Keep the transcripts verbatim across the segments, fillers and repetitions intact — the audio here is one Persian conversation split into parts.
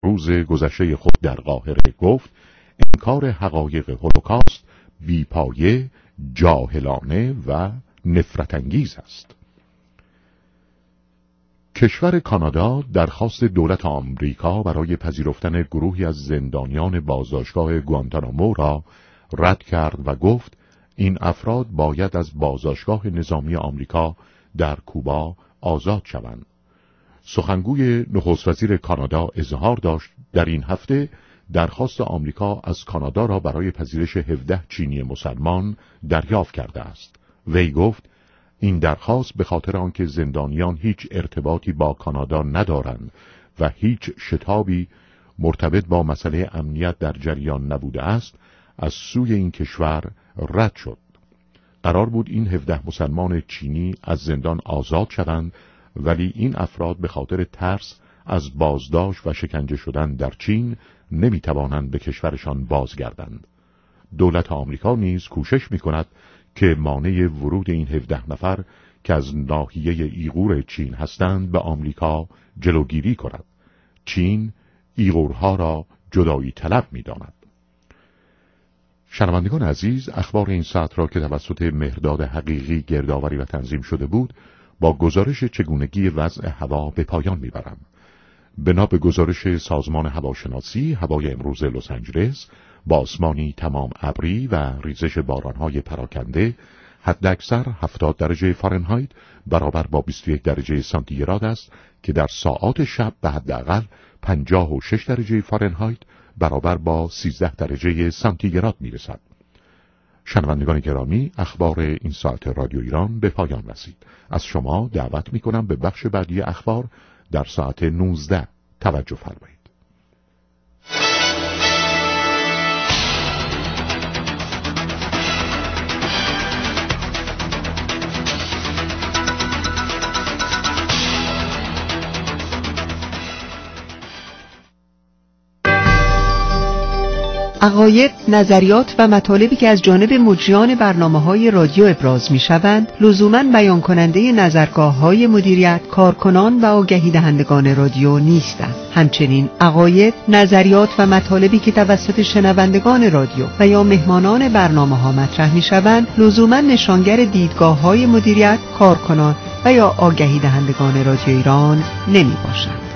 روز گذشته خود در قاهره گفت انکار حقایق هولوکاست بی‌پایه، جاهلانه و نفرت انگیز است. کشور کانادا درخواست دولت آمریکا برای پذیرفتن گروهی از زندانیان بازداشتگاه گوانتانامو را رد کرد و گفت این افراد باید از بازداشتگاه نظامی آمریکا در کوبا آزاد شوند. سخنگوی نخست وزیر کانادا اظهار داشت در این هفته درخواست آمریکا از کانادا را برای پذیرش هفده چینی مسلمان دریافت کرده است. وی گفت این درخواست به خاطر آنکه زندانیان هیچ ارتباطی با کانادا ندارند و هیچ شتابی مرتبط با مسئله امنیت در جریان نبوده است از سوی این کشور رد شد. قرار بود این هفده مسلمان چینی از زندان آزاد شوند، ولی این افراد به خاطر ترس از بازداشت و شکنجه شدن در چین نمی توانند به کشورشان بازگردند. دولت آمریکا نیز کوشش می کند که مانع ورود این هفده نفر که از ناحیه ایغور چین هستند به آمریکا جلوگیری کند. چین ایغورها را جدایی طلب می داند. شنوندگان عزیز، اخبار این ساعت را که توسط مهرداد حقیقی گردآوری و تنظیم شده بود با گزارش چگونگی وضع هوا به پایان میبرم. بنا به گزارش سازمان هواشناسی، هوای امروز لس آنجلس با آسمانی تمام ابری و ریزش بارانهای پراکنده، حداکثر هفتاد درجه فارنهایت برابر با بیست و یک درجه سانتیگراد است که در ساعات شب به حداقل پنجاه و شش درجه فارنهایت برابر با سیزده درجه سانتیگراد میرسد. شنوندگان گرامی، اخبار این ساعت رادیو ایران به پایان رسید. از شما دعوت می کنم به بخش بعدی اخبار در ساعت نوزده توجه فرمایید. عقاید، نظریات و مطالبی که از جانب مجریان برنامه‌های رادیو ابراز می‌شوند، لزوماً بیان کننده نظرگاه‌های مدیریت، کارکنان و آگهی دهندگان رادیو نیستند. همچنین عقاید، نظریات و مطالبی که توسط شنوندگان رادیو و یا مهمانان برنامه‌ها مطرح می‌شوند، لزوماً نشانگر دیدگاه‌های مدیریت، کارکنان و یا آگهی دهندگان رادیو ایران نمی‌باشند.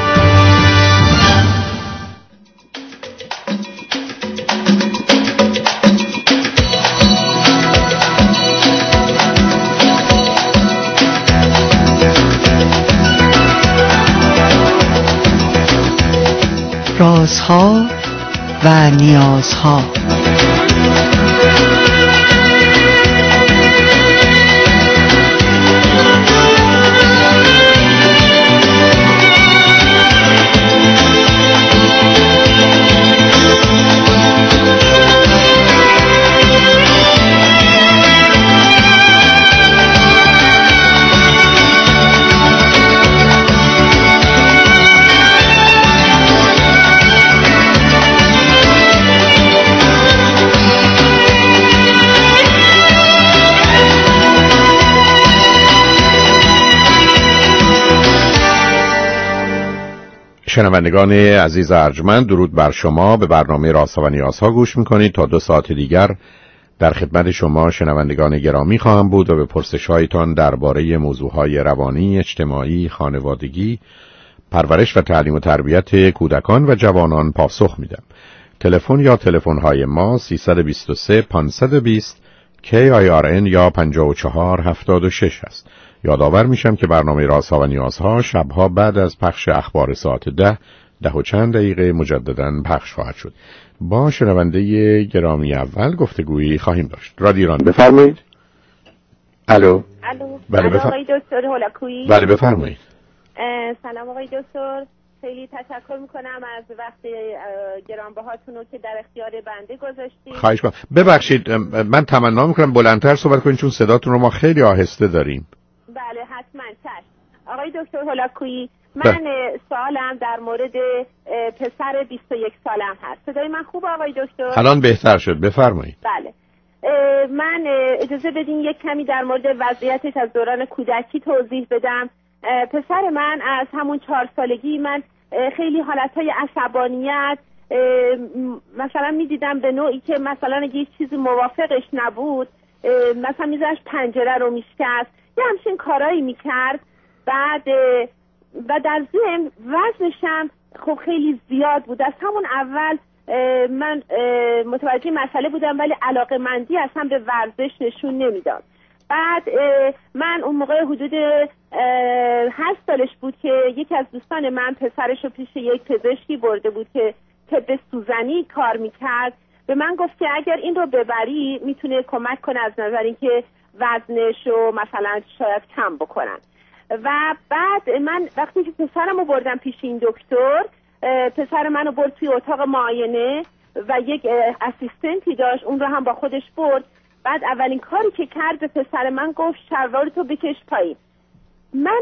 رازها و نیازها. شنوندگان عزیز ارجمند، درود بر شما. به برنامه رازها و نیازها گوش میکنید. تا دو ساعت دیگر در خدمت شما شنوندگان گرامی خواهم بود و به پرسش‌هایتان درباره موضوعهای روانی، اجتماعی، خانوادگی، پرورش و تعلیم و تربیت کودکان و جوانان پاسخ میدم. تلفن یا تلفن‌های ما سیصد و بیست و سه پانصد و بیست کی آی آر ان یا پنجاه و چهار هفتاد و شش است. یادآور میشم که برنامه رازها و نیازها شبها بعد از پخش اخبار ساعت ده ده و چند دقیقه مجدداً پخش خواهد شد. با شنونده گرامی اول گفتگویی خواهیم داشت. رادیو ایران بفرمایید. الو. الو. بله بفرمایید. آقای دکتر هولاکویی. بله بفرمایید. سلام آقای دکتر. خیلی تشکر میکنم از وقت گرانبهاتون رو که در اختیار بنده گذاشتید. خواهش می‌کنم. ببخشید من تمنا میکنم بلندتر صحبت کنید چون صداتون رو ما خیلی آهسته داریم. بله حتما. چشم. آقای دکتر هولاکویی، من سوالم در مورد پسر بیست و یک سالم هست. صدای من خوب آقای دکتر؟ الان بهتر شد، بفرمایید. بله. من اجازه بدین یک کمی در مورد وضعیتش از دوران کودکی توضیح بدم. پسر من از همون چهار سالگی من خیلی حالتهای عصبانیت، مثلا میدیدم به نوعی که مثلا اگه یک چیزی موافقش نبود مثلا میذاشت پنجره رو میشکست، یه همچین کارایی میکرد. بعد و در ضمن وزنشم خب خیلی زیاد بود. از همون اول من متوجه مسئله بودم ولی علاقه‌مندی اصلا به ورزش نشون نمیداد. بعد من اون موقع حدود هشت سالش بود که یکی از دوستان من پسرش رو پیش یک پزشکی برده بود که طب سوزنی کار میکرد. به من گفت که اگر این رو ببری میتونه کمک کنه از نظر اینکه وزنش رو مثلا شاید کم بکنن. و بعد من وقتی که پسرم رو بردم پیش این دکتر، پسر منو برد توی اتاق معاینه و یک اسیستنتی داشت، اون رو هم با خودش برد. بعد اولین کاری که کرد به پسر من گفت شلوارتو بکش پایین. من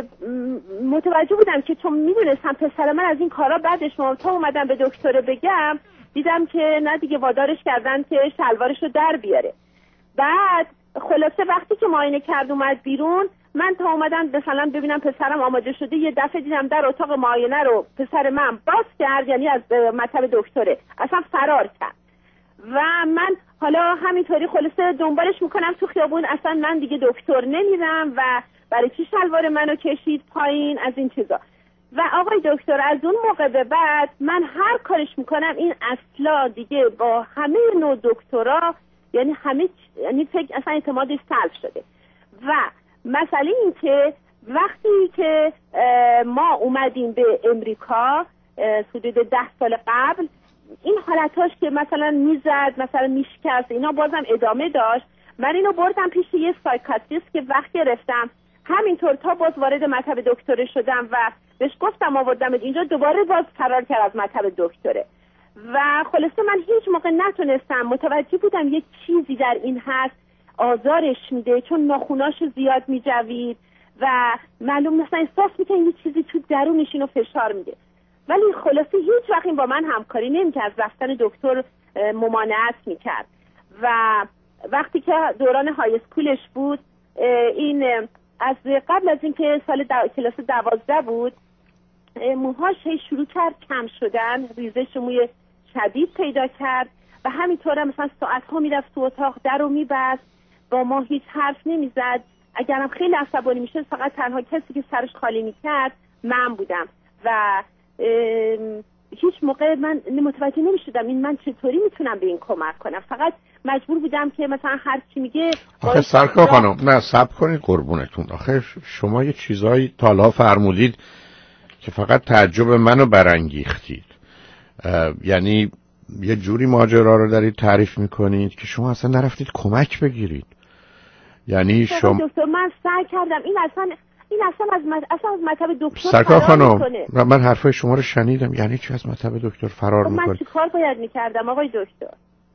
متوجه بودم که چون میدونستم پسر من از این کارا بعدش تا اومدم به دکتر بگم دیدم که نه دیگه وادارش کردن که شلوارشو در بیاره. بعد خلاصه وقتی که معاینه کرد اومد بیرون، من تا اومدم مثلا ببینم پسرم آماده شده یه دفعه دیدم در اتاق معاینه رو پسر من باز کرد، یعنی از مطب دکتره اصلا فرار کرد. و من حالا همینطوری خلاصه دنبالش میکنم تو خیابون، اصلا من دیگه دکتر نمیرم و برای چی شلوار منو کشید پایین از این چیزا. و آقای دکتر از اون موقع به بعد من هر کارش میکنم این اصلا دیگه با همه نوع دکترا یعنی همه یعنی فکر اصلا اعتمادش سلب شده. و مسئله این که وقتی که ما اومدیم به امریکا حدود ده سال قبل، این حالتاش که مثلا میزد مثلا میشکست اینا بازم ادامه داشت. من اینو بردم پیش یه سایکاتریست که وقت گرفتم همینطور تا باز وارد مطب دکتره شدم و بهش گفتم آوردم اینجا، دوباره باز فرار کرد از مطب دکتره. و خلاصه من هیچ موقع نتونستم، متوجه بودم یک چیزی در این هست آزارش میده چون ناخوناشو زیاد میجوید و معلوم مثلا احساس میکنه یه چیزی تو درونش اینو فشار میده. ولی خلاصه هیچ وقت این با من همکاری نمیکرد، از رفتن دکتر ممانعت میکرد. و وقتی که دوران های اسکولش بود، این از قبل از اینکه سال دو... کلاس دوازده بود، موهاش شروع کرد کم شدن، ریزش موی شدید پیدا کرد و همینطور مثلا ساعت ها میرفت تو اتاق، در رو میبست، با ما هیچ حرف نمیزد. اگرم خیلی عصبانی میشه فقط تنها کسی که سرش خالی میکرد من بودم و هیچ موقع من متوجه نمیشدم این من چطوری میتونم به این کمک کنم. فقط مجبور بودم که مثلا هر چی میگه. آخه سرکار خانم نه صبر کنید قربونتون، آخه شما یه چیزایی تالا فرمودید که فقط تعجب منو برانگیختید. یعنی یه جوری ماجرا رو دارید تعریف میکنید که شما اصلا نرفتید کمک بگیرید. یعنی شما دکتر من سعی کردم این اصلا این اصلا از مط... اصلا از مطب دکتر سرکار خانم من حرفای شما رو شنیدم. یعنی چی از مطب دکتر فرار میکنید؟ من چی کار باید میکردم آقای دکتر؟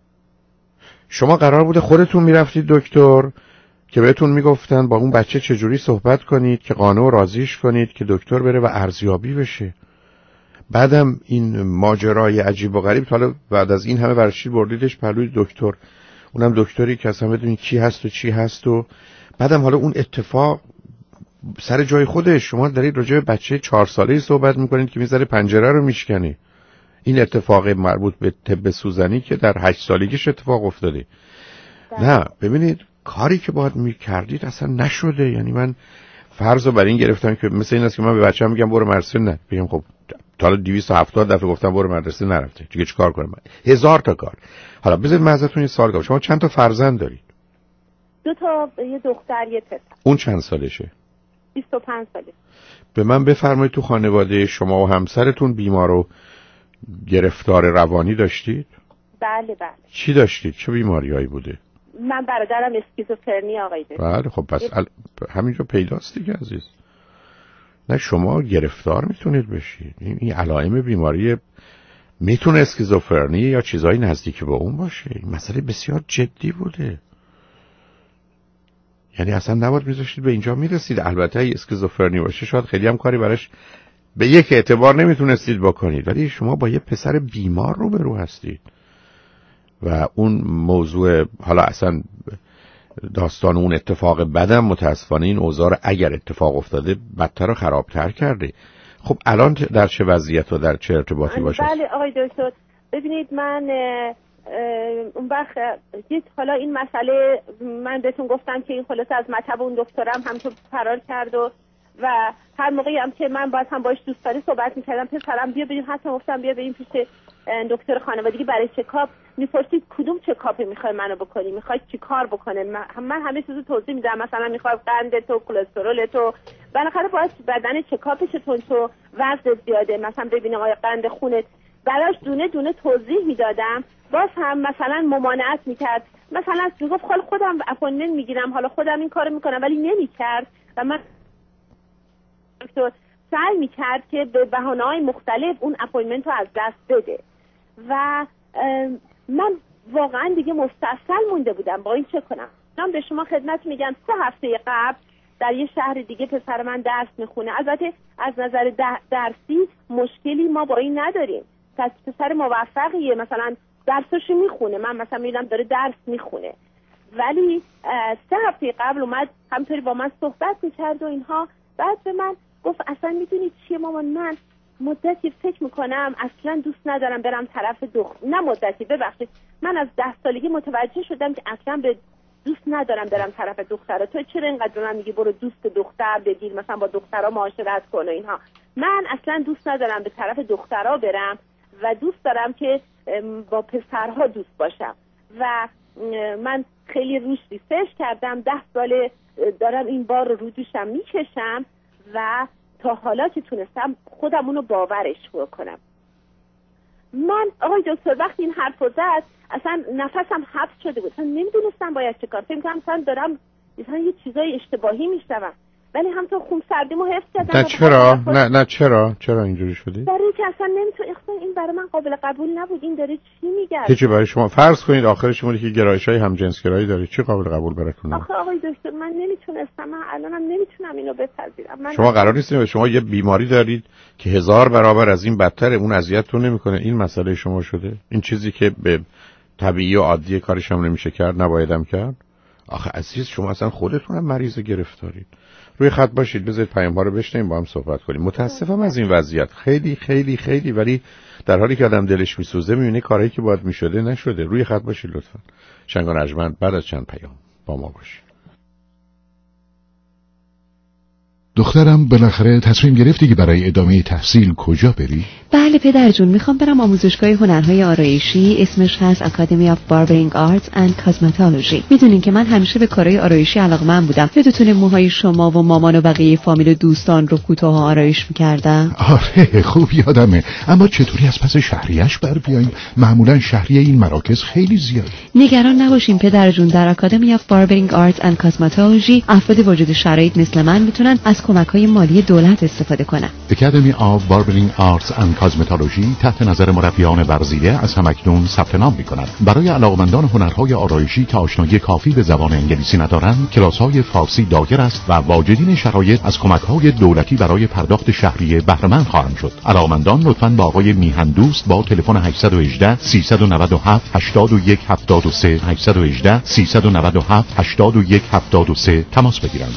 شما قرار بوده خودتون میرفتید دکتر که بهتون میگفتن با اون بچه چجوری صحبت کنید که قانع و راضیش کنید که دکتر بره و ارزیابی بشه. بعدم این ماجرای عجیب و غریب، حالا بعد از این همه ورشی بردیدش پلوی دکتر، اونم دکتری که اصلا بدونید کی هست و چی هست. و بعدم حالا اون اتفاق سر جای خودش، شما دارید راجع به بچه چهار ساله‌ای صحبت میکنید که میذاره پنجره رو میشکنه. این اتفاق مربوط به طب سوزنی که در هشت سالگیش اتفاق افتاده. نه ببینید کاری که باید میکردید اصلا نشده. یعنی من فرض رو بر این گرفتم که مثل این است که من به بچه‌م میگم برو مدرسه، نه بگم خب تا حالا دویست و هفتاد دفعه گفتم برو مدرسه نرفته، دیگه چیکار کنم؟ هزار تا کار. حالا بذارید من ازتون یه سوال کنم، شما چند تا فرزند دارید؟ دو تا، یه دختر یه پسر. اون چند سالشه؟ بیست و پنج ساله. به من بفرمایید تو خانواده شما و همسرتون بیمار و گرفتار روانی داشتید؟ بله بله. چی داشتید؟ چه بیماریایی بوده؟ من برادرم اسکیزوفرنی آقای دکتر. بله خب پس ال... همینجا پیداست دیگه عزیز. نه شما گرفتار میتونید بشید. این علائم بیماری میتونه اسکیزوفرنی یا چیزایی نزدیک به اون باشه. این مسئله بسیار جدی بوده. یعنی اصلا نباید میذاشتید به اینجا میرسید. البته اگه اسکیزوفرنی باشه شاید خیلی هم کاری براش به یک اعتبار نمیتونستید بکنید، ولی شما با یه پسر بیمار روبرو هستید و اون موضوع، حالا اصلا داستان اون اتفاق بدم متاسفانه این اوضاع اگر اتفاق افتاده بدتر و خرابتر کرده. خب الان در چه وضعیت و در چه ارتباطی باشه؟ بله آقای دکتر، ببینید من اون وقت حالا این مسئله من بهتون گفتم که این خلاصه از مطب اون دکترم همینطور فرار کرد و و هر موقعی هم که من باید هم باش دوستانه صحبت میکردم، پسرم بیا بریم، حتی گفتم بیا بریم پیش دکتر خانوادگی برای چکاپ. میپرسید کدوم چکاپ میخوای منو بکنی، میخوای چی کار بکنه؟ من همه چیزو توضیح میدم، مثلا میخوای قند تو، کلسترول تو، بالاخره باید بدن چکاپش تو تو وزن زیاده، مثلا ببینم آیا قند خونت، براش دونه دونه توضیح میدادم. باز هم مثلا ممانعت میکرد، مثلا میگفت خال خودم اپوینتمنت میگیرم، حالا خودم این کارو میکنم، ولی نمیکرد و من دکتر سعی میکرد که به بهانه‌های مختلف اون اپوینتمنت رو از دست بده و من واقعا دیگه مستاصل مونده بودم با این چه کنم. من به شما خدمت میگم سه هفته قبل در یه شهر دیگه پسر من درس میخونه، البته از نظر درسی مشکلی ما با این نداریم، پس پسر موفقیه، مثلا درسش میخونه، من مثلا میبینم داره درس میخونه، ولی سه هفته قبل اومد همطوری با من صحبت میکرد و اینها، بعد به من گفت اصلا میدونی چیه مامان، من مدتی فکر میکنم اصلا دوست ندارم برم طرف دختر، نه مدتی ببخشید، من از ده سالگی متوجه شدم که اصلا به دوست ندارم برم طرف دخترها. تو چرا اینقدر به من میگی برو دوست دختر بگیر، مثلا با دخترها معاشرت کن و اینها؟ من اصلا دوست ندارم به طرف دخترها برم و دوست دارم که با پسرها دوست باشم و من خیلی روش ریسرچ کردم، ده ساله دارم این بار رو رو دوشم میکشم و تا حالا که تونستم خودم اونو باورش کنم. من آقای دکتر وقتی این حرف رو زد اصلا نفسم حبس شده بود، اصلا نمیدونستم باید چه کار، فکر کنم اصلا دارم مثلا یه چیزای اشتباهی میشنوم، ولی همونطور خون سردیمو حفظ کردم. نه چرا؟ نه نه چرا؟ چرا اینجوری شده؟ برای که اصلا نمیتونم، اصلا این برای من قابل قبول نبود. این داره چی میگه؟ چه برای شما فرض کنید آخرش شما که گرایش‌های همجنسگرایی دارید، چی قابل قبول براتون؟ آخه آقای دکتر من نمیتونستم، من الانم نمیتونم اینو بپذیرم. من شما قرار نیست شما یه بیماری دارید که هزار برابر از این بدتر، اون اذیتتون نمیکنه، این مسئله شما شده. این چیزی که به طبیعی و عادی کارش هم نمیشه کرد نبایدم کرد. آخه عزیز شما اصلا خودتون هم مریض گرفتارید. روی خط باشید، بذارید پیام‌ها رو بشنویم با هم صحبت کنیم. متاسفم از این وضعیت، خیلی خیلی خیلی، ولی در حالی که آدم دلش میسوزه میبینه کارهایی که باید میشده نشده. روی خط باشید لطفا. شنگان ارجمند بعد از چند پیام با ما باشید. دخترم بالاخره تصمیم گرفتی که برای ادامه تحصیل کجا بری؟ بله پدر جون، میخوام برم آموزشگاه هنرهای آرایشی، اسمش هست Academy of Barbering Arts and Cosmetology. میدونین که من همیشه به کارهای آرایشی علاقه‌مند بودم. یادتونه موهای شما و مامان و بقیه فامیل و دوستان رو کوتاه آرایش میکردم؟ آره خوب یادمه، اما چطوری از پس شهریه‌اش بر بیاییم؟ معمولا شهریه این مراکز خیلی زیاد. نگران نباشین پدر جون، در Academy of Barbering Arts and Cosmetology افراد واجد شرایط مثل من میتونن از کمک‌های مالی دولت استفاده کنن. Academy of Barbering Arts and Cosmetology تحت نظر مربیان ورزیده از همکنون ثبت نام می‌کنند. برای علاقمندان هنرهای آرایشی که آشنایی کافی به زبان انگلیسی ندارند، کلاس‌های فارسی دایر است و واجدین شرایط از کمک‌های دولتی برای پرداخت شهریه بهره مند خواهند شد. علاقمندان لطفاً با آقای میهن دوست با تلفن هشت یک هشت سه نه هفت هشت یک هفت سه هشت یک هشت سه نه هفت هشت یک هفت سه تماس بگیرند.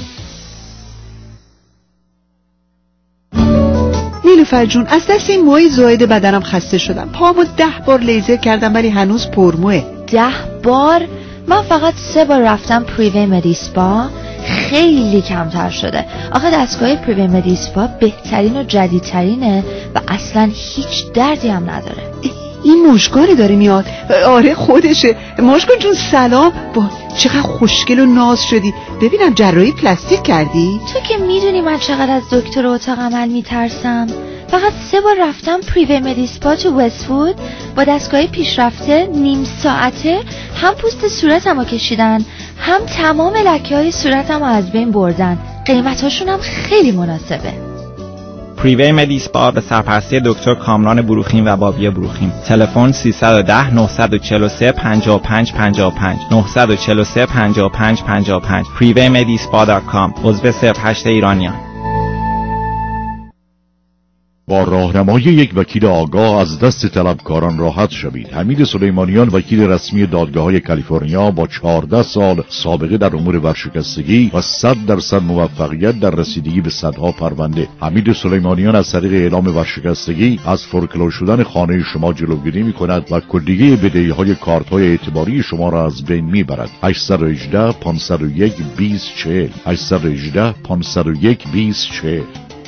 نیلوفر جون، از دست این موهای زائد بدنم خسته شدم. پامو ده بار لیزر کردم ولی هنوز پرموه. ده بار؟ من فقط سه بار رفتم پریوی مدیسپا، خیلی کمتر شده. آخه دستگاه پریوی مدیسپا بهترین و جدیدترینه و اصلا هیچ دردی هم نداره. این مشکاری داره میاد. آره خودشه. مشکان جون سلام. با چقدر خوشگل و ناز شدی. ببینم جراحی پلاستیک کردی؟ تو که میدونی من چقدر از دکتر اتاق عمل میترسم. فقط سه بار رفتم پریوی مدیسپا تو وست‌وود با دستگاه پیشرفته، نیم ساعته هم پوست صورتمو کشیدن هم تمام لکه‌های صورتمو از بین بردن. قیمتاشون هم خیلی مناسبه. پریوی مدیسپا به سرپرستی دکتر کامران بروخیم و بابی بروخیم. تلفن سه یک صفر نه چهار سه پنج پنج پنج پنج نه چهار سه پنج پنج پنج پنج پریوی مدیسپا دات کام. عضو صفر هشت ایرانیان. با راهنمایی یک وکیل آگاه از دست طلبکاران راحت شوید. حمید سلیمانیان، وکیل رسمی دادگاه‌های کالیفرنیا با چهارده سال سابقه در امور ورشکستگی و صد درصد موفقیت در رسیدگی به صدها پرونده. حمید سلیمانیان از طریق اعلام ورشکستگی از فورکلوز شدن خانه شما جلوگیری می‌کند و کلیه بدهی‌های کارت‌های اعتباری شما را از بین می‌برد. هشت یک هشت پنج صفر یک بیست چهل هشت یک هشت پنج صفر یک بیست چهل.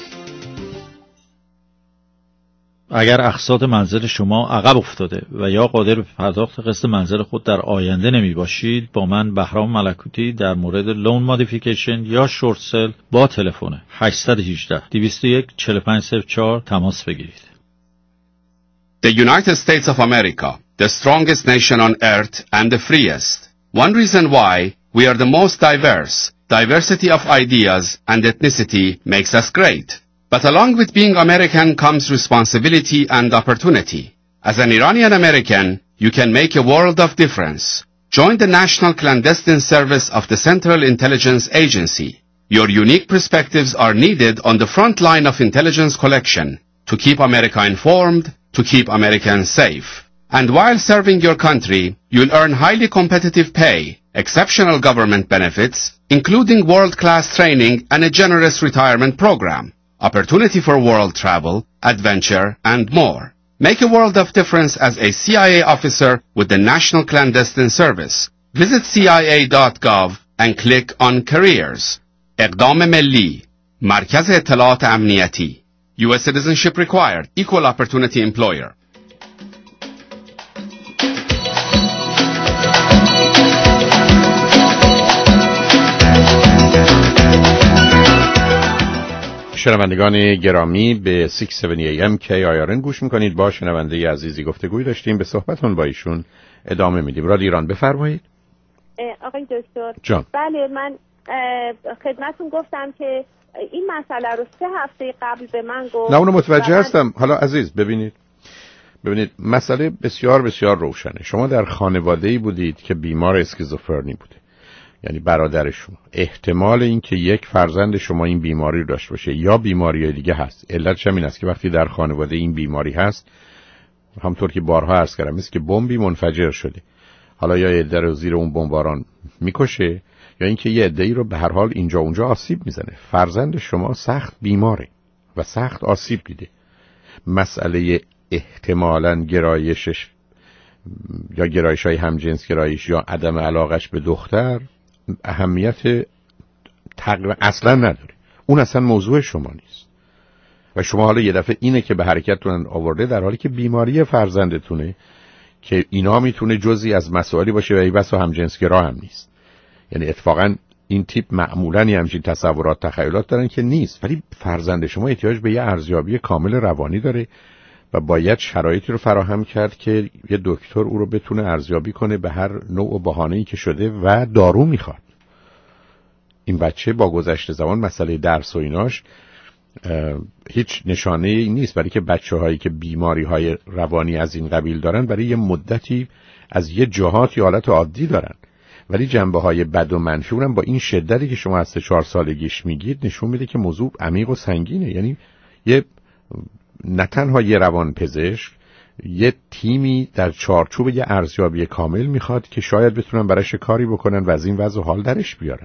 اگر اقساط منزل شما عقب افتاده و یا قادر به پرداخت قسط منزل خود در آینده نمی باشید، با من بهرام ملکوتی در مورد لون مودیفیکیشن یا شورت سل با تلفن هشت یک هشت دویست و یک چهل و پنج صفر چهار تماس بگیرید. The United States of America, the strongest nation on earth and the freest. One reason why we are the most diverse. Diversity of ideas and ethnicity makes us great. But along with being American comes responsibility and opportunity. As an Iranian American, you can make a world of difference. Join the National Clandestine Service of the Central Intelligence Agency. Your unique perspectives are needed on the front line of intelligence collection to keep America informed, to keep Americans safe. And while serving your country, you'll earn highly competitive pay, exceptional government benefits, including world-class training and a generous retirement program. Opportunity for world travel, adventure, and more. Make a world of difference as a C I A officer with the National Clandestine Service. Visit C I A dot gov and click on Careers. اقدام ملی. مرکز اطلاعات امنیتی. U S citizenship required. Equal opportunity employer. شنوندگان گرامی به شش هفت ای ام کی آی آر ان گوش میکنید. با شنونده عزیزی گفتگوی داشتیم، به صحبتون با ایشون ادامه میدیم. رادیو ایران، بفرمایید. آقای دکتر جان. بله، من خدمتون گفتم که این مسئله رو سه هفته قبل به من گفت. نه اونو متوجه من... هستم. حالا عزیز ببینید ببینید مسئله بسیار بسیار روشنه. شما در خانواده‌ای بودید که بیمار اسکیزوفرنی بوده، یعنی برادر شما. احتمال این که یک فرزند شما این بیماری رو داشته باشه یا بیماری دیگه هست. علتش همین است که وقتی در خانواده این بیماری هست، همطور که بارها عرض کردم، مثل که بمبی منفجر شده. حالا یا یه عده رو زیر اون بمباران میکشه یا اینکه یه عده‌ای رو به هر حال اینجا اونجا آسیب میزنه. فرزند شما سخت بیماره و سخت آسیب دیده. مسئله احتمالاً گرایشش یا گرایش‌های همجنس گرایش یا عدم علاقش به دختر اهمیت تقریبا اصلا نداره. اون اصلا موضوع شما نیست و شما حالا یه دفعه اینه که به حرکتتون آورده، در حالی که بیماری فرزندتونه که اینا میتونه جزئی از مسائلی باشه و ای بس و همجنسگرا هم نیست. یعنی اتفاقا این تیپ معمولاً همچین تصورات تخیلات دارن که نیست، ولی فرزند شما احتیاج به یه ارزیابی کامل روانی داره و باید شرایطی رو فراهم کرد که یه دکتر او رو بتونه ارزیابی کنه به هر نوع و بهانه‌ای که شده و دارو میخواد. این بچه با گذشت زمان مسئله درس و ایناش هیچ نشانه ای نیست، برای که بچه هایی که بیماری های روانی از این قبیل دارن برای یه مدتی از یه جهاتی حالت عادی دارن، ولی جنبه های بد و منفی اونم با این شدتی که شما از سه چهار سالگیش میگید نشون میده که موضوع عمیق و سنگینه. یعنی یه نه تنها یه روان پزشک، یه تیمی در چارچوب یه ارزیابی کامل میخواد که شاید بتونن براش کاری بکنن و از این وضع و حال درش بیارن.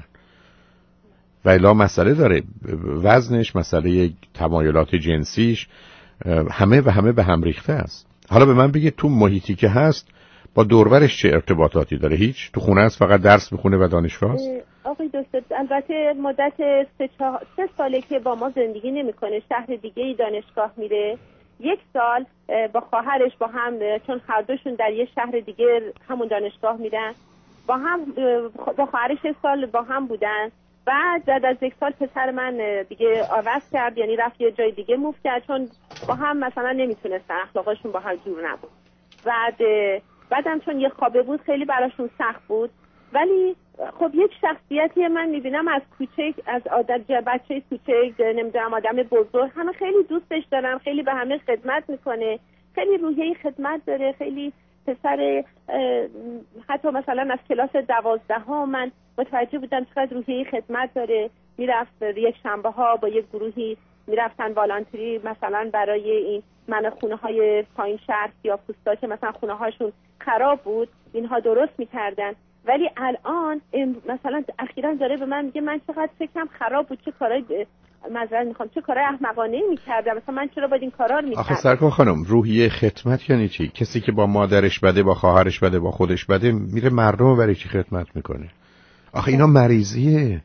و الا مسئله داره، وزنش، مسئله تمایلات جنسیش، همه و همه به هم ریخته است. حالا به من بگید تو محیطی که هست با دورورش چه ارتباطاتی داره؟ هیچ؟ تو خونه است فقط درس میخونه و دانشگاه است؟ آقای دکتر البته مدت سه, چه... سه ساله که با ما زندگی نمیکنه، شهر دیگه ای دانشگاه میره. یک سال با خواهرش با هم، چون هر دوشون در یه شهر دیگه همون دانشگاه میرن، با هم با خواهرش سال با هم بودن. بعد بعد از یک سال پسر من دیگه عوض کرد، یعنی رفت یه جای دیگه موو کرد، چون با هم مثلا نمیتونستن، اخلاقشون با هم جور نبود. بعد بعدم چون یه خوابه بود خیلی براشون سخت بود. ولی خب یک شخصیتی من میبینم از کوچک، از عادت بچه کوچک، نمیدونم آدم بزرگ، همه خیلی دوستش دارم، خیلی به همه خدمت میکنه، خیلی روحیه خدمت داره، خیلی پسر، حتی مثلا از کلاس دوازده ها من متوجه بودم چقدر روحیه خدمت داره. میرفت یک شنبه ها با یک گروهی میرفتن والانتری مثلا برای این من خونه های پایین شهر یا پوستا که مثلا خونه هاشون خراب بود اینها درست میکردن. ولی الان مثلا اخیراً داره به من میگه من چقدر فکرم خراب بود، چه کارای معذرت میخوام چه کارای احمقانه میکردم، مثلا من چرا باید این کارا رو میکردم. آخه سرکار خانم روحیه خدمت یعنی چی؟ کسی که با مادرش بده، با خواهرش بده، با خودش بده، میره مردم برای چی خدمت میکنه؟ آخه اینا مریضیه.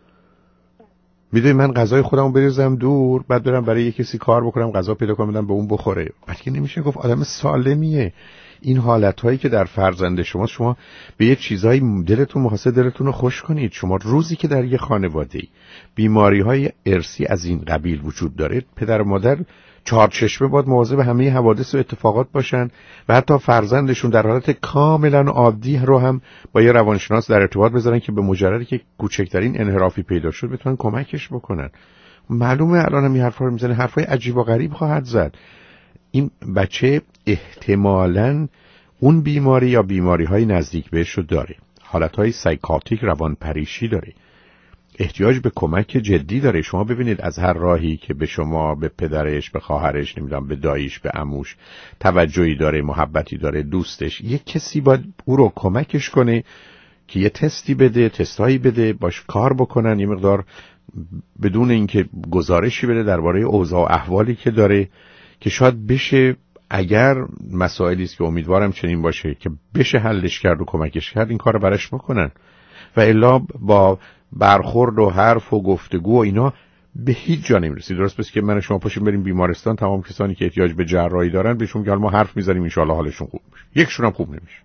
میدونی من غذای خودمو بریزم دور، بعد برم برای یه کسی کار بکنم، غذا پیدا کنم بدم به اون بخوره. بلکه نمیشه گفت آدم سالمیه. این حالتهایی که در فرزند شما، شما به یه چیزایی دلتون می‌خواسته دلتون رو خوش کنید. شما روزی که در یه خانواده‌ای بیماری‌های ارثی از این قبیل وجود داره، پدر و مادر چهار چشمه باید مواظب همه حوادث و اتفاقات باشن و حتی فرزندشون در حالت کاملا عادی رو هم با یه روانشناس در ارتباط بذارن که به مجردی که کوچکترین انحرافی پیدا شد بتونن کمکش بکنن. معلومه الان هم این حرفا رو میزنه، حرفای عجیب و غریب خواهد زد. این بچه احتمالاً اون بیماری یا بیماری‌های نزدیک بهش رو داره، حالتهای سایکاتیک روانپریشی داره، احتیاج به کمک جدی داره. شما ببینید از هر راهی که به شما، به پدرش، به خواهرش، نمیدونم به داییش، به عموش توجهی داره، محبتی داره، دوستش، یک کسی باید او رو کمکش کنه که یه تستی بده، تستایی بده، باش کار بکنن، یه مقدار بدون اینکه گزارشی بده درباره اوضاع و احوالی که داره که شاید بشه، اگر مسائلی است که امیدوارم چنین باشه که بشه حلش کرد و کمکش کرد، این کارو براش بکنن. و الا با برخورد و حرف و گفتگو و اینا به هیچ جا نمیرسی. درست پس که من شما پاشیم بریم بیمارستان، تمام کسانی که احتیاج به جراحی دارن بهشون میگن ما حرف میزنیم ان شاءالله حالشون خوب میشه، یکشون هم خوب نمیشه.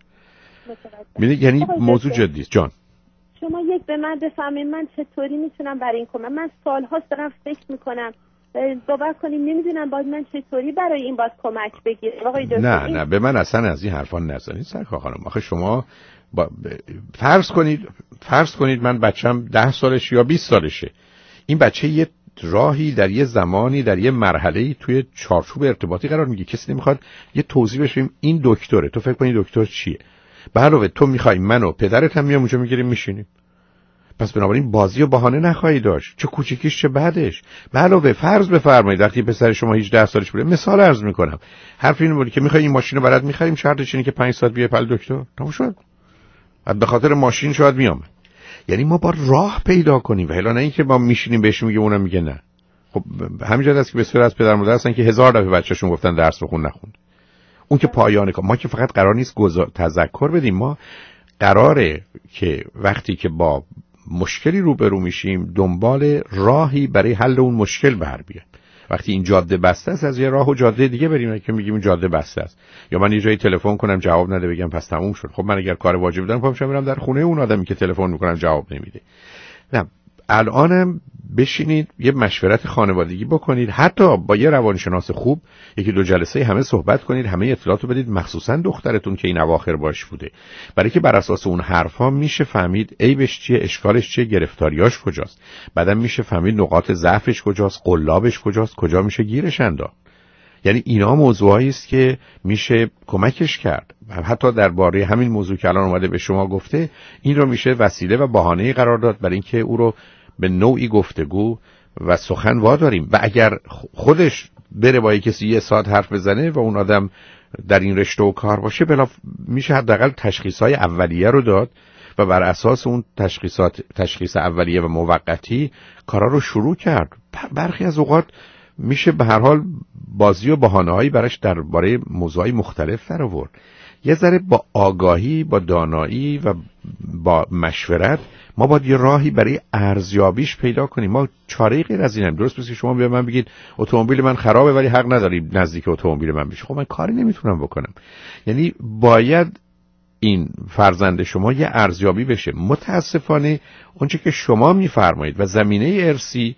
میدونی یعنی موضوع جدی است. جان شما یک به من بفهمید من چطوری میتونم برای این کمک، من سال‌هاست دارم فکر میکنم، باور کنیم نمیدونم باید من چطوری برای این باید کمک بگیرم. آقای دکتر نه این... نه به من اصلا از این حرفا نزنید سرکار خانم. آخه شما با... فرض کنید فرض کنید من بچم ده سالش یا بیست سالشه، این بچه یه راهی در یه زمانی در یه مرحله‌ای توی چارچوب ارتباطی قرار میگیره، کسی نمیخواد یه توضیح بشیم این دکتره، تو فکر کنی دکتر چیه، به علاوه تو میخوای منو پدرت هم میام اونجا میگیریم میشینیم، پس بنابراین بازی و بهانه نخواهی داشت، چه کوچیکیش چه بعدش. به علاوه فرض بفرمایید وقتی پسر شما هجده سالش بوده، مثال عرض میکنم، حرف این بود که میخوای این ماشین رو برات میخریم، شرطش اینه که پنج ساعت بیای پل دکتر، تموم شد. به خاطر ماشین شاید میام. یعنی ما با راه پیدا کنیم و الا نه اینکه ما میشینیم بهش میگه اونم میگه نه. خب همینجوری است که بسیار از پدر مادر هستن که هزار دفعه بچه‌شون گفتن درس بخون نخوند. اون که پایانه کار. ما که فقط قرار نیست گذار... تذکر بدیم، ما قراره که وقتی که با مشکلی روبرو میشیم دنبال راهی برای حل اون مشکل بر بیایم. وقتی این جاده بسته است از یه راه و جاده دیگه بریم که میگیم این جاده بسته است، یا من یه جایی تلفن کنم جواب نده بگم پس تموم شد. خب من اگر کار واجب دارم پاشم برم در خونه اون آدمی که تلفن میکنم جواب نمیده. نه الانم بشینید یه مشورت خانوادگی بکنید، حتی با یه روانشناس خوب یکی دو جلسه همه صحبت کنید، همه اطلاعاتو بدید، مخصوصا دخترتون که این اواخر باش بوده، برای که بر اساس اون حرفا میشه فهمید عیبش چیه، اشکالش چیه، گرفتاریاش کجاست، بعدم میشه فهمید نقاط ضعفش کجاست، قلابش کجاست، کجا میشه گیرش انداخت. یعنی اینا موضوعایی است که میشه کمکش کرد. حتی درباره همین موضوع که الان اومده به شما گفته، این رو میشه وسیله و بهانه‌ای قرار داد برای اینکه او رو به نوعی گفتگو و سخن واداریم. و اگر خودش بره با کسی یه ساعت حرف بزنه و اون آدم در این رشته و کار باشه، بلا میشه حداقل تشخیص‌های اولیه رو داد و بر اساس اون تشخیصات تشخیص اولیه و موقتی کارا رو شروع کرد. برخی از اوقات میشه به هر حال بازی و بهانه‌هایی براش درباره موضوعای مختلف در آورد. یه ذره با آگاهی، با دانایی و با مشورت ما باید یه راهی برای ارزیابیش پیدا کنیم. ما چاره غیر از اینم. درست پس که شما به من بگید اتومبیل من خرابه ولی حق نداری نزدیک اتومبیل من بشی، خب من کاری نمیتونم بکنم. یعنی باید این فرزند شما یه ارزیابی بشه. متاسفانه اونچه که شما میفرمایید و زمینه ارثی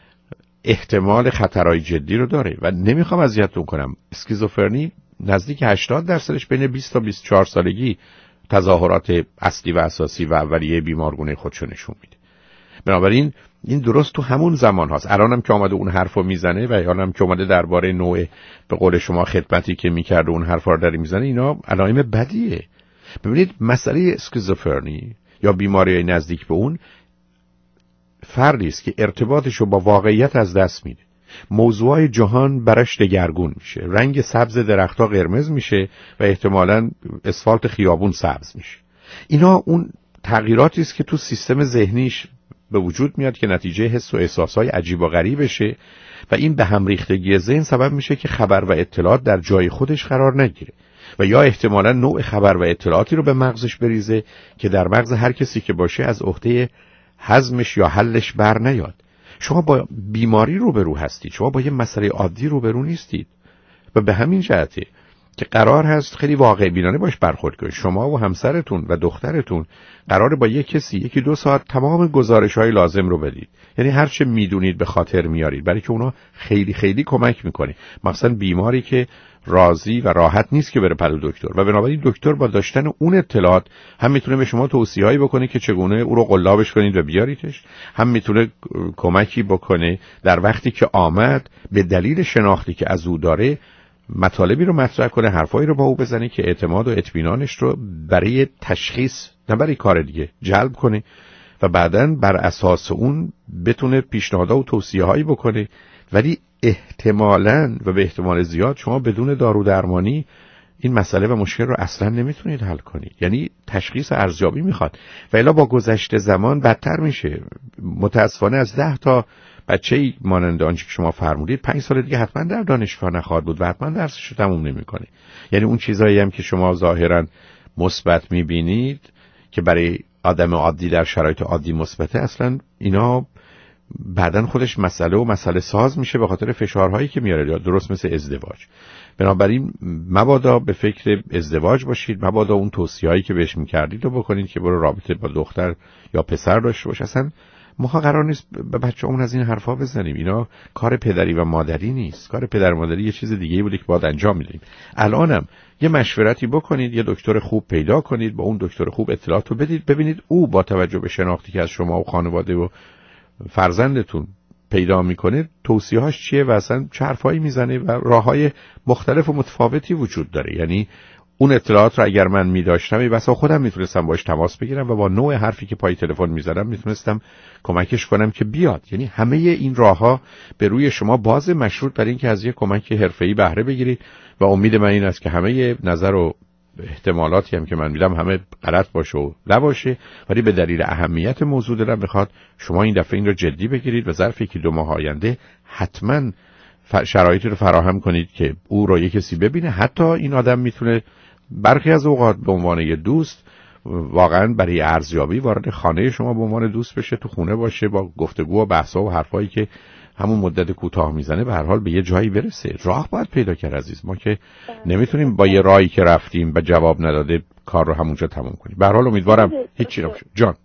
احتمال خطرهای جدی رو داره و نمیخوام اذیتتون کنم. اسکیزوفرنی نزدیک هشتاد درصدش بین بیست تا بیست و چهار سالگی تظاهرات اصلی و اساسی و اولیه بیمارگونه خودشو نشون میده. بنابراین این درست تو همون زمان هاست. الانم که آمده اون حرفو میزنه و الانم که اومده درباره نوع به قول شما خدمتی که میکرده اون حرفا رو داره میزنه، اینا علائم بدیه. ببینید مسئله اسکیزوفرنی یا بیماری نزدیک به اون فردی است که ارتباطش رو با واقعیت از دست میده. موضوع جهان برش دگرگون میشه، رنگ سبز درختها قرمز میشه و احتمالاً اسفالت خیابون سبز میشه. اینا اون تغییراتی است که تو سیستم ذهنیش به وجود میاد که نتیجه حس و احساسهای عجیب و غریبشه و این به هم ریختگی ذهن سبب میشه که خبر و اطلاعات در جای خودش قرار نگیره و یا احتمالاً نوع خبر و اطلاعاتی رو به مغزش بریزه که در مغز هر کسی که باشه از عهده هضمش یا حلش بر نیاد. شما با بیماری روبرو هستید، شما با یه مسئله عادی روبرو نیستید و به همین جهته که قرار هست خیلی واقع بینانه باش برخورد کنید. شما و همسرتون و دخترتون قراره با یک کسی یکی دو ساعت تمام گزارش‌های لازم رو بدید، یعنی هر چه میدونید به خاطر میارید، برای که اونا خیلی خیلی کمک میکنه، مثلا بیماری که راضی و راحت نیست که بره پلو دکتر و بنابراین دکتر با داشتن اون اطلاعات هم میتونه به شما توصیه‌ای بکنه که چگونه او رو قلابش کنید و بیاریدش، هم میتونه کمکی بکنه در وقتی که آمد به دلیل شناختی که از او داره مطالبی رو مطرح کنه، حرفایی رو با او بزنه که اعتماد و اطمینانش رو برای تشخیص نه برای کار دیگه جلب کنه و بعداً بر اساس اون بتونه پیشنهادها و توصیه‌هایی بکنه. ولی احتمالاً و به احتمال زیاد شما بدون دارو درمانی این مسئله و مشکل رو اصلاً نمیتونید حل کنید، یعنی تشخیص ارزیابی میخواد و الا با گذشت زمان بدتر میشه. متاسفانه از ده تا بچه‌ای مانند آنچه که شما فرمودید پنج سال دیگه حتما در دانشگاه نخواهد بود و حتما درسش رو تموم نمیکنه. یعنی اون چیزایی هم که شما ظاهراً مثبت میبینید که برای آدم عادی در شرایط عادی مثبته، اصلا اینا بعدن خودش مسئله و مسئله ساز میشه به خاطر فشارهایی که میاره، درست مثل ازدواج. بنابراین مبادا به فکر ازدواج باشید، مبادا اون توصیه‌هایی که بهش میکردید رو بکنید که برو رابطه با دختر یا پسر داشته باش. اصلا ما قرار نیست به بچه‌مون از این حرفا بزنیم، اینا کار پدری و مادری نیست، کار پدر و مادری یه چیز دیگه‌ای بوده که باید انجام میدیم. الانم یه مشورتی بکنید، یه دکتر خوب پیدا کنید، با اون دکتر خوب اطلاعات رو بدید، ببینید او با توجه به شناختی که از شما و خانواده و فرزندتون پیدا میکنه توصیه‌هاش چیه و اصلا چه حرفایی میزنه و راههای مختلف و متفاوتی وجود داره. یعنی اون اطلاعات رو اگر من می‌داشتم ای بسا خودم میتونستم باش تماس بگیرم و با نوع حرفی که پای تلفن می‌زدم میتونستم کمکش کنم که بیاد. یعنی همه این راه‌ها به روی شما باز، مشروط بر این که از یک کمک حرفه‌ای بهره بگیرید و امید من این است که همه نظر و احتمالاتی هم که من میدم همه غلط باشه و نباشه، ولی به دلیل اهمیت موضوع دلم بخواد شما این دفعه این رو جدی بگیرید و ظرف یکی دو ماه آینده حتما شرایطی رو فراهم کنید که او رو یک کسی ببینه. حتی این آدم میتونه برخی از اوقات به عنوان یه دوست واقعا برای ارزیابی وارد خانه شما به عنوان دوست بشه، تو خونه باشه، با گفتگو و بحثا و حرفایی که همون مدت کوتاه میزنه به هر حال به یه جایی برسه. راه باید پیدا کرد عزیز، ما که نمیتونیم با یه راهی که رفتیم و جواب نداده کار رو همونجا تموم کنیم. به هر حال امیدوارم هیچی نباشه. جان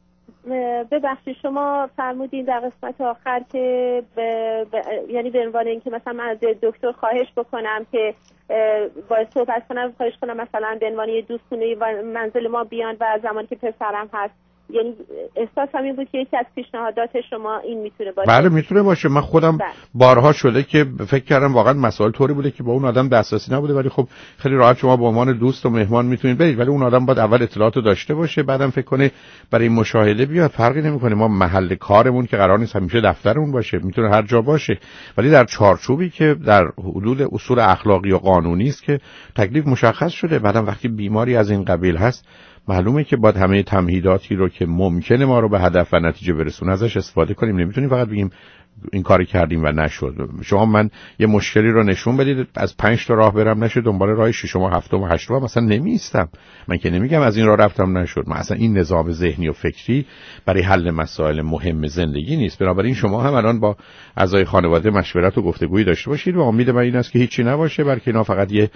ببخشید شما فرمودین در قسمت آخر که به ب... یعنی به عنوان اینکه مثلا من از دکتر خواهش بکنم که باید صحبت کنم، خواهش کنم مثلا به عنوان یه دوست خونه منزل ما بیان و زمانی که پسرم هست، یعنی احساس همین بود که یکی از پیشنهادات شما این میتونه باشه. بله میتونه باشه. من خودم بله. بارها شده که فکر کردم واقعا مسائل طوری بوده که با اون آدم دسترسی نبوده، ولی خب خیلی راحت شما به عنوان دوست و مهمان میتونید برید، ولی اون آدم باید اول اطلاعات رو داشته باشه، بعدم فکر کنه برای مشاهده بیاد. فرقی نمیکنه ما محل کارمون که قرار نیست همیشه دفترمون باشه، میتونه هر جا باشه، ولی در چارچوبی که در حدود اصول اخلاقی و قانونی است که تکلیف مشخص شده. بعدم وقتی بیماری از این قبیل هست معلومه که باید همه تمهیداتی رو که ممکنه ما رو به هدف و نتیجه برسونه ازش استفاده کنیم. نمیتونیم فقط بگیم این کاری کردیم و نشد. شما من یه مشکلی رو نشون بدید از پنج تا راه برم نشد، دنبال راه ششم و هفتم و هشتم مثلا نمیستم. من که نمیگم از این راه رفتم نشد، من اصلا این نظام ذهنی و فکری برای حل مسائل مهم زندگی نیست. بنابراین شما هم الان با اعضای خانواده مشورت و گفتگویی داشته باشید و امید من این است که هیچی نباشه، بلکه اینا فقط یه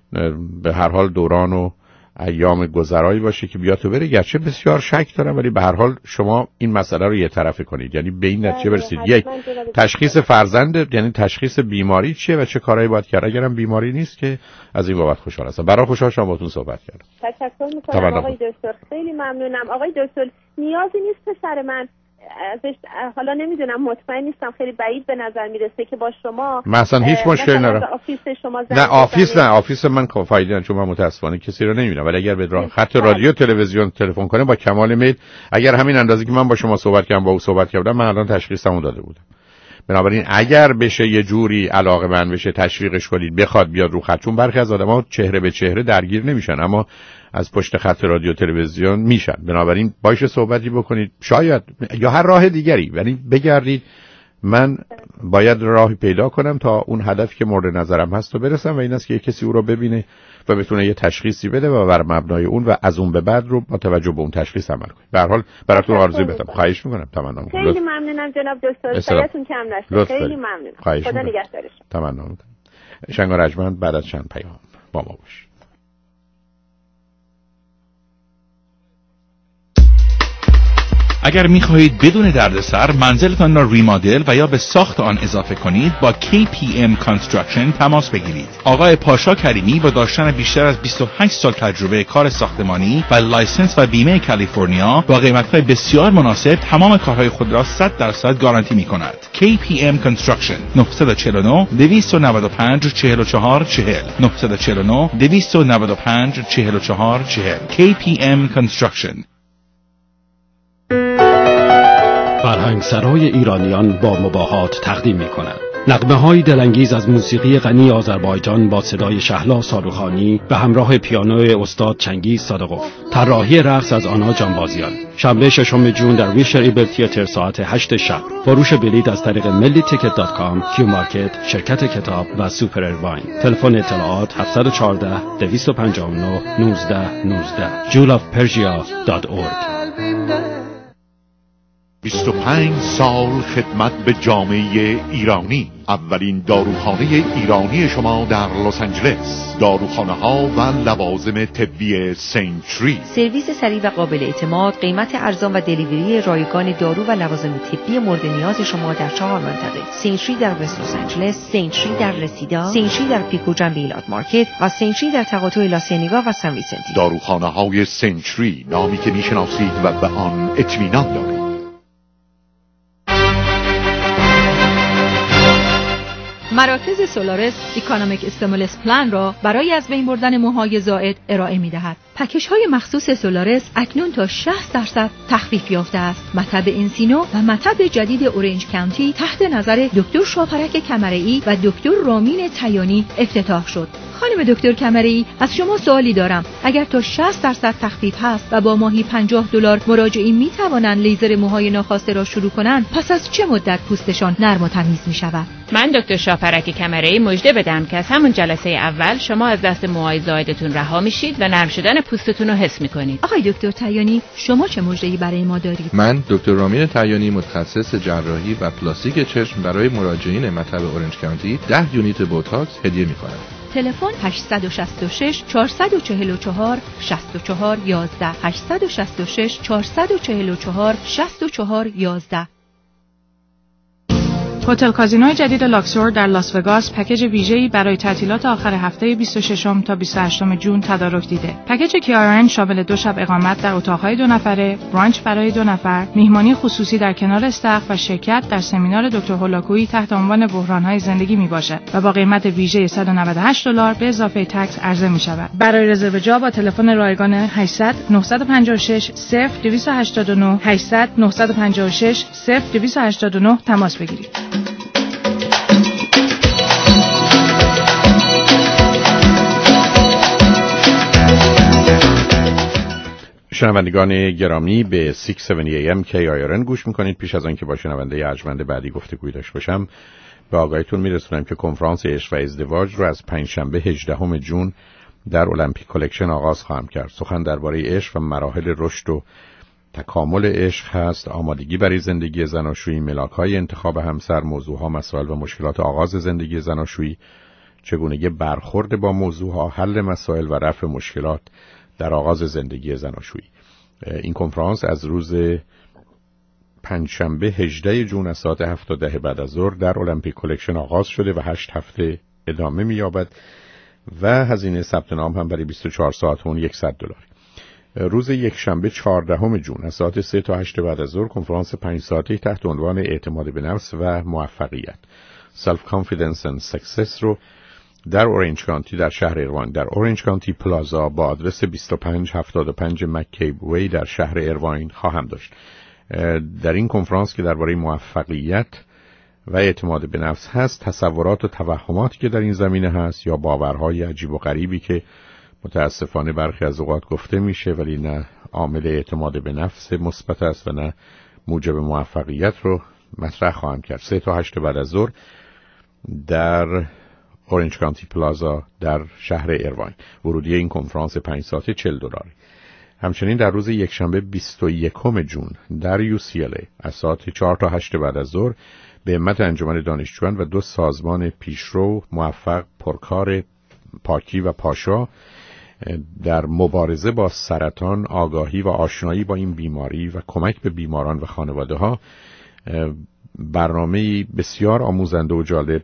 به هر حال دوران و ایام گذرایی باشه که بیا تو بره. گرچه بسیار شک دارم ولی به هر حال شما این مسئله رو یه طرفه کنید، یعنی به این نتیجه برسید یک تشخیص فرزند، یعنی تشخیص بیماری چیه و چه کارهایی باید کرد. اگرم بیماری نیست که از این بابت خوشحال هستم. برای خوشحال شدم باهاتون صحبت کردم. تشکر می‌کنم آقای دکتر، خیلی ممنونم. آقای دکتر نیازی نیست پسر من ازش، حالا نمیدونم مطمئن نیستم، خیلی بعید به نظر میرسه که با شما مثلا هیچ مشکلی ندارم. آفیس شما نه آفیس نه آفیس من فایده نداره چون من متاسفانه کسی رو نمیبینم، ولی اگر به راه خط رادیو تلویزیون تلفن کنه با کمال میل، اگر همین اندازه که من با شما صحبت کردم با او صحبت کردم من الان تشخیصمو داده بودم. بنابراین اگر بشه یه جوری علاقه من بشه تشویقش کنید بخواد بیاد رو خط، چون برخی از آدم‌ها چهره به چهره درگیر نمیشن اما از پشت خط رادیو تلویزیون میشن. بنابراین باشه صحبتی بکنید، شاید یا هر راه دیگری، ولی بگردید من باید راهی پیدا کنم تا اون هدفی که مورد نظرم هست رو برسم و این است که کسی او رو ببینه و بتونه یه تشخیصی بده و بر مبنای اون و از اون به بعد رو با توجه به اون تشخیص عمل کنه. به هر حال براتون آرزوی بدم. خواهش میکنم. تمنا میکنم. خیلی ممنونم جناب دکتر. سایتون کم نشه. خیلی ممنونم. خدا نگهدارش. تمنا میکنم. شنگار ارجمند بعد از چند پیام با ما باش. اگر می‌خواهید بدون دردسر منزلتان را ریمادل و یا به ساخت آن اضافه کنید، با کی پی ام Construction تماس بگیرید. آقای پاشا کریمی با داشتن بیشتر از بیست و هشت سال تجربه کار ساختمانی و لایسنس و بیمه کالیفرنیا با قیمت‌های بسیار مناسب تمام کارهای خود را صد درصد گارانتی می‌کند. کی پی ام Construction نه چهار نه دویست و نود و پنج چهل و چهار چهل نه چهار نه دویست و نود و پنج چهل و چهار چهل کی پی ام Construction. فرهنگسرای ایرانیان با مباهات تقدیم می‌کند. نغمه‌های دلانگیز از موسیقی غنی آذربایجان با صدای شهلا سالوخانی به همراه پیانو استاد چنگیز صادقوف. طراحی رقص از آنا جانبازیان. شنبه ششم جون در ویشر ایبل تئاتر ساعت هشت شب. فروش بلیط از طریق ملی تیکت دات کام، کیو مارکت، شرکت کتاب و سوپر ارواین. تلفن اطلاعات هفت یک چهار دو پنج نه یک نه یک نه جول آف پرژیا دات اورگ. بیست و پنج سال خدمت به جامعه ایرانی. اولین داروخانه ایرانی شما در لس آنجلس. داروخانه ها و لوازم طبی سنچری. سرویس سریع و قابل اعتماد، قیمت ارزان و دلیوری رایگان دارو و لوازم طبی مورد نیاز شما در چهار منطقه: سنچری در وست لس آنجلس، سنچری در رسیدا، سنچری در پیکو جنب ایلات مارکت و سنچری در تقاطع لاسینیگا و سن ویسنتی. داروخانه های سنچری، نامی که میشناسید و به آن اطمینان دارید. مراکز سولارس اکونومیک استیمولس پلان را برای از بین بردن موهای زائد ارائه می‌دهد. پکیج های مخصوص سولارس اکنون تا شصت درصد تخفیف یافته است. مطب انسینو و مطب جدید اورنج کانتی تحت نظر دکتر شاپرک کمرئی و دکتر رامین تیانی افتتاح شد. خانم دکتر کمرئی، از شما سوالی دارم. اگر تا شصت درصد تخفیف هست و با ماهی پنجاه دلار مراجعین می توانند لیزر موهای ناخواسته را شروع کنند، پس از چه مدت پوستشان نرم و تمیز می شود؟ من دکتر شاپرک کمرئی مژده بدم که از همون جلسه اول شما از دست موهای زائدتون رها میشید و نرم شدن پوستتون رو حس میکنید. آقای دکتر تیانی، شما چه مژده‌ای برای ما دارید؟ من دکتر رامین تیانی، متخصص جراحی و پلاستیک چشم، برای مراجعین مطب اورنج کانتی ده یونیت بوتاکس هدیه میکنم. تلفن هشت شش شش چهار چهار چهار شش چهار یک یک هشت شش شش چهار چهار چهار شش چهار یک یک. هتل کازینوی جدید لاکسور در لاس وگاس پکیج ویژه‌ای برای تعطیلات آخر هفته بیست و ششم تا بیست و هشتم جون تدارک دیده. پکیج کیارن شامل دو شب اقامت در اتاق‌های دو نفره، برانچ برای دو نفر، میهمانی خصوصی در کنار استخر و شرکت در سمینار دکتر هولاکویی تحت عنوان بحران‌های زندگی میباشد و با قیمت ویژه صد و نود و هشت دلار به اضافه تکس عرضه می‌شود. برای رزرو جا با تلفن رایگان هشتصد نه پنج شش صفر دویست و هشتاد و نه هشتصد نه پنج شش صفر دویست و هشتاد و نه تماس بگیرید. شنوندگان گرامی به ششصد و هفتاد ای ام کی آی آر ان گوش میکنید. پیش از آن که با شنونده ارجمند بعدی گفتگوی داشته باشم، به آگاهیتون میرسونم که کنفرانس عشق و ازدواج رو از پنجشنبه هجدهم جون در المپیک کلکشن آغاز خواهم کرد. سخن درباره عشق و مراحل رشد و تکامل عشق هست، آمادگی برای زندگی زناشویی، ملاک‌های انتخاب همسر، موضوعها، مسائل و مشکلات آغاز زندگی زناشویی، چگونگی برخورد با موضوعها، حل مسائل و رفع مشکلات در آغاز زندگی زناشویی. این کنفرانس از روز پنجشنبه هجدهم جون از ساعت هفت تا ده بعد از ظهر در المپیک کلکشن آغاز شده و هشت هفته ادامه می‌یابد و هزینه ثبت نام هم برای بیست و چهار ساعت اون صد دلار. روز یکشنبه چهاردهم جون از ساعت سه تا هشت بعد از ظهر کنفرانس پنج ساعته تحت عنوان اعتماد به نفس و موفقیت، Self Confidence and Success رو در اورنج کانتی در شهر ایرواین در اورنج کانتی پلازا با آدرس بیست و پنج هفتاد و پنج مککیب وی در شهر ایرواین خواهم داشت. در این کنفرانس که درباره موفقیت و اعتماد به نفس هست، تصورات و توهماتی که در این زمینه هست یا باورهای عجیب و غریبی که متاسفانه برخی از اوقات گفته میشه ولی نه عامل اعتماد به نفس مثبت است و نه موجب موفقیت رو مطرح خواهم کرد. سه تا هشت بعد از ظهر در اورنج کانتی پلازا در شهر ایرواین. ورودی این کنفرانس پنج ساعته چهل دلار. همچنین در روز یکشنبه بیست و یکم ژوئن در یو سی ال ای از ساعت چهار تا هشت بعد از ظهر به همت انجمن دانشجویان و دو سازمان پیشرو موفق پرکار پاکی و پاشا در مبارزه با سرطان آگاهی و آشنایی با این بیماری و کمک به بیماران و خانواده ها برنامه بسیار آموزنده و جالب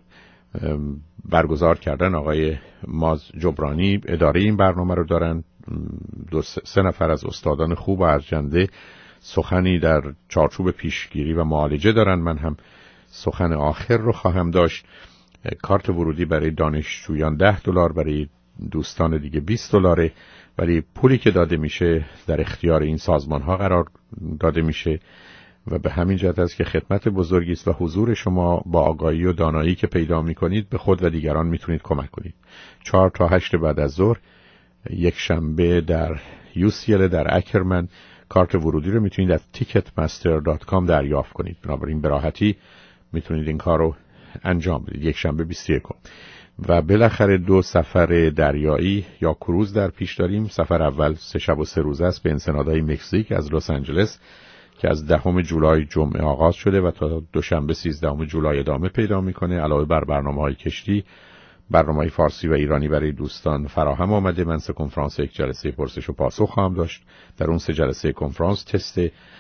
برگزار کردن. آقای ماز جبرانی اداره این برنامه رو دارن. دو سه نفر از استادان خوب و ارجنده سخنی در چارچوب پیشگیری و معالجه دارن. من هم سخن آخر رو خواهم داشت. کارت ورودی برای دانشجویان ده دلار، برای دوستان دیگه بیست دلاره، ولی پولی که داده میشه در اختیار این سازمان ها قرار داده میشه و به همین جهت است که خدمت بزرگی است و حضور شما با آگاهی و دانایی که پیدا میکنید به خود و دیگران میتونید کمک کنید. چهار تا هشت بعد از ظهر یک شنبه در یو سی ال در اکرمن. کارت ورودی رو میتونید از تیکت مستر دات کام دریافت کنید. بنابراین به راحتی میتونید این کار رو انجام بدید. یک شنبه بیست و یکم و بالاخره دو سفر دریایی یا کروز در پیش داریم. سفر اول سه شب و سه روز است به انسنادهای مکزیک از لس آنجلس که از دهم جولای جمعه آغاز شده و تا دوشنبه سیزدهم جولای ادامه پیدا میکنه. علاوه بر برنامه‌های کشتی، برنامه‌های فارسی و ایرانی برای دوستان فراهم آمده. من سه کنفرانس یک جلسه پرسش و پاسخ خواهم داشت. در اون سه جلسه کنفرانس تست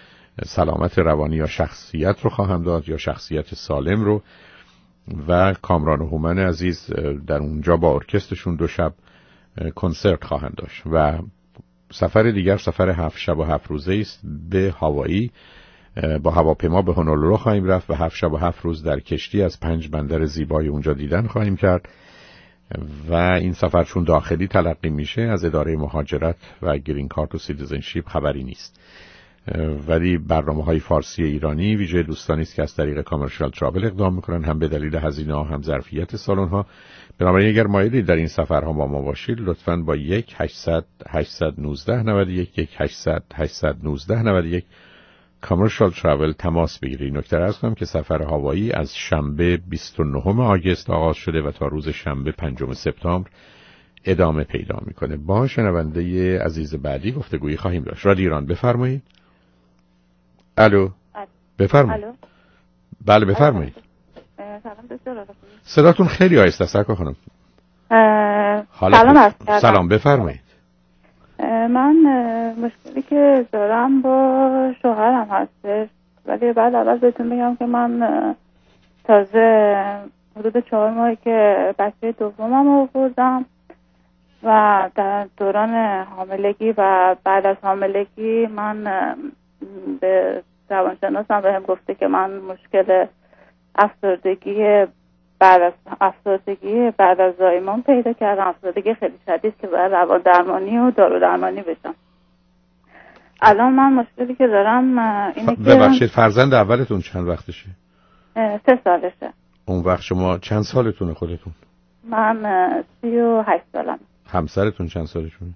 سلامت روانی یا شخصیت رو خواهم داد یا شخصیت سالم رو و کامران و هومن عزیز در اونجا با ارکسترشون دو شب کنسرت خواهند داشت. و سفر دیگر سفر هفت شب و هفت روزه است به هاوایی. با هواپیما به هونولولو خواهیم رفت و هفت شب و هفت روز در کشتی از پنج بندر زیبای اونجا دیدن خواهیم کرد و این سفر چون داخلی تلقی میشه از اداره مهاجرت و گرین کارت و سیتیزنشیپ خبری نیست، ولی برنامه‌های فارسی ایرانی ویژه دوستانی است که از طریق کامرشال ترابل اقدام میکنن، هم به دلیل هزینه ها هم ظرفیت سالن ها. بنابراین اگر مایلید در این سفرها با ما باشید لطفاً با یک هشتصد هشتصد و نوزده نود و یک یک هشتصد هشتصد و نوزده نود و یک کامرشال ترابل تماس بگیرید. نکته عرض کنم که سفر هوایی از شنبه بیست و نهم آگوست آغاز شده و تا روز شنبه پنجم سپتامبر ادامه پیدا میکنه. با شنونده عزیز بعدی گفتگویی خواهیم داشت. رادیو ایران بفرمایید. الو بفرمایید. الو بله بفرمایید. سلام دکتر. صداتون خیلی آهسته است سرکار خانم. سلام عرض کردم. سلام بفرمایید. من مشکلی که دارم با شوهرم هستش، ولی بعد اول بهتون بگم که من تازه حدود چهار ماهی که بچه دومم آوردم و در دوران حاملگی و بعد از حاملگی من به روانشناسم بهم گفته که من مشکل افسردگی بعد از افسردگی بعد از زایمان پیدا کردم. افسردگی خیلی شدید که باید روان درمانی و دارو درمانی بشم. الان من مشکلی که دارم اینه که ببخشید فرزند اولتون چند وقتشه؟ سه سالشه. اون وقت شما چند سالتونه خودتون؟ من سی و هشت سالم. همسرتون چند سالشونه؟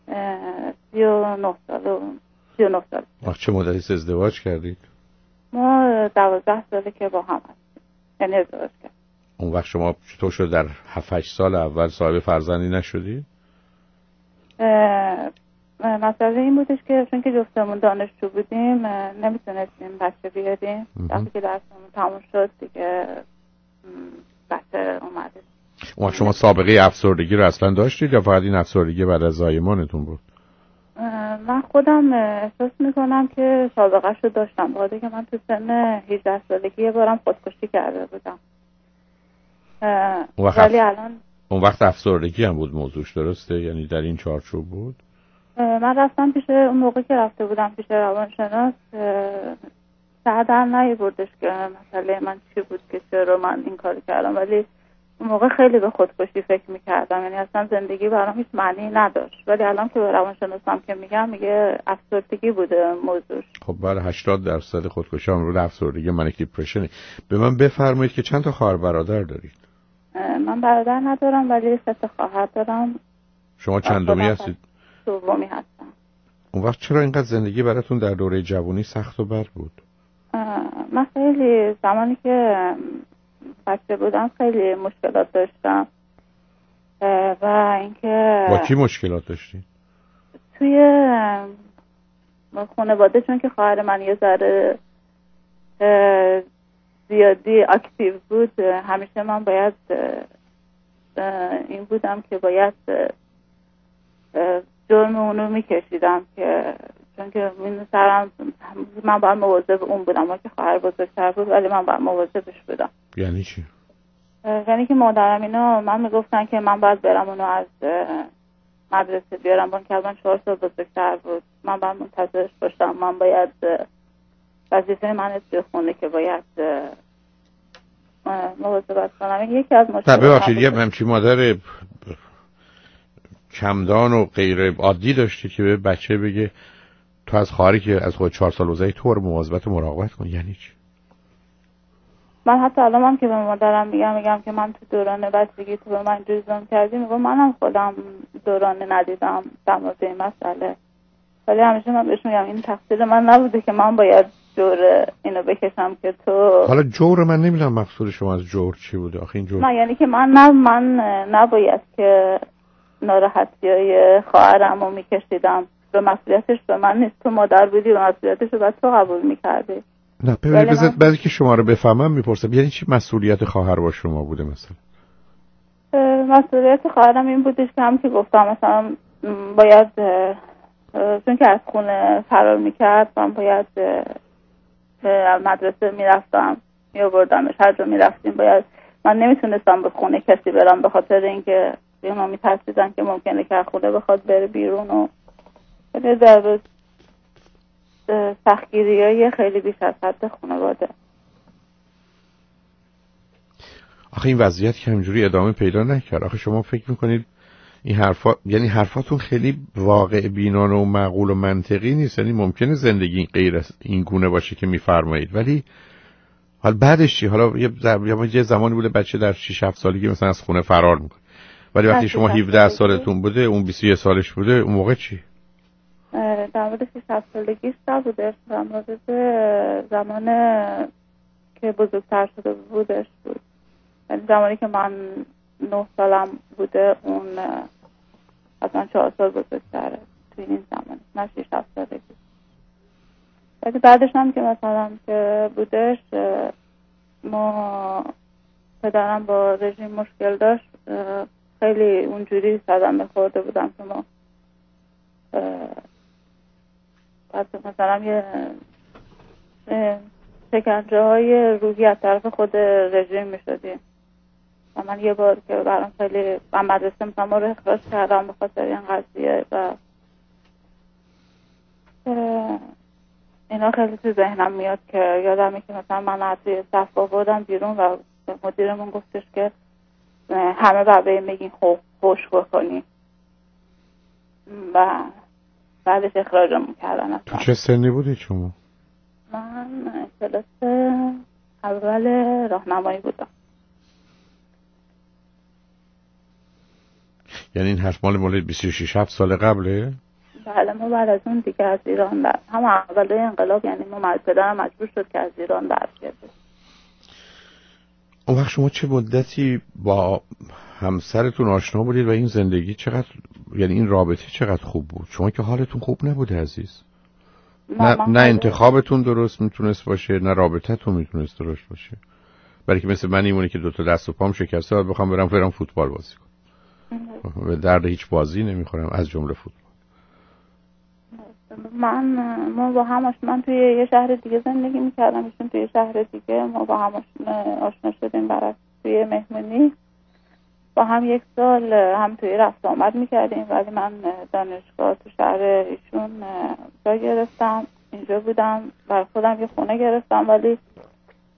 سی و نه سال. سی و نه سال. وقت چه مدتی ازدواج کردید؟ ما دوازده ساله که با هم هستیم، یعنی ازدواج کردیم. اون وقت شما چطور شد در هفت هشت سال اول صاحب فرزندی نشدید؟ مسئله این بودش که چون که جفتمون دانشجو بودیم نمیتونستیم بچه بیاریم. وقتی که درسمون تموم شد دیگه بچه اومده. اون شما سابقه افسردگی رو اصلا داشتید یا فقط این افسردگی بعد از زایمانتون بود؟ من خودم احساس میکنم که سابقه شو داشتم، بخاطر که من تو سن هجده سالگی یه بارم خودکشی کرده بودم. ولی الان اون وقت افسردگی هم بود موضوعش، درسته؟ یعنی در این چارچوب بود؟ من رفتم پیش اون موقع که رفته بودم پیش روانشناس سر در نیاوردش که مسئله من چی بود که چرا من این کار کردم، ولی اون موقع خیلی به خودکشی فکر میکردم، یعنی اصلا زندگی برام هیچ معنی نداشت. ولی الان که به روانشناسم که میگم میگه افسردگی بوده موضوعش. خب برای هشتاد درصد خودکشی هم رو افسردگی منیک دیپرشنه. به من بفرمایید که چند تا خواهر برادر دارید؟ من برادر ندارم ولی سه تا خواهر دارم. شما چندمی هستید؟ دومی هستم. اون وقت چرا اینقدر زندگی براتون در دوره جوانی سخت و بد بود؟ من خیلی زمانی که بچه بودم خیلی مشکلات داشتم و اینکه با کی مشکلات داشتی؟ توی خانواده، چون که خواهر من یه ذره زیادی اکتیو بود، همیشه من باید این بودم که باید جرم اونو میکشیدم که چون که من سرم من باید مواظب اون بودم، ما که خواهر بزرگتر بود ولی من باید مواظبش بودم. یعنی چی؟ یعنی که مادرم اینا من میگفتن که من باید برم اونو از مدرسه بیارم، بان که من چهار سال بزرگتر بود، من باید منتظرش باشم، من باید وظیفه من توی خونه که باید مواظبت کنم. یکی از مشکلات ببخشید یه همچین مادر کمدان و غیر عادی داشتی که به بچه بگه تو از خواهری که از خود چهار سال بزرگتره تو رو مواظبت و مراقبت کن؟ یعنی چی؟ من حتی الان هم که به مادرم میگم میگم که من تو دوران بچگی تو به من اینجوری ظلم کردی، میگم منم خودم دوران ندیدم در مورد این مسئله، ولی همیشه من بهش میگم این تقصیر من نبوده که من باید جور اینو بکشم که تو. حالا جور من نمیدونم مقصود شما از جور چی بوده آخه این جور؟ نه یعنی که من نه من نباید که ناراحتیای خواهرم رو میکشیدم، به مسئولیتش به من نیست، تو مادر بودی و مسئولیتش رو باید تو قبول میکردی. نه ببینید بذار بعدی که شما رو بفهمم میپرسم یعنی چی مسئولیت خواهر با شما بوده؟ مثلا مسئولیت خواهرم این بودش که هم که گفتم مثلا باید چون که از خونه فرار میکرد من باید مدرسه میرفتم میآوردمش، هر جا میرفتیم باید، من نمیتونستم به خونه کسی برم به خاطر اینکه ما میترسیدن که ممکنه که خونه بخواد بره بیرون و در روز سختگیری های خیلی بیش از حد خانواده. آخه این وضعیت که همینجوری ادامه پیدا نکرد. آخه شما فکر میکنید این حرفا، یعنی حرفاتون خیلی واقع بینانه و معقول و منطقی نیست، یعنی ممکنه زندگی غیر از این گونه باشه که میفرمایید، ولی حال بعدش چی؟ حالا یه یه زمانی بوده بچه در شش هفت سالگی مثلا از خونه فرار میکنه، ولی وقتی شما هفده سالتون بوده اون بیست و یک سالش بوده، اون موقع چی؟ در مورد شش هفت سالگیش نبودش، در مورد زمان که بزرگتر شده بودش بود، یعنی زمانی که من نه سالم بوده اون از من چهار سال بزرگتره توی این زمان، نه شش هفت سالگی. ولی بعدش هم که مثلا که بودش ما پدرم با رژیم مشکل داشت، خیلی اونجوری صدمه خورده بودم که ما بعد مثلا یه شکنجه های روحی از طرف خود رژیم می شدیم و من یه بار که برام خیلی من مدرسه مثلا ما رو اخراج کردم به خاطر این قضیه و اینا خیلی تو ذهنم میاد که یادمه که مثلا من از توی صف آوردم بیرون و مدیرمون گفتش که همه بابه میگین خوب خوش بکنی و بعدش اخراجمون کردن. تو چه سنی بودی شما؟ من کلاس اول راهنمایی بودم. یعنی این حرف مال مال بیست و شش هفت سال قبله؟ بله ما بعد از اون دیگه از ایران در هم اول انقلاب، یعنی ما پدرم مجبور شد که از ایران برگرده. اون وقت شما چه مدتی با همسرتون آشنا بودید و این زندگی چقدر، یعنی این رابطه چقدر خوب بود؟ شما که حالتون خوب نبوده عزیز. نه, نه انتخابتون درست میتونست باشه، نه رابطتون میتونست درست باشه، برای که مثل من ایمونه که دوتا دست و پام شکسته باید بخوام برم برم فوتبال بازی کنم، به درد هیچ بازی نمیخورم از جمله فوتبال. من ما با هم من توی یه شهر دیگه زندگی میکردم، ایشون توی شهر دیگه، ما با هم آشنا شدیم برای توی مهمونی، با هم یک سال هم توی رفت آمد میکردیم، ولی من دانشگاه تو شهر ایشون جا گرفتم، اینجا بودم، برای خودم یه خونه گرفتم، ولی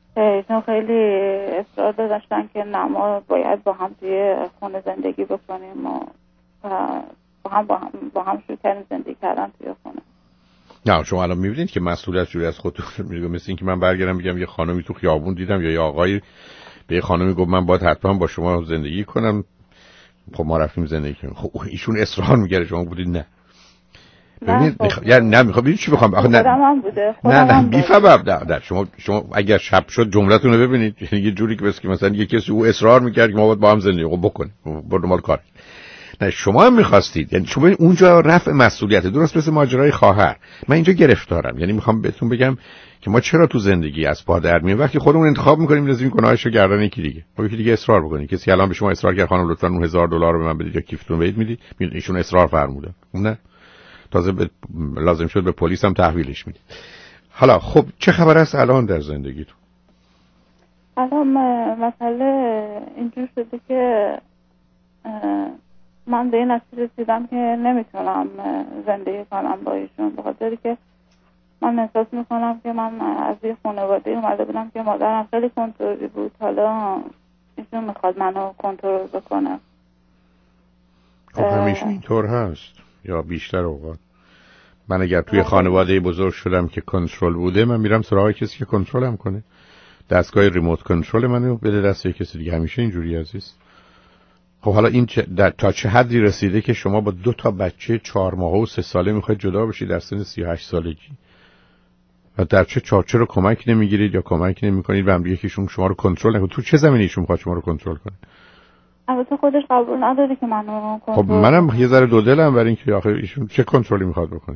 ایشون خیلی اصرار داشتن که نه ما باید با هم توی خونه زندگی بکنیم و با هم با هم, با هم شروع کردیم زندگی کردن توی خونه. نه شما الان میبینید که مسئولیت جوری از خودتون میگه، مثل این که من برگردم بگم یه خانمی تو خیابون دیدم یا یه آقایی به یه خانمی گفت من باید حتما با شما زندگی کنم، خب ما رفتیم زندگی کنیم. خب ایشون اصرار میگه شما بودید نه. ببینید میخ... یعنی نه میخوام ببینید چی بخوام. نه نه نه میفهمم. نه نه شما شما اگر شب شد جملتون رو ببینید، یعنی یه جوری که بس که مثلا یه کسی او اصرار میکرد که ما باید با هم زندگی خب بکنیم، برو مال کار. نه شما هم میخواستید، یعنی شما اونجا رفع مسئولیت، درست مثل ماجرای خواهر. من اینجا گرفتارم، یعنی میخوام بهتون بگم که ما چرا تو زندگی از پا در میایم وقتی خودمون انتخاب میکنیم میذاریم گناهشو گردن یکی دیگه. خب یکی دیگه اصرار بکنه، کسی الان به شما اصرار کرد خانم لطفاً اون هزار دلار رو به من بدید یا کیفتون بدید میدید، ایشون اصرار فرمودن، نه تازه ب... لازم شد به پلیس هم تحویلش میدید. حالا خب چه خبر است الان در زندگیتون؟ الان مسئله اینجور شده که من به این نتیجه رسیدم که نمیتونم زندگی کنم با ایشون، به خاطری که من احساس میکنم که من از یه خانواده اومده بودم که مادرم خیلی کنترلی بود، حالا ایشون میخواد منو کنترل بکنه. خب همیشه اینطور هست یا بیشتر اوقات؟ من اگر توی خانواده بزرگ شدم که کنترل بوده، من میرم سراغ کسی که کنترلم کنه. دستگاه ریموت کنترل منو بده دست کسی دیگه، همیشه اینجوری عزیز. خب حالا این چه در تا چه حدی رسیده که شما با دو تا بچه چهار ماهه و سه ساله میخواید جدا بشید در سن سی و هشت سالگی؟ و در چه چارچه رو کمک نمیگیرید یا کمک نمیکنید و هم یکیشون شما رو کنترل نکنه؟ تو چه زمینی ایشون میخواد شما رو کنترل کنه؟ البته خودش قبول نداره که منو کنترل. خب منم یه ذره دو دلم برای اینکه آخه ایشون چه کنترلی میخواد بکنه.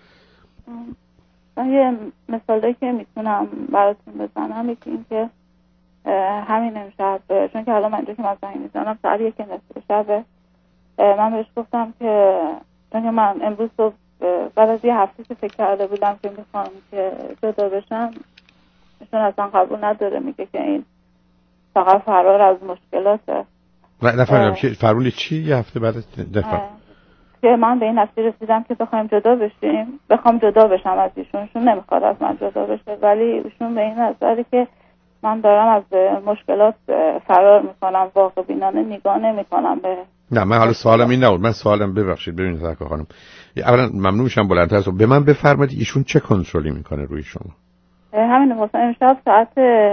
یه مثالی که میتونم براتون بزنم یکی این که همین امشب، چون که حالا من اینجا که من زنگ میزنم ساعت یک نصف شبه، من بهش گفتم که چون که من امروز صبح بعد از یه هفته که فکر کرده بودم که میخوام که جدا بشم، ایشون اصلا قبول نداره، میگه که این فقط فرار از مشکلاته. نفهمیدم چی فرار چی؟ یه هفته بعد دفعه که من به این نتیجه رسیدم که بخوایم جدا بشیم، بخوام جدا بشم از ایشون. ایشون نمیخواد از من جدا بشه، ولی ایشون به این نظری که من دارم از مشکلات فرار میکنم، واقع بینانه نگاه نمیکنم به. نه من حالا سوالم این نبود، من سوالم ببخشید ببینید زکا خانم، اولا ممنون میشم بلندتر به من بفرمایید ایشون چه کنترلی میکنه روی شما؟ همین مثلا امشب ساعت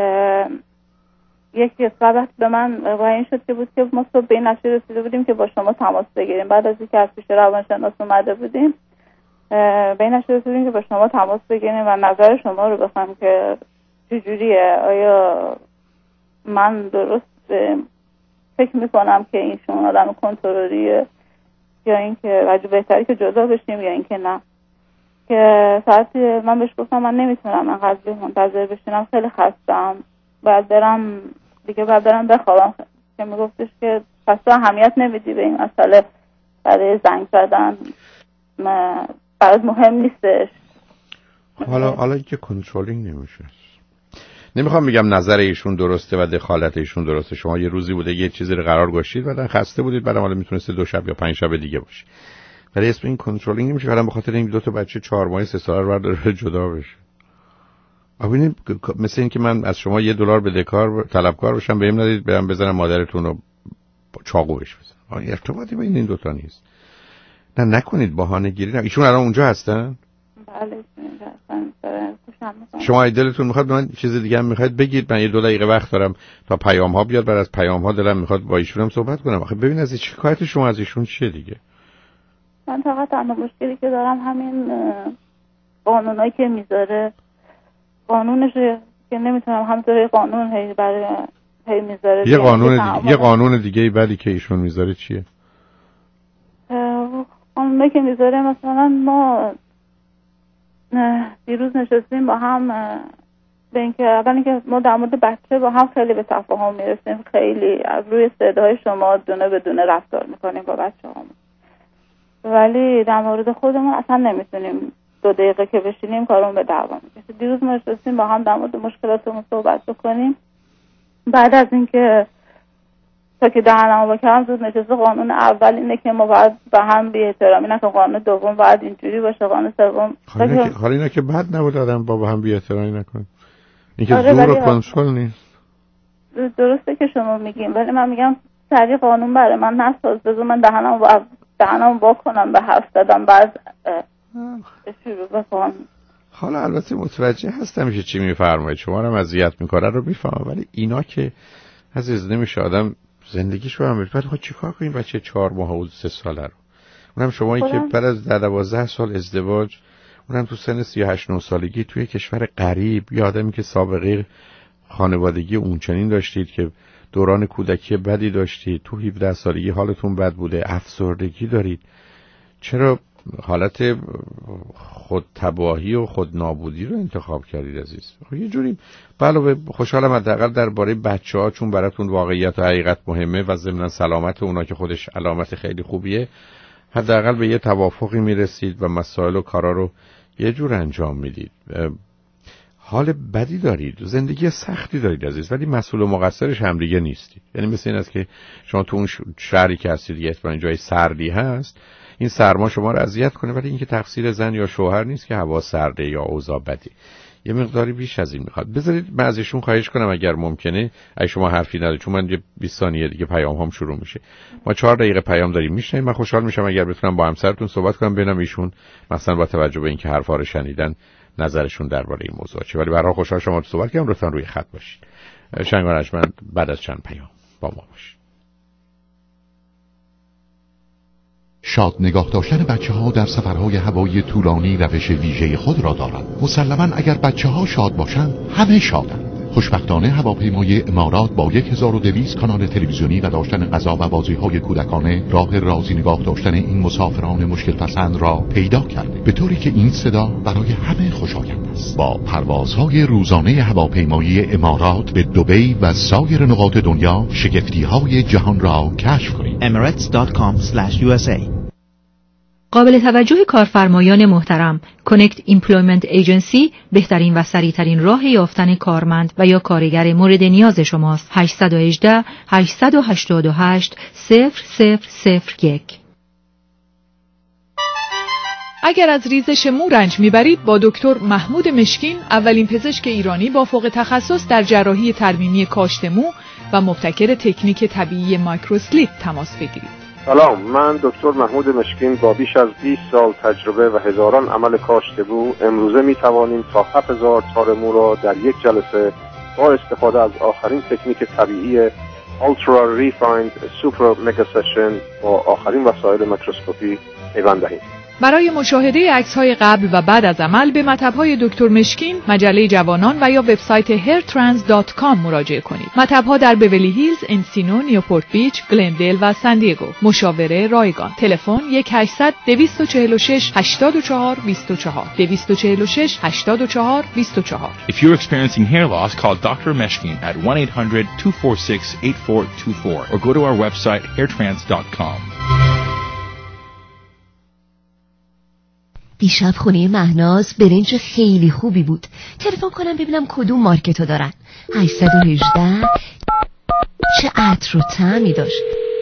یکی صبح به من این شد که بود که ما صبح به این نتیجه رسیده بودیم که با شما تماس بگیریم. بعد از اینکه از پیش روانشناس اومده بودیم به این نتیجه رسیدیم که با شما تماس بگیریم و نظر شما رو بخوام که چجوریه، آیا من درست فکر میکنم که ایشون آدم کنترلیه یا اینکه وجه بهتری که جدا بشیم یا اینکه نه. که ساعت من بهش گفتم من نمیتونم انقدر منتظر بشینم، خیلی خستم، باید برم دیگه، باید برم بخوابم. که میگفتش که پس تو اهمیت نمیدی به این مسئله، برای زنگ زدن برات مهم نیستش. حالا حالا که کنترلینگ نمیشه. نمیخوام بگم نظر ایشون درسته و دخالت ایشون درسته. شما یه روزی بوده یه چیزی رو قرار گذاشتید بعدن خسته بودید، بعدم حالا میتونسته دو شب یا پنج شب دیگه باشه. ولی اسم این کنترلینگ نمیشه. حالا به خاطر این دو تا بچه چهار ماهه سه ساله رو برداره جدا بشه. ببینید مثل این که من از شما یه دلار بدهکار طلبکار باشم بهم ندید برم بزنم مادرتون رو چاقو بهش بزنم. آیا ارتباطی بین این دو تا نیست؟ نه نکنید بهانه گیری. نه ایشون الان اونجا هستن؟ بله هستن. شما دلتون میخواد من چیز دیگه هم میخواید بگید، من یه دو دقیقه وقت دارم تا پیام ها بیاد، بعد از پیام ها دلم میخواد با ایشون هم صحبت کنم. آخه ببین از این شکایت شما از ایشون چیه دیگه؟ من فقط تنها مشکلی که دارم همین قانونایی که میذاره، قانونش که نمیتونم همونطوری قانون هی برای هی میذاره. یه قانون دیگه، یه قانون دیگه بعدی که ایشون میذاره چیه؟ قانونی که میذاره مثلا ما دیروز نشستیم با هم به اینکه اول اینکه ما در مورد بچه با هم خیلی به تفاهم میرسیم، خیلی از روی صدای شما دونه به دونه رفتار میکنیم با بچه هم، ولی در مورد خودمون اصلا نمیتونیم دو دقیقه که بشینیم کارون به دعوا میکشه. دیروز ما نشستیم با هم در مورد مشکلاتمون صحبت بکنیم، بعد از اینکه تا که دهنمو با کلم زود نشسته قانون اول اینه که ما باید به هم بی احترامی نکنیم، قانون دوم باید اینجوری باشه، قانون سوم حالا اینه که بد نبود آدم با هم بی احترامی نکنه. این که آره زور و کنترل نیست. درسته که شما میگین، ولی من میگم سریع قانون برای من نساز، بذار من دهنم با دهنم وا کنم به حرف زدم بعد شروع بکنم. حالا البته متوجه هستم که چی میفرمایید، شما رو اذیت میکنه رو میفهمم، ولی اینا که عزیز نمیشه آدم زندگیشو هم بره. بعد خود چیکار کنیم بچه چهار ماه و سه ساله رو، اونم شمایی که بعد از دوازده سال ازدواج، اونم تو سن سی و هشت نه سالگی توی کشور غریب، یه آدمی که سابقه خانوادگی اونچنین داشتید که دوران کودکی بدی داشتید، تو هفده سالگی حالتون بد بوده، افسردگی دارید، چرا حالت خود تباهی و خود نابودی رو انتخاب کردید عزیز؟ یه جوری علاوه خوشحالم حداقل درباره بچه‌ها، چون براتون واقعیت و حقیقت مهمه و ضمن سلامت اونا که خودش علامت خیلی خوبیه، حداقل به یه توافقی میرسید و مسائل و کارا رو یه جور انجام میدید. حال بدی دارید، زندگی سختی دارید عزیز، ولی مسئول و مقصرش هم دیگه نیستید. یعنی مثل این است که شما تو اون شهری که هستید یه احتمالاً جای سردی هست، این سرما شما رو اذیت کنه، ولی این که تقصیر زن یا شوهر نیست که هوا سرده یا اوضاع بده. یه مقداری بیش از این میخواد. بذارید من از ایشون خواهش کنم اگر ممکنه، اگه شما حرفی ندارید، چون من یه بیست ثانیه دیگه پیام هم شروع میشه، ما چهار دقیقه پیام داریم میشنیم. من خوشحال میشم اگر بتونم با همسرتون صحبت کنم، ببینم ایشون مثلا با توجه به اینکه حرفا رو شنیدن نظرشون درباره این موضوع چه. ولی برای خوشحال شما تو صحبت کردم، لطفا روی خط باشید. شنگ ارجمند بعد از چند پیام با ما باشید. شاد نگاه داشتن بچه ها در سفرهای هوایی طولانی روش ویژه خود را دارند. مسلماً اگر بچه ها شاد باشند، همه شادند. خوشبختانه هواپیمای امارات با هزار و دویست کانال تلویزیونی و داشتن غذا و بازی‌های کودکانه راه راضی نگاه داشتن این مسافران مشکل پسند را پیدا کرده، به طوری که این صدا برای همه خوشایند است. با پروازهای روزانه هواپیمایی امارات به دبی و سایر نقاط دنیا شگفتی‌های جهان را کشف کنید. emirates dot com slash u s a قابل توجه کارفرمایان محترم، کانکت ایمپلویمنت ایجنسی بهترین و سریعترین راه یافتن کارمند و یا کارگر مورد نیاز شماست. هشت یک هشت هشت هشت هشت صفر صفر صفر یک. اگر از ریزش مو رنج میبرید، با دکتر محمود مشکین، اولین پزشک ایرانی با فوق تخصص در جراحی ترمیمی کاشت مو و مبتکر تکنیک طبیعی مایکروسلیپ تماس بگیرید. سلام، من دکتر محمود مشکین با بیش از بیست سال تجربه و هزاران عمل کاشت مو امروزه می توانیم تا هفت هزار تار مو را در یک جلسه با استفاده از آخرین تکنیک طبیعی Ultra Refined Super Mega Session با آخرین وسایل میکروسکوپی پیوند دهیم. برای مشاهده عکس‌های قبل و بعد از عمل به مطب‌های دکتر مشکین، مجله جوانان و یا وبسایت هیر ترانس دات کام مراجعه کنید. مطب‌ها در بیولی هیلز، انسینو، نیوپورت بیچ، گلندل و سان دیگو. مشاوره رایگان. تلفن یک هشتصد دویست و چهل و شش هشتاد و چهار بیست و چهار دویست و چهل و شش هشتاد و چهار بیست و چهار. If you're experiencing hair loss, call doctor Meshkin at one eight hundred two four six eight four two four or go to our website hair trans dot com. دیشب خونه مهناز برنج خیلی خوبی بود. تلفن کنم ببینم کدوم مارکتو دارن. هشتصد و هجده. چه عطر و طعمی داشت.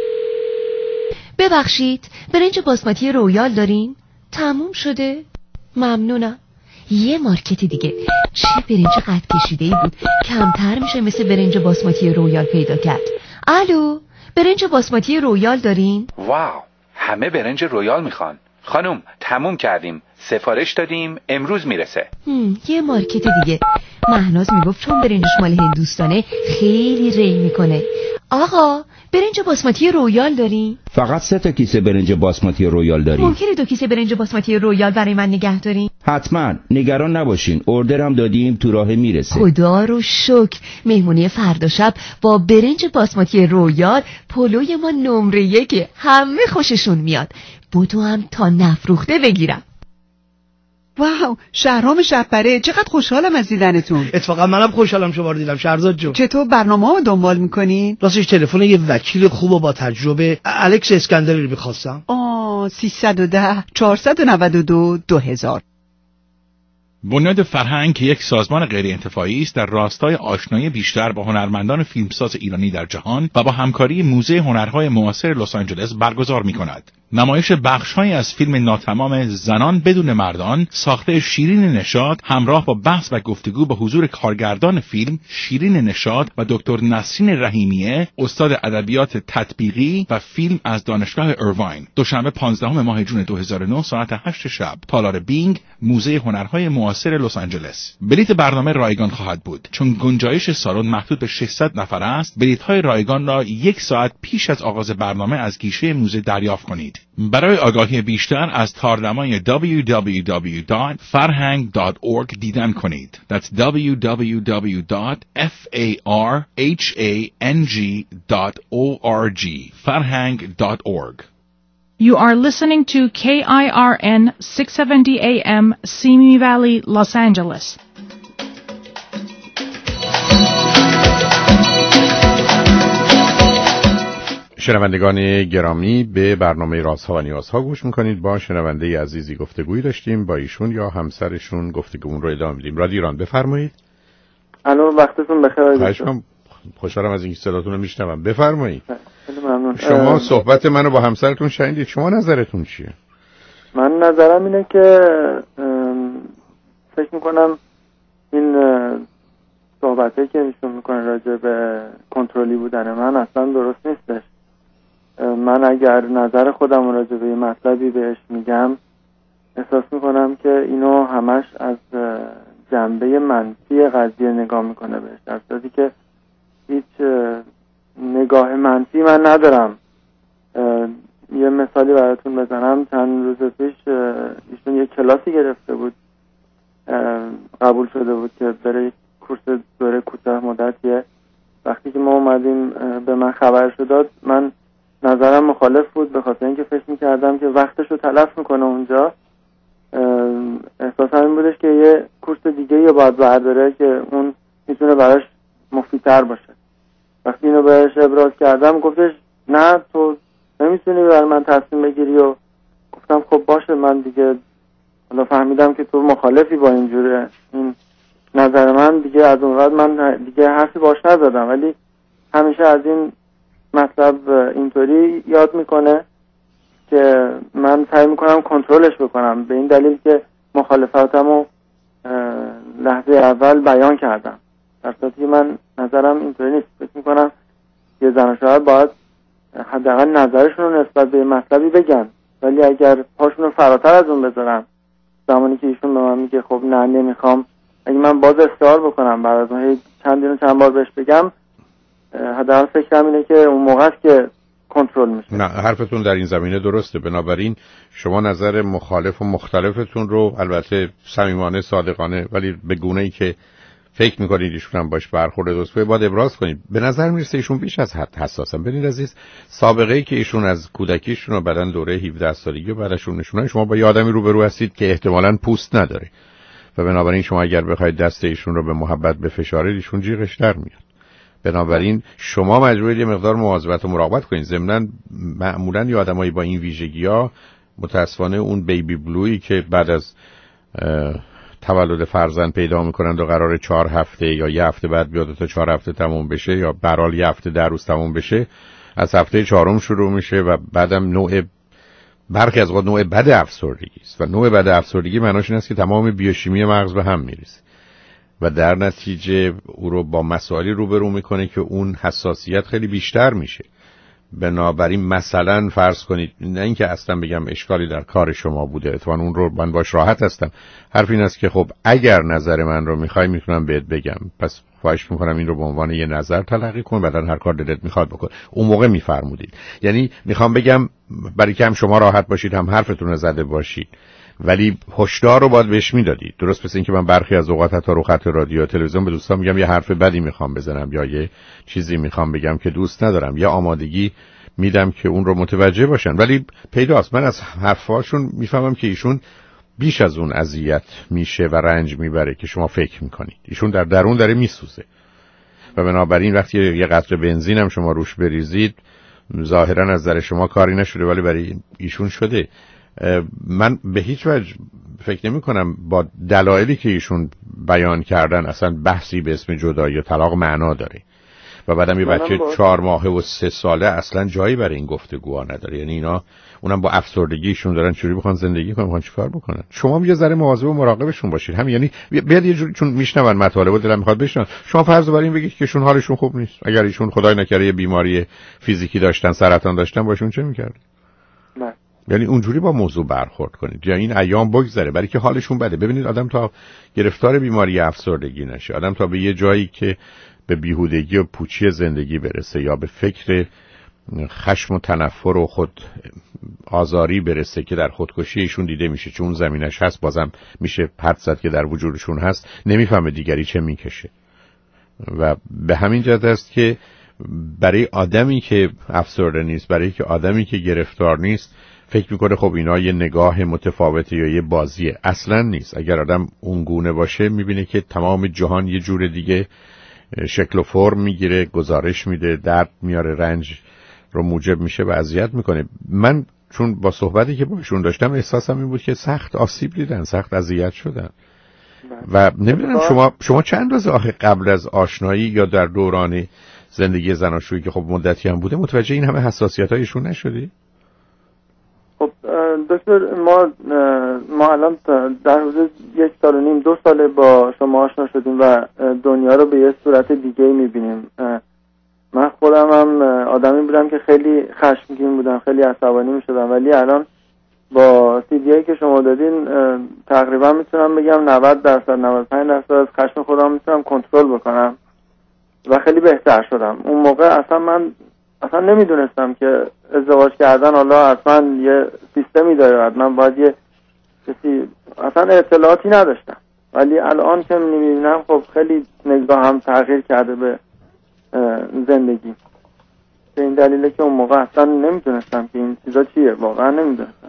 ببخشید، برنج باسمتی رویال دارین؟ تموم شده؟ ممنونم. یه مارکت دیگه. چه برنج قد کشیده‌ای بود. کمتر میشه مثل برنج باسمتی رویال پیدا کرد. الو، برنج باسمتی رویال دارین؟ واو، همه برنج رویال میخوان. خانم، تموم کردیم، سفارش دادیم، امروز میرسه. هم، یه مارکت دیگه. مهناز میگفت چون برنجش مال هندوستانه خیلی ری میکنه. آقا، برنج باسمتی رویال دارین؟ فقط سه تا کیسه برنج باسمتی رویال داریم. ممکنه دو کیسه برنج باسمتی رویال برای من نگه دارین؟ حتما، نگران نباشین، اوردرم دادیم، تو راه میرسه. خدا رو شکر. مهمونی فردا شب با برنج باسمتی رویال پلوی ما نمره یکه، همه خوششون میاد. بودو هم تا نفروخته بگیرم. واو، شهرام شبپره، چقدر خوشحالم از دیدنتون. اتفاقا منم خوشحالم شما رو دیدم شهرزاد جون. چطور برنامه ها دنبال میکنین؟ راستش تلفن یه وکیل خوب و با تجربه الکس اسکندری رو میخواستم. آه، سیصد و ده چهارصد و نود و دو دو هزار. بنیاد فرهنگ که یک سازمان غیر انتفاعی است در راستای آشنایی بیشتر با هنرمندان فیلمساز ایرانی در جهان و با همکاری موزه هنرهای معاصر لس آنجلس برگزار می‌کند. نمایش بخش‌هایی از فیلم ناتمام زنان بدون مردان ساخته شیرین نشاط همراه با بحث و گفتگو با حضور کارگردان فیلم شیرین نشاط و دکتر نسرین رحیمیه استاد ادبیات تطبیقی و فیلم از دانشگاه ایرواین، دوشنبه پانزدهم ماه جون دو هزار و نه ساعت هشت شب، تالار بینگ، موزه هنرهای معاصر لس آنجلس. بلیت برنامه رایگان خواهد بود. چون گنجایش سالن محدود به ششصد نفر است، بلیت‌های رایگان را یک ساعت پیش از آغاز برنامه از گیشه موزه دریافت کنید. برای آگاهی بیشتر از تارنمای دبلیو دبلیو دبلیو دات farhang دات org دیدن کنید. That's دبلیو دبلیو دبلیو دات farhang دات org farhang دات org. You are listening to K I R N six seventy A M Simi Valley, Los Angeles. شنوندگان گرامی، به برنامه رازها و نیازها گوش میکنید. با شنونده عزیزی گفتگویی داشتیم، با ایشون یا همسرشون گفتگومون رو ادامه میدیم. رادیو ایران، بفرمایید. الو، وقتتون بخیر. خواهشم، خوشحالم از اینکه صداتون رو میشنوم. بفرمایید. خیلی ممنون. شما صحبت منو با همسرتون شنیدید، شما نظرتون چیه؟ من نظرم اینه که فکر میکنم این صحبته که ایشون میکنه راجع به کنترلی بودن من اصلا درست نیستش. من اگر نظر خودم راجع به مطلبی بهش میگم، احساس میکنم که اینو همش از جنبه منفی قضیه نگاه میکنه بهش، در صورتی که هیچ نگاه منفی من ندارم. یه مثالی براتون بزنم. چند روز پیش ایشون یه کلاسی گرفته بود، قبول شده بود که بره کورس دوره کوتاه مدتیه. وقتی که ما اومدیم به من خبرشو داد، من نظرم مخالف بود، به خاطر اینکه فکر میکردم که وقتشو تلف میکنه اونجا. احساسم این بودش که یه کورس دیگه یا باید برداره که اون میتونه براش مفیدتر باشه. وقتی اینو بهش ابراز کردم، گفتش نه تو نمیتونی برای من تصمیم بگیری، و گفتم خب باشه، من دیگه حالا فهمیدم که تو مخالفی با اینجوره این نظر من، دیگه از اون بعد من دیگه حرفی باش نزدم. ولی همیشه از این مطلب اینطوری یاد میکنه که من سعی میکنم کنترلش بکنم، به این دلیل که مخالفتمو لحظه اول بیان کردم، در صورتی که من نظرم اینطوری نیست. فکر میکنم یه زن و شوهر باید حداقل نظرشون رو نسبت به مطلبی بگن، ولی اگر پاشون رو فراتر از اون بذارن، زمانی که ایشون به من میگه خب نه نمیخوام، اگه من باز اصرار بکنم بعد از اون چند دین و چند بار بهش بگم، حداقل فکرم اینه که اون موقع است که کنترل میشه. نه، حرفتون در این زمینه درسته. بنابراین شما نظر مخالف و مختلفتون رو البته صمیمانه، صادقانه، ولی به گونه‌ای که فکر میکنید ایشون هم باش برخورد درست باید ابراز کنید. به نظر میرسه ایشون بیش از حد حساسن. ببینید عزیز، سابقه‌ای که ایشون از کودکیشون و بعدن دوره هفده سالگی و بعدشون نشونن، شما با یه آدمی روبرو هستید که احتمالاً پوست نداره و بنابراین شما اگر بخواید دست ایشون رو به محبت بفشارید، ایشون جیغش در میاد. بنابراین شما مجبورید یه مقدار مواظبت و مراقبت کنید. ضمناً معمولاً یه آدمایی با این ویژگی‌ها متأسفانه اون بیبی بلویی که بعد از تولد فرزند پیدا میکنند و قرار چهار هفته یا یه هفته بعد بیاد تا چهار هفته تموم بشه، یا برال یه هفته در روز تموم بشه، از هفته چهارم شروع میشه و بعدم نوع برخی از وقت نوع بد افسردگی است و نوع بد افسردگی معناش این است که تمام بیوشیمی مغز به هم میریزه و در نتیجه او رو با مسائلی روبرو میکنه که اون حساسیت خیلی بیشتر میشه. بنابراین مثلا فرض کنید، نه اینکه اصلا بگم اشکالی در کار شما بوده، اتفاقا اون رو من باش راحت هستم، حرف این است که خب اگر نظر من رو میخوای میتونم بهت بگم، پس خواهش میکنم این رو به عنوان یه نظر تلقی کن، بعداً هر کار دلت میخواد بکن. اون موقع میفرمودید، یعنی میخوام بگم برای که هم شما راحت باشید هم حرفتون رو زده باشید، ولی هشدار رو باید بهش میدادید. درست مثل اینکه من برخی از اوقات حتی رو خط رادیو و تلویزیون به دوستان میگم یه حرف بدی میخوام بزنم یا یه چیزی میخوام بگم که دوست ندارم، یا آمادگی میدم که اون رو متوجه باشن، ولی پیداست من از حرفاشون میفهمم که ایشون بیش از اون اذیت میشه و رنج میبره که شما فکر میکنید. ایشون در درون داره میسوزه و بنابراین وقتی یه قطره بنزین هم شما روش بریزید، ظاهرا از نظر شما کاری نشده ولی برای ایشون شده. من به هیچ وجه فکر نمی کنم با دلایلی که ایشون بیان کردن اصلا بحثی به اسم جدایی یا طلاق معنا داره. و بعدم یه بچه چهار ماهه و سه ساله اصلا جایی برای این گفتگوها نداره. یعنی اینا اونم با افسردگیشون دارن چجوری بخوان زندگی کنن، میخوان چیکار بکنن. شما هم یه ذره مواظب و مراقبشون باشید. همین یعنی بیاد یه جوری چون میشنون مطالب و دلم میخواد بشنون، شما فرض بر این بگید که ایشون حالشون خوب نیست. اگر ایشون خدای نکرده یه بیماری فیزیکی داشتن، سرطان داشتن، باشون چه میکرد؟ نه. یعنی اونجوری با موضوع برخورد کنید یا این ایام بگذره برای که حالشون بده. ببینید آدم تا گرفتار بیماری افسردگی نشه، آدم تا به یه جایی که به بیهودگی و پوچی زندگی برسه یا به فکر خشم و تنفر و خود آزاری برسه که در خودکشی ایشون دیده میشه، چون زمینش هست، بازم میشه حد زد که در وجودشون هست، نمیفهمه دیگری چه میکشه. و به همین جهت است که برای آدمی که افسرده نیست، برای که آدمی که گرفتار نیست، فکر میکنه خب اینا یه نگاه متفاوته یا یه بازیه. اصلا نیست. اگر آدم اونگونه باشه میبینه که تمام جهان یه جور دیگه شکل و فرم میگیره، گزارش میده، درد میاره، رنج رو موجب میشه و اذیت میکنه. من چون با صحبتی که باشون داشتم احساسم این بود که سخت آسیب دیدن، سخت اذیت شدن. و نمیدونم شما شما چند روز آخه قبل از آشنایی یا در دوران زندگی زناشویی که خب مدتی هم بوده متوجه این همه حساسیت‌هایشون نشدی؟ خب دکتر ما ما الان در حدود یک سال و نیم دو ساله با شما آشنا شدیم و دنیا رو به یه صورت دیگه میبینیم. من خودم هم آدمی بودم که خیلی خشمگین بودم، خیلی عصبانی میشدم، ولی الان با سیدیایی که شما دادین تقریبا میتونم بگم نود درصد نود و پنج درصد از خشم خودم میتونم کنترل بکنم و خیلی بهتر شدم. اون موقع اصلا من اصلا نمیدونستم که ازدواج کردن حالا اصلا یه سیستمی داره، من باید یه کسی، اصلا اطلاعاتی نداشتم، ولی الان که میبینم خب خیلی نگاه هم تغییر کرده به زندگی. به این دلیله که اون موقع اصلا نمیدونستم که این چیزا چیه، واقعا نمیدونستم.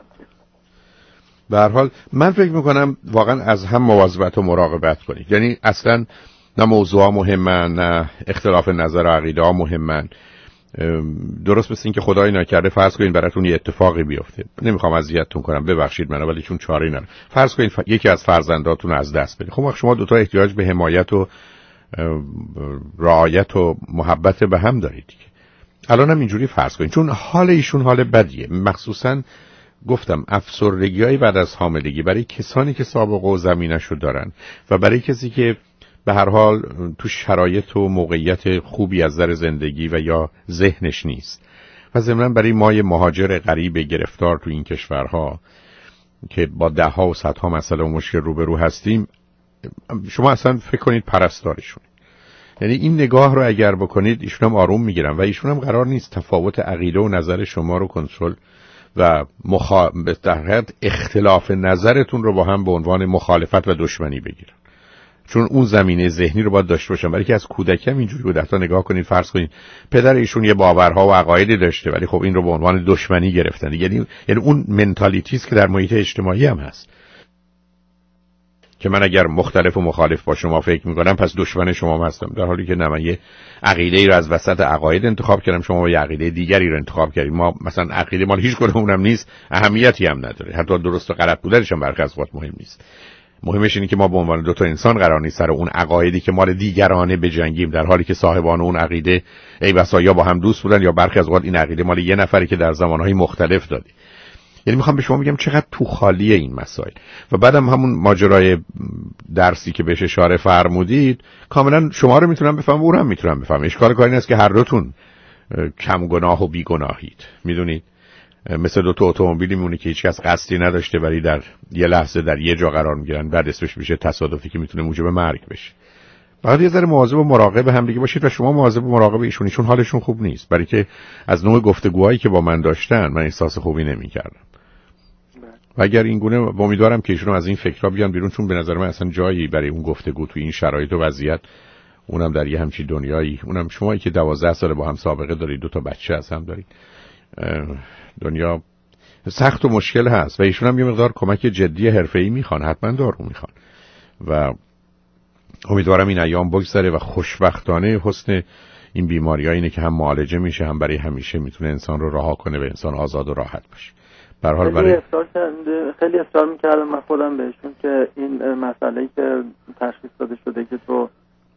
به هر حال من فکر میکنم واقعا از هم مواظبت و مراقبت کنید. یعنی اصلا نه موضوعا مهمن، نه اختلاف نظر و عقیده ها مهمن. درست مثل این که خدای نکرده فرض کنین براتون یه اتفاقی بیفته، نمیخوام اذیتتون کنم ببخشید منو، ولی چون چاره‌ای ندارم، فرض کنین ف... یکی از فرزنداتون از دست بدید. خب وقت شما دو تا احتیاج به حمایت و رعایت و محبت به هم دارید دیگه. الان هم اینجوری فرض کنین، چون حال ایشون حال بدیه، مخصوصا گفتم افسردگی‌های بعد از حاملگی برای کسانی که سابقه و زمینه‌شو دارن و برای کسی که به هر حال تو شرایط و موقعیت خوبی از نظر زندگی و یا ذهنش نیست. و ضمناً برای ما مهاجر غریب گرفتار تو این کشورها که با ده ها و صدها مسئله و مشکل روبرو هستیم، شما اصلا فکر کنید پرستارشون. یعنی این نگاه رو اگر بکنید ایشون هم آروم میگیرن و ایشون هم قرار نیست تفاوت عقیده و نظر شما رو کنترل و مخا... در حقیقت اختلاف نظرتون رو با هم به عنوان مخالفت و دشمنی بگیرن، چون اون زمینه ذهنی رو باید داشته باشن. برای که از کودکم اینجوری بود. حتی نگاه کنید فرض کنید پدر ایشون یه باورها و عقایدی داشته ولی خب این رو به عنوان دشمنی گرفتن. یعنی یعنی اون منتالیتی است که در محیط اجتماعی هم هست که من اگر مختلف و مخالف با شما فکر میکنم پس دشمن شما هم هستم، در حالی که نه، من یه عقیده ای رو از وسط عقاید انتخاب کردم، شما یه عقیده دیگری رو انتخاب کردید. ما مثلا عقیده مال هیچ کدومونم نیست، اهمیتی هم نداره، حتی درست و غلط بودنش هم برخی از وقت مهم نیست. مهمش اینه که ما به عنوان دو تا انسان قرار نیست سر اون عقایدی که مال دیگرانه بجنگیم، در حالی که صاحبان اون عقیده ای بسا یا با هم دوست بودن یا برخی از وقت این عقیده مال یه نفری که در زمانهای مختلف داده. یعنی میخوام به شما بگم چقدر تو خالیه این مسائل. و بعدم همون ماجرای درسی که بهش اشاره فرمودید، کاملا شما رو میتونم بفهمم، اون هم میتونم بفهمم. اشکال کاری نیست که هر دوتون کم گناه و بی گناهید. میدونید مثل دو تا اتومبیلی میمونه که هیچ کس قصدی نداشته ولی در یه لحظه در یه جا قرار میگیرن، بعد اسمش میشه تصادفی که میتونه موجب مرگ بشه. باید یه ذره مواظب و مراقب هم دیگه باشید و شما مواظب و مراقب ایشون. ایشون حالشون خوب نیست، برای که از نوع گفتگوهایی که با من داشتن من احساس خوبی نمیکردم. و اگر این گونه، امیدوارم که ایشون از این فکرها بیان بیرون، چون به نظر من اصلا جایی برای اون گفتگو تو این شرایط و وضعیت، اونم در یه همچین دنیایی، اونم شمایی که دوازده سال با هم سابقه دارید، دو تا بچه از هم دارید، دنیا سخت و مشکل هست و ایشون هم یه مقدار کمک جدی حرفه‌ای میخوان، حتما دارو میخوان. و امیدوارم این ایام بگذره و خوشبختانه حسن این بیماری‌ها اینه که هم معالجه میشه، هم برای همیشه میتونه انسان رو رها کنه و انسان آزاد و راحت باشه. به هر حال برای اصرار خیلی اصرار میکردم من خودم بهشون که این مسئله‌ای که تشخیص داده شده که تو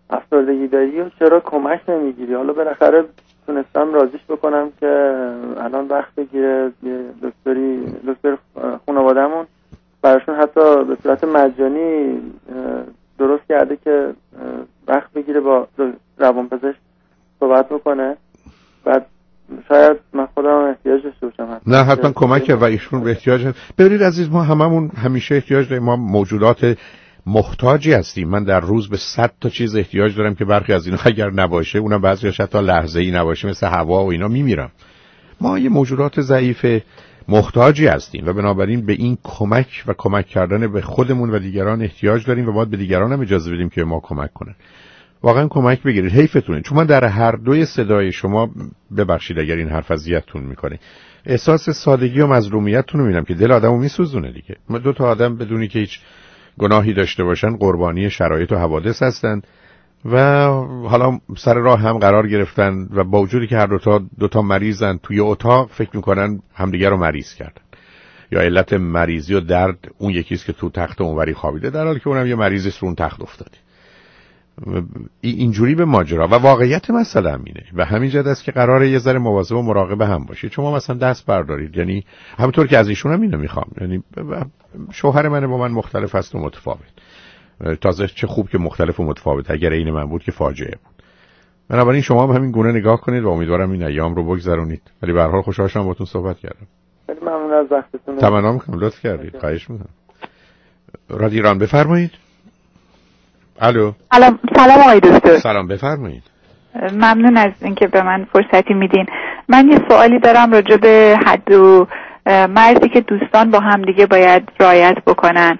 افسردگی داری و چرا کمک نمیگیری؟ حالا بالاخره تونستم راضیش بکنم که الان وقت بگیره یه دکتری دکتر خانواده‌مون براشون حتی به صورت مجانی درست کرده که وقت بگیره با روانپزشک صحبت بکنه. بعد شاید من خودم احتیاج داشته باشم. نه حتما کمک و ایشون به احتیاج هست. ببینید عزیز، ما هممون همیشه احتیاج داریم، ما موجودات محتاجی هستیم. من در روز به صد تا چیز احتیاج دارم که برخی از اینا اگر نباشه، اونم بعضیش حتی لحظه‌ای نباشه، مثل هوا و اینا میمیرم. ما یه موجودات ضعیف محتاجی هستیم و بنابراین به این کمک و کمک کردن به خودمون و دیگران احتیاج داریم و باید به دیگران هم اجازه بدیم که ما کمک کنن. واقعا کمک بگیرید، حیفتونه. چون من در هر دوی صدای شما، ببخشید اگر این حرف اذیتتون میکنه، احساس سادگی و مظلومیتتون رو میبینم که دل آدمو میسوزونه دیگه. ما دو تا آدم بدونی که هیچ گناهی داشته باشن قربانی شرایط و حوادث هستن و حالا سر راه هم قرار گرفتن و با وجودی که هر دو تا دو تا مریضن توی اتاق، فکر میکنن همدیگه رو مریض کردن یا علت مریضی و درد اون یکیست که تو تخت اونوری خوابیده، در حالی که اونم یه مریضی رو اون تخت افتاده. اینجوری به ماجرا و واقعیت مسئله همینه و همین جد است که قراره یه ذره مواظب و مراقب هم باشید. شما مثلا دست بردارید، یعنی همونطور که از ایشون هم اینو میخوام، یعنی شوهر من با من مختلف است و متفاوت. تازه چه خوب که مختلف و متفاوت، اگر این من بود که فاجعه بود. بنابراین شما هم همین گونه نگاه کنید و امیدوارم این ایام رو بگذرونید. ولی به هر حال خوشحال شدم باهاتون صحبت کردم. خیلی ممنون از وقتتون. تمنا میکنم، لطف کردید. خواهش میکنم. رادیو ایران بفرمایید. الو. سلام سلام آقای دکتر. سلام بفرمایید. ممنون از اینکه به من فرصتی میدین. من یه سوالی دارم راجع به حد و مرزی که دوستان با هم دیگه باید رعایت بکنن.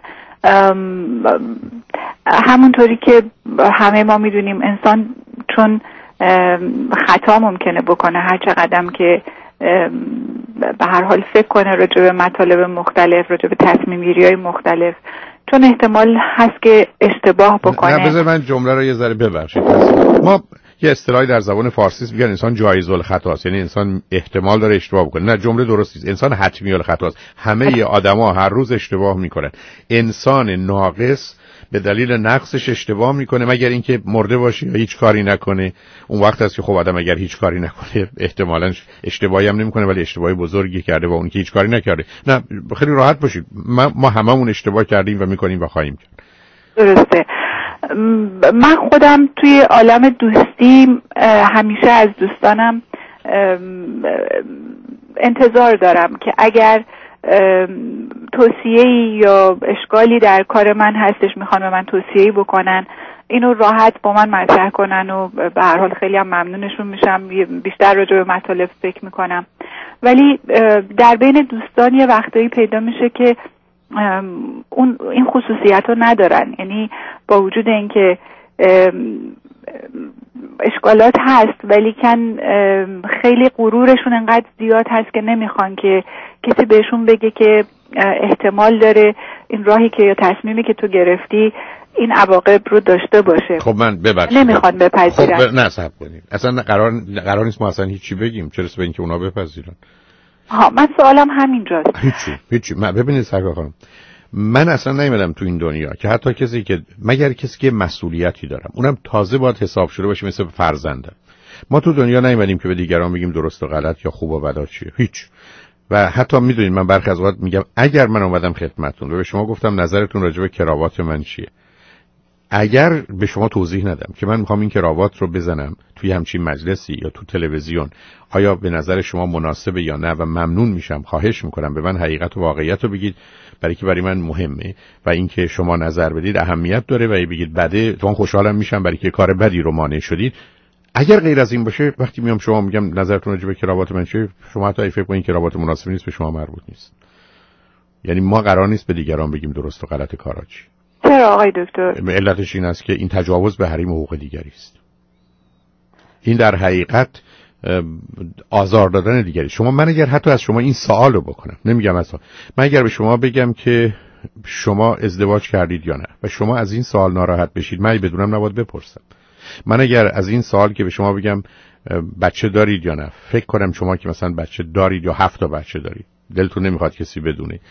همونطوری که همه ما میدونیم انسان چون خطا ممکنه بکنه هر چقدرم که به هر حال فکر کنه راجع به مطالب مختلف، راجع به تصمیم گیری های مختلف، چون احتمال هست که اشتباه بکنه. نه بذار من جمله رو یه ذره ببخشید. ما یه اصطلاحی در زبان فارسی میگن انسان جایز الخطاست، یعنی انسان احتمال داره اشتباه بکنه. نه، جمله درست نیست. انسان حتمی الخطاست. همه آدما هر روز اشتباه میکنن. انسان ناقص به دلیل نقصش اشتباه میکنه مگر اینکه مرده باشه یا هیچ کاری نکنه. اون وقت است که خب آدم اگر هیچ کاری نکنه احتمالاً اشتباهی هم نمیکنه، ولی اشتباهی بزرگی کرده و اون که هیچ کاری نکرده. نه خیلی راحت باشید، ما, ما هممون اشتباه کردیم و میکنیم و خواهیم کرد. درسته. من خودم توی عالم دوستی همیشه از دوستانم انتظار دارم که اگر توصیه‌ای یا اشکالی در کار من هستش میخوان به من توصیه‌ای بکنن، اینو راحت با من مطرح کنن و به هر حال خیلی هم ممنونشون میشم. بیشتر راجع به مطالب فکر میکنم. ولی در بین دوستان یه وقتایی پیدا میشه که اون این خصوصیت رو ندارن، یعنی با وجود اینکه اشکالات هست ولی کن خیلی غرورشون انقدر زیاد هست که نمیخوان که کسی بهشون بگه که احتمال داره این راهی که یا تصمیمی که تو گرفتی این عواقب رو داشته باشه. خب من ببخشید نمیخوان بپذیرن. خب ب... نه صبر کنید، اصلا قرار قرار نیست ما اصلا هیچی بگیم، چرا به اینکه اونا بپذیرن. ها من سوالم همینجاست. هیچی هیچی من ببینید سرکار خانم، من اصلا نیومدم تو این دنیا که حتی کسی که مگر کسی که مسئولیتی دارم اونم تازه باید حساب شده باشه مثل فرزندم. ما تو دنیا نیومدیم که به دیگران بگیم درست و غلط یا خوب و بد چیه، هیچ. و حتی میدونید من برخی از اوقات میگم اگر من اومدم خدمتتون و به شما گفتم نظرتون راجع به کراوات من چیه، اگر به شما توضیح ندم که من میخوام این کراوات رو بزنم توی همچین مجلسی یا تو تلویزیون، آیا به نظر شما مناسبه یا نه، و ممنون میشم، خواهش میکنم به من حقیقت و واقعیت رو بگید، برای که برای من مهمه و اینکه شما نظر بدید اهمیت داره و بگید بده تو خوشحالم میشم برای که کار بدی رو مانع شدید. اگر غیر از این باشه وقتی میام شما میگم نظرتون راجع به کراوات من چیه، شما حتی فکر کنید کراوات مناسب نیست، به شما مربوط نیست. یعنی ما قرار نیست به دیگران بگیم درست و غلط کارا چی. چرا آقای دکتر؟ علتش این است که این تجاوز به حریم حقوق دیگری است. این در حقیقت آزار دادن دیگری. شما من اگر حتی از شما این سوال رو بکنم، نمیگم از من اگر به شما بگم که شما ازدواج کردید یا نه و شما از این سوال ناراحت بشید، من بدونم نباید بپرسم. من اگر از این سوال که به شما بگم بچه دارید یا نه، فکر کنم شما که مثلا بچه دارید یا هفت تا بچه دارید، دلتون نمیخواد کسی بدونه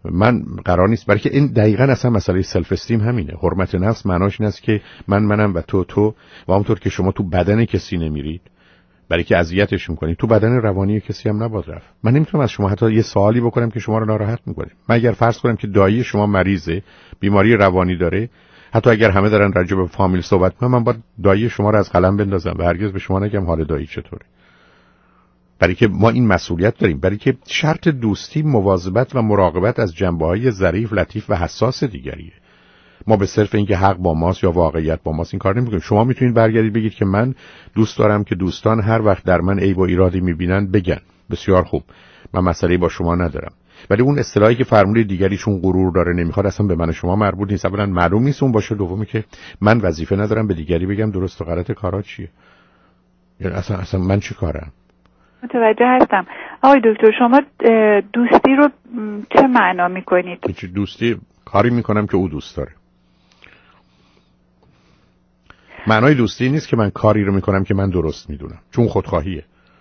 من قرار نیست، برای که این دقیقاً اصلا مسئله سلف استیم همینه. حرمت نفس معناش این است که من منم و تو تو و همونطور که شما تو بدن کسی نمیرید برای که اذیتش میکنید، تو بدن روانی کسی هم نباید رفت. من نمیتونم از شما حتی یه سوالی بکنم که شما رو ناراحت میکنه. من اگر فرض کنم که دایی شما مریضه، بیماری روانی داره، حتی اگر همه دارن راجع به فامیل صحبت میکنن، من باید دایی شما رو از قلم بندازم و هرگز به شما نگم حال دایی چطوره. برای که ما این مسئولیت داریم، برای که شرط دوستی مواظبت و مراقبت از جنبه‌های ظریف، لطیف و حساس دیگریه. ما به صرف اینکه حق با ماست یا واقعیت با ماست این کار نمی‌کنیم. شما میتونید برگردید بگید که من دوست دارم که دوستان هر وقت در من عیب و ایرادی می‌بینن بگن. بسیار خوب، من مسئله‌ای با شما ندارم. ولی اون اصطلاحی که فرموله دیگریشون غرور داره نمیخواد اصلا به من شما مربوط نیست. اولا معلوم نیست اون باشه، دومی که من وظیفه ندارم به دیگری بگم درست و غلط کارا چیه. یعنی اصلا اصلا من چی کارم؟ متوجه هستم. آقای دکتر شما دوستی رو چه معنا میکنید؟ چه دوستی؟ کاری میکنم که او دوست داره. معنای دوستی نیست که من کاری رو میکنم که من درست میدونم، چون خودخواهیه.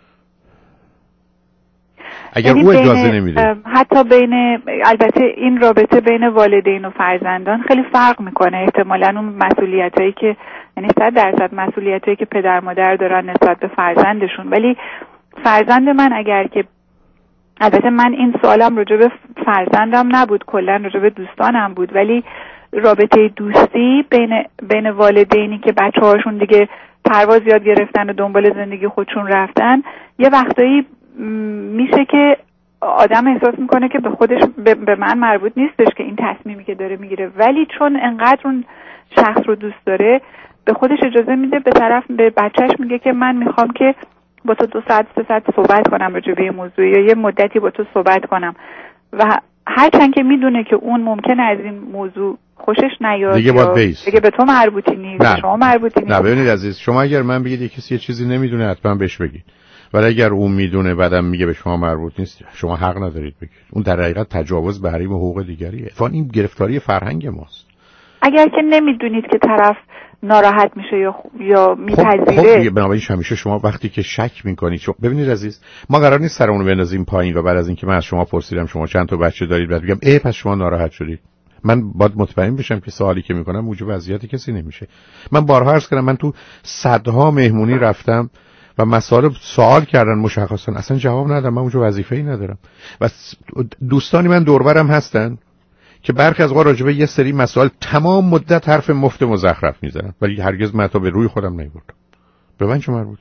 اگر او اجازه نمیده، حتی بین، البته این رابطه بین والدین و فرزندان خیلی فرق میکنه. احتمالاً اون مسئولیتایی که، یعنی صد درصد مسئولیتایی که پدر مادر دارن نسبت به فرزندشون، ولی فرزند من اگر که، البته من این سوالم راجع به فرزندم نبود، کلا راجع به دوستانم بود، ولی رابطه دوستی بین بین والدینی که بچه‌هاشون دیگه پرواز یاد گرفتن و دنبال زندگی خودشون رفتن، یه وقتایی میشه که آدم احساس میکنه که به خودش به من مربوط نیستش که این تصمیمی که داره میگیره، ولی چون انقدر اون شخص رو دوست داره به خودش اجازه میده، به طرف به بچهش میگه که من میخوام که با تو دو ساعت سه ساعت صحبت کنم راجع به یه موضوع یا یه مدتی با تو صحبت کنم، و هرچند که میدونه که اون ممکنه از این موضوع خوشش نیاد دیگه باید بیست. دیگه به تو مربوطی نیست، نه. شما مربوطی نیست. نه ببینید عزیز، شما اگر من بگید یه کسی یه چیزی نمیدونه حتما بهش بگید، ولی اگر اون میدونه بعدم میگه به شما مربوط نیست، شما حق ندارید بگید. اون در حقیقت تجاوز به حریم حقوق دیگریه. فان این گرفتاری فرهنگ ماست. اگر که نمیدونید که طرف ناراحت میشه یا یا میپذیره، خب بنابراین همیشه شما وقتی که شک میکنید، شما ببینید عزیز، ما قرار نیست سرمون رو بندازیم پایین و بعد از اینکه من از شما پرسیدم شما چند تا بچه دارید بعد بگم ای پس شما ناراحت شدید. من باید مطمئن بشم که سوالی که میکنم موجب اذیت کسی نمیشه. من بارها عرض کردم من تو صدها مهمونی رفتم و مسائل سوال کردن مشخصا اصلا جواب ندادم. من اونجا وظیفه‌ای ندارم و دوستانی من دور برم هستن که برخی از اوقات راجع به یه سری مسائل تمام مدت حرف مفت مزخرف میزنن ولی هرگز من تا به روی خودم نمیبردم. به من چه مربوط؟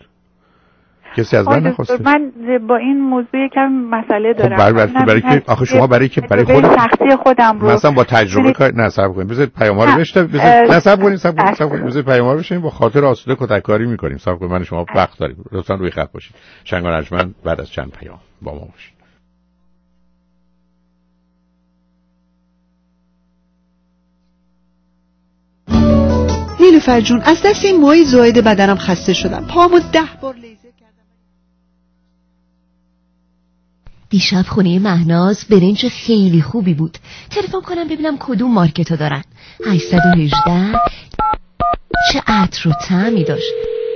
کسی از من نخواسته. من با این موضوع یکم مسئله دارم. خب برای برای, برای که آخه شما برای که برای خود شخصی خودم رو مثلا با تجربه کار نه صبر کنید بذارید پیام‌ها رو بشنوید، بذارید نه صبر کنید صبر کنید صبر کنید بذارید پیام‌ها رو بشنوید، با خاطر آسوده کتککاری می‌کنیم. صبر کنید من شما وقت داریم، لطفاً روی خط باشید. شنگان ارجمند بعد از چند پیام با ما باشید. نیلوفر جون از دست این موهای زائد بدنم خسته شدم. پامو ده بار لیزر کردم. دیشب خونه مهناز برنج خیلی خوبی بود. تلفن کنم ببینم کدوم مارکتو دارن. هشتصد و هجده چه عطر و طعمی داشت.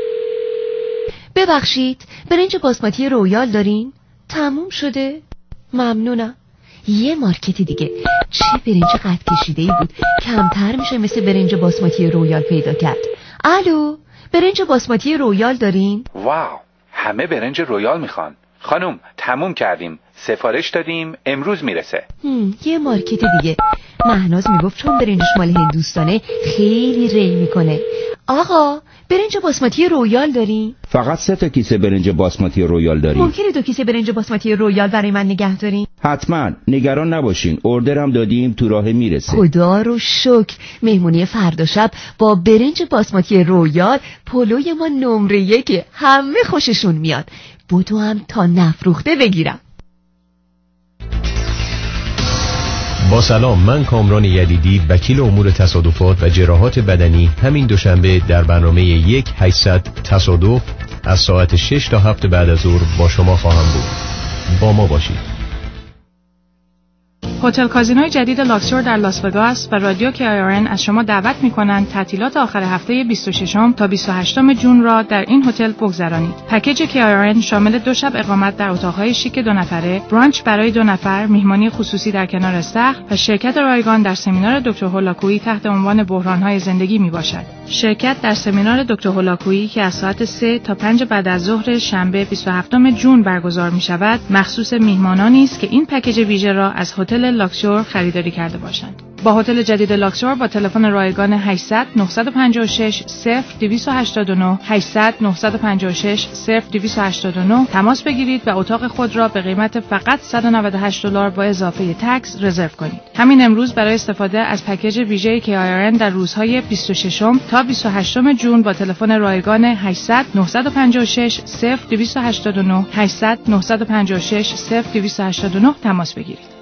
ببخشید برنج باسمتی رویال دارین؟ تموم شده؟ ممنونم. یه مارکت دیگه. چه برنج قد کشیده ای بود، کمتر میشه مثل برنج باسمتی رویال پیدا کرد. الو، برنج باسمتی رویال دارین؟ واو، همه برنج رویال میخوان. خانم تموم کردیم، سفارش دادیم، امروز میرسه. یه مارکت دیگه. مهناز میگفت چون برنجش مال هندوستانه خیلی ری میکنه. آقا برنج باسمتی رویال دارین؟ فقط سه تا کیسه برنج باسمتی رویال داریم. ممکنه دو کیسه برنج باسمتی رویال برای من نگه دارین؟ حتما، نگران نباشین، اوردرم دادیم تو راه میرسه. خدا رو شکر. مهمونی فردا شب با برنج باسمتی رویال پلوی ما نمره یکه، همه خوششون میاد. بودو هم تا نفروخته بگیرم. با سلام، من کامران یدیدی، وکیل امور تصادفات و جراحات بدنی، همین دوشنبه در برنامه یک هشتصد تصادف از ساعت شش تا هفت بعد از ظهر با شما خواهم بود. با ما باشید. هتل کازینوی جدید لاکسور در لاس وگاس و رادیو کی آی آر ان از شما دعوت می‌کنند تعطیلات آخر هفته بیست و ششم تا بیست و هشتم جون را در این هتل بگذرانید. پکیج کی آی آر ان شامل دو شب اقامت در اتاق‌های شیک دو نفره، برانچ برای دو نفر، میهمانی خصوصی در کنار استخر و شرکت رایگان در سمینار دکتر هولاکویی تحت عنوان بحران‌های زندگی میباشد. شرکت در سمینار دکتر هولاکویی که از ساعت سه تا پنج بعد از ظهر شنبه بیست و هفتم جون برگزار می‌شود، مخصوص میهمانانی است که این پکیج ویژه را از هتل لاکسور خریداری کرده باشند. با هتل جدید لاکسور با تلفن رایگان هشتصد نه پنج شش صفر دویست و هشتاد و نه هشتصد نه پنج شش صفر دویست و هشتاد و نه تماس بگیرید و اتاق خود را به قیمت فقط صد و نود و هشت دلار با اضافه تکس رزرو کنید. همین امروز برای استفاده از پکیج ویژه کی آی آر ان در روزهای بیست و ششم تا بیست و هشتم جون با تلفن رایگان هشتصد نه پنج شش صفر دویست و هشتاد و نه هشتصد نه پنج شش صفر دویست و هشتاد و نه تماس بگیرید.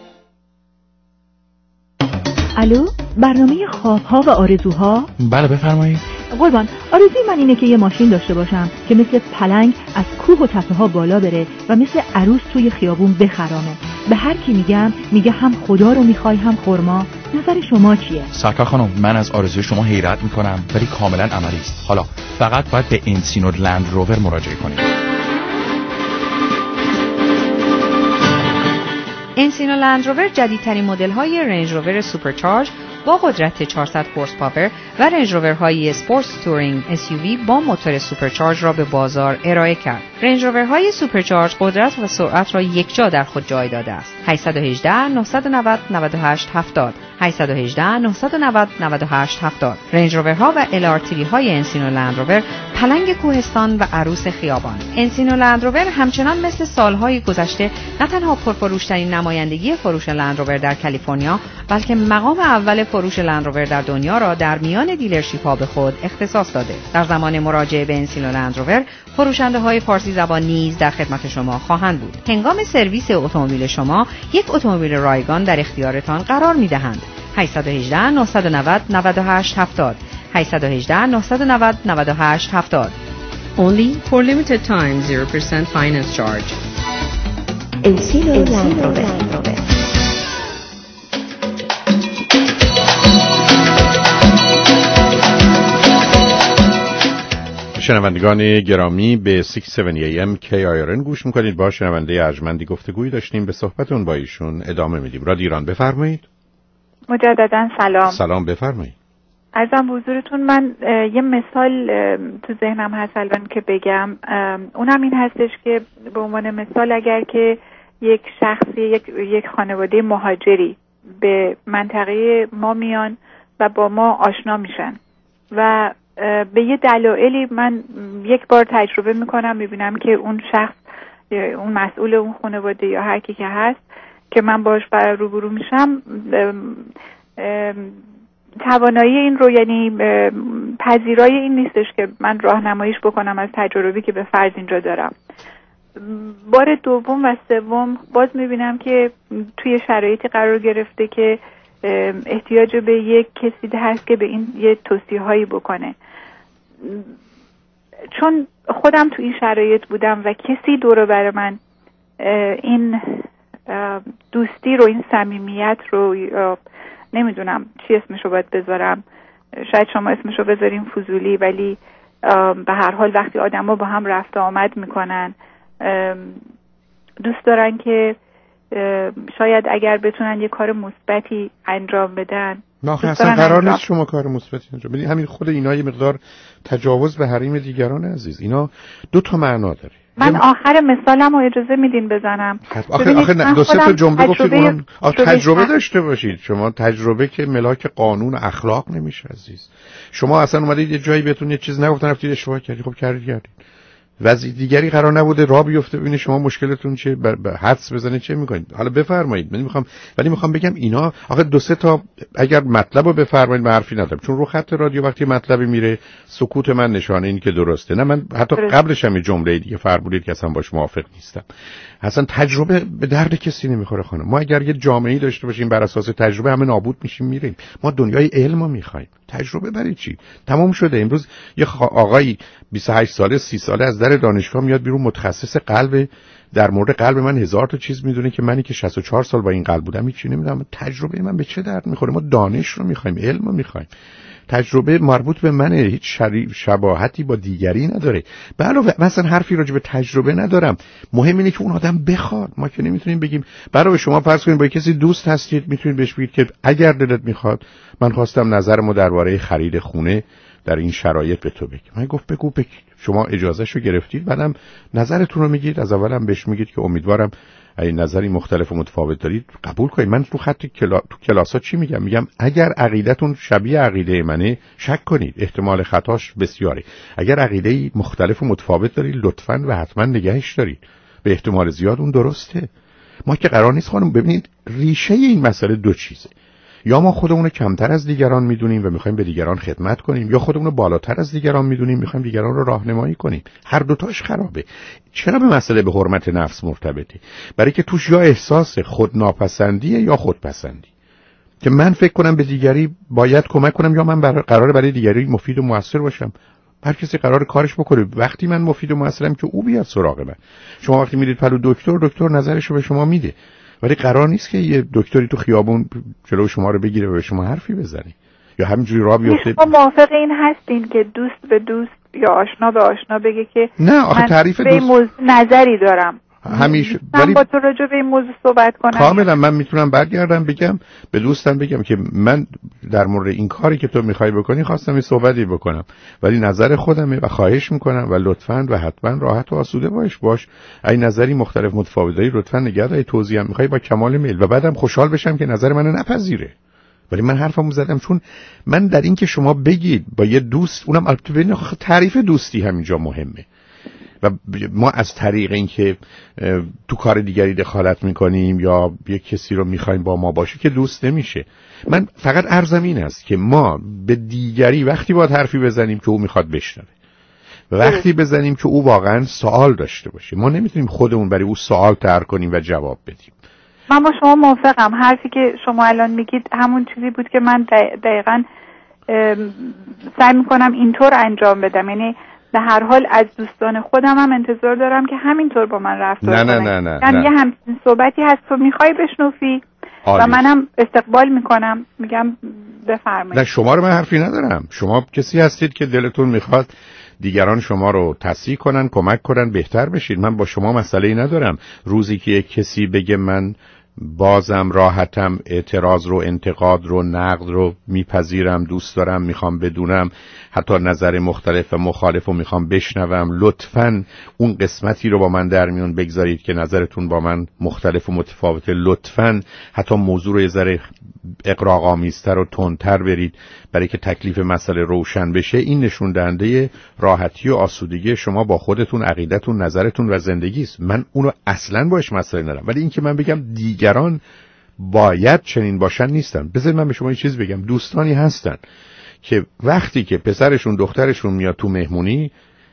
الو، برنامه خوابها و آرزوها؟ بله بفرمایید. قربان، آرزوی من اینه که یه ماشین داشته باشم که مثل پلنگ از کوه و تپه ها بالا بره و مثل عروس توی خیابون بخرامه. به هر کی میگم میگه هم خدا رو میخوای هم خرما. نظر شما چیه؟ سرکار خانم، من از آرزوی شما حیرت میکنم ولی کاملا عملی است. حالا فقط باید به انسینو لند روور مراجعه کنید. انسینو لند روور جدیدترین مدل‌های رنج روور سوپرچارج با قدرت چهارصد هورس پاور و رنج روورهای اسپورتس تورینگ اس یو وی با موتور سوپرچارج را به بازار ارائه کرد. رنج روورهای سوپرچارج قدرت و سرعت را یکجا در خود جای داده است. هشت یک هشت نه نه صفر نود و هشت هفتاد هشت یک هشت نه نه صفر نود و هشت هفتاد. رنج روورها و ال آر تی وی های انسینو لند روور پلنگ کوهستان و عروس خیابان. انسینو لند روور همچنان مثل سالهای گذشته نه تنها پرفروش‌ترین نمایندگی فروش لند روور در کالیفرنیا، بلکه مقام اول فروش لند روور در دنیا را در میان دیلرشیپ‌ها به خود اختصاص داده. در زمان مراجعه به انسینو لند روور، فروشنده‌های فارسی زبان نیز در خدمت شما خواهند بود. هنگام سرویس اتومبیل شما، یک اتومبیل رایگان در اختیارتان قرار می‌دهند. هشت یک هشت نه نه صفر نه صفر نه هشت هفتاد هشت یک هشت نه نه صفر نه صفر نه هشت هفتاد. Only for limited time zero percent finance charge. انسینو لند روور. شنوندگان گرامی به شش هفت ای ام کی آی آر ان گوش میکنید. با شنونده ارجمندی گفتگویی داشتیم، به صحبتون با ایشون ادامه میدیم. رادیو ایران بفرمایید. مجددا سلام. سلام بفرمایید. عرضم حضورتون، من یه مثال تو ذهنم هست الان که بگم. اونم این هستش که به عنوان مثال اگر که یک شخصی، یک یک خانواده مهاجری به منطقه ما میان و با ما آشنا میشن و به یه دلایلی من یک بار تجربه میکنم، میبینم که اون شخص، اون مسئول اون خانواده یا هر کی که هست که من باش برای روبرو میشم، توانایی این رو، یعنی پذیرای این نیستش که من راهنماییش بکنم از تجربی که به فرض اینجا دارم. بار دوم و سوم باز میبینم که توی شرایطی قرار گرفته که احتیاج به یک کسی هست که به این یه توصیه هایی بکنه. چون خودم تو این شرایط بودم و کسی دور بر من این دوستی رو، این صمیمیت رو، نمیدونم چی اسمشو باید بذارم، شاید شما اسمشو بذاریم فضولی، ولی به هر حال وقتی آدم ها با هم رفت آمد میکنن، دوست دارن که شاید اگر بتونن یه کار مثبتی انجام بدن. نه اصلا قرار نیست شما کار مثبتی انجام بدید. همین خود اینا یه مقدار تجاوز به حریم دیگران عزیز. اینا دو تا معنا داره. من آخر مثالم رو اجازه میدین بزنم؟ آخه آخه نه، دو سه تا جمله گفتید اونم تجربه داشته باشید. شما تجربه که ملاک قانون اخلاق نمیشه عزیز. شما اصلا اومدید یه جایی بهتون یه چیز نگفتن، رفتید اشتباه کردید. خب کردید کردید. وضعی دیگری قرار نبوده راه بیفته، ببینید شما مشکلتون چیه، به حدس بزنید چه میکنید. حالا بفرمایید. من میخوام ولی میخوام بگم اینا آخه دو سه تا اگر مطلبو بفرمایید، من حرفی ندارم، چون رو خط رادیو وقتی مطلبی میره سکوت من نشانه این که درسته. نه من حتی قبلش هم یه جمله دیگه فرمودید که اصلا باش موافق نیستم. اصلا تجربه به درد کسی نمیخوره خانم. ما اگر یه جامعه‌ای داشته باشیم بر اساس تجربه، همه نابود میشیم میریم. ما دنیای علمو میخوایم. تجربه برای چی؟ تمام شده. امروز یه آقایی بیست و هشت ساله سی ساله از در دانشگاه میاد بیرون، متخصص قلب، در مورد قلب من هزار تا چیز میدونه که منی که شصت و چهار سال با این قلب بودم هیچ چیزی نمیدونم. تجربه من به چه درد میخوره؟ ما دانش رو میخوایم، علم رو میخوایم. تجربه مربوط به منه، هیچ شباهتی با دیگری نداره. به علاوه مثلا حرفی راجع به تجربه ندارم. مهم اینه که اون آدم بخواد. ما که نمیتونیم بگیم برای شما فرض کنید با کسی دوست هستید، میتونید بهش بگید که اگر دلت میخواد من خواستم نظرمو درباره خرید خونه در این شرایط به تو بگم. من گفت بگو بگید. شما اجازهشو گرفتید، بعدم نظرتون رو میگید. از اولم بهش میگید که امیدوارم این نظری مختلف و متفاوت دارید قبول کنید. من تو خط کلا... تو کلاسا چی میگم؟ میگم اگر عقیدتون شبیه عقیده منه شک کنید، احتمال خطاش بسیاره. اگر عقیده مختلف و متفاوت دارید لطفاً و حتما نگهش دارید، به احتمال زیاد اون درسته. ما که قرار نیست خانم، ببینید ریشه این مسئله دو چیزه. یا ما خودمون رو کمتر از دیگران میدونیم و میخوایم به دیگران خدمت کنیم، یا خودمون رو بالاتر از دیگران میدونیم میخوایم دیگران رو راهنمایی کنیم. هر دوتاش خرابه. چرا به مسئله به حرمت نفس مرتبطه؟ برای که توش یا احساس خودناپسندیه یا خودپسندی، که من فکر کنم به دیگری باید کمک کنم یا من برای قراره برای دیگری مفید و موثر باشم. هر کسی قراره کارش بکنه. وقتی من مفید و موثرم که او بیاد سراغ من. شما وقتی میرید پلو دکتر، دکتر نظرشو به شما میده، ولی قرار نیست که یه دکتری تو خیابون جلو شما رو بگیره و به شما حرفی بزنه یا همینجوری راه بیفته. شما موافق این هستین که دوست به دوست یا آشنا به آشنا بگه که نه آخه تعریف به دوست موضوع نظری دارم، همیشه من با تو راجع به این موضوع صحبت کنم؟ کاملا من میتونم برگردم بگم به دوستم بگم که من در مورد این کاری که تو میخوای بکنی خواستم این صحبتی بکنم، ولی نظر خودمه و خواهش میکنم و لطفاً و حتما راحت و آسوده باش باش این نظری مختلف متفاوت داری لطفاً نگه دار، توضیح هم میخوای با کمال میل و بعدم خوشحال بشم که نظر منو نپذیره. ولی من حرفمو زدم چون من در این که شما بگید با یه دوست، اونم البته ببین تعریف دوستی همینجا مهمه و ما از طریق اینکه تو کار دیگری دخالت میکنیم یا یک کسی رو میخوایم با ما باشه که دوست نمیشه. من فقط عرضم این است که ما به دیگری وقتی باید حرفی بزنیم که او میخواد بشنوه و وقتی بزنیم که او واقعا سوال داشته باشه. ما نمیتونیم خودمون برای او سوال طرح کنیم و جواب بدیم. من با شما موافقم. حرفی که شما الان میگید همون چیزی بود که من دقیقاً سعی میکنم اینطور انجام بدم. یعنی به هر حال از دوستان خودم هم انتظار دارم که همینطور با من رفتار کنن. نه نه نه نه یعنی یه همچین صحبتی هست تو میخوای بشنوی و منم استقبال میکنم، میگم بفرمایید. نه شما رو من حرفی ندارم. شما کسی هستید که دلتون میخواد دیگران شما رو تصحیح کنن، کمک کنن بهتر بشید. من با شما مسئله‌ای ندارم. روزی که یک کسی بگه من بازم راحتم اعتراض رو، انتقاد رو، نقد رو میپذیرم، دوست دارم، میخوام بدونم، حتی نظر مختلف و مخالف رو میخوام بشنوم، لطفاً اون قسمتی رو با من در میون بگذارید که نظرتون با من مختلف و متفاوته. لطفاً حتی موضوع رو یه ذره اغراق‌آمیزتر و تندتر برید برای که تکلیف مسئله روشن بشه. این نشون دهنده راحتی و آسودگی شما با خودتون، عقیدتون، نظرتون و زندگی است. من اونو اصلاً باش مسئله ندارم، ولی اینکه من بگم دیگران باید چنین باشن نیستن. بذارید من به شما یه چیز بگم. دوستانی هستن که وقتی که پسرشون دخترشون میاد تو مهمونی،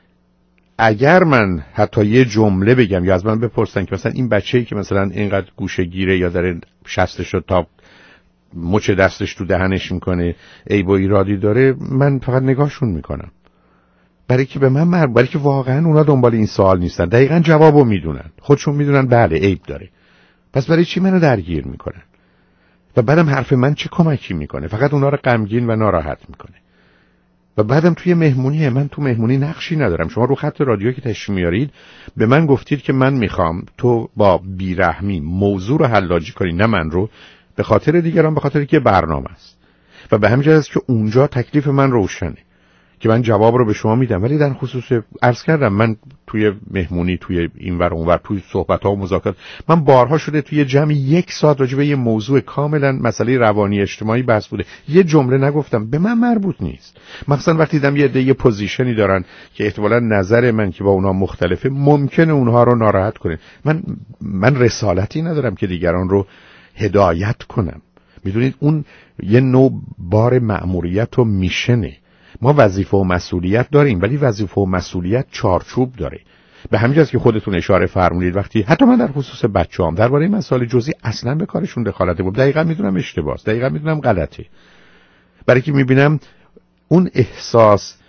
اگر من حتی یه جمله بگم یا از من بپرسن که مثلا این بچه‌ای که مثلا اینقدر گوشه گیره یا داره شستش رو تا مچ دستش تو دهنش میکنه عیب و ایرادی داره، من فقط نگاهشون میکنم، برای که به من مربوط، برای که واقعا اونا دنبال این سوال نیستن، دقیقاً جوابو میدونن، خودشون میدونن بله عیب داره، پس برای چی منو درگیر میکنن؟ و بعدم حرف من چه کمکی میکنه؟ فقط اونا رو غمگین و ناراحت میکنه. و بعدم توی مهمونیه، من تو مهمونی نقشی ندارم. شما رو خط رادیو که تشریف میارید به من گفتید که من میخوام تو با بیرحمی موضوع رو حلاجی کنی، نه من رو، به خاطر دیگران، به خاطر که برنامه است. و به همین جهت است که اونجا تکلیف من روشنه که من جواب رو به شما میدم. ولی در خصوص عرض کردم من توی مهمونی، توی اینور اونور، توی صحبت‌ها و مذاکرات، من بارها شده توی جمع یک ساعت راجع به یه موضوع کاملا مسئله روانی اجتماعی بحث بوده، یه جمله نگفتم، به من مربوط نیست. مثلا وقتی دیدم یه عده یه پوزیشنی دارن که احتمالاً نظر من که با اونا مختلفه ممکنه اونها رو ناراحت کنه، من من رسالتی ندارم که دیگران رو هدایت کنم. میدونید اون یه نوع بار مأموریت و میشنه. ما وظیفه و مسئولیت داریم، ولی وظیفه و مسئولیت چارچوب داره. به همین جاست که خودتون اشاره فرمودید وقتی حتی من در خصوص بچه‌ام درباره مسائل جزئی اصلا به کارشون دخالت نمی‌کنم. دقیقاً میدونم اشتباهه، دقیقاً میدونم غلطه. برای که میبینم اون احساس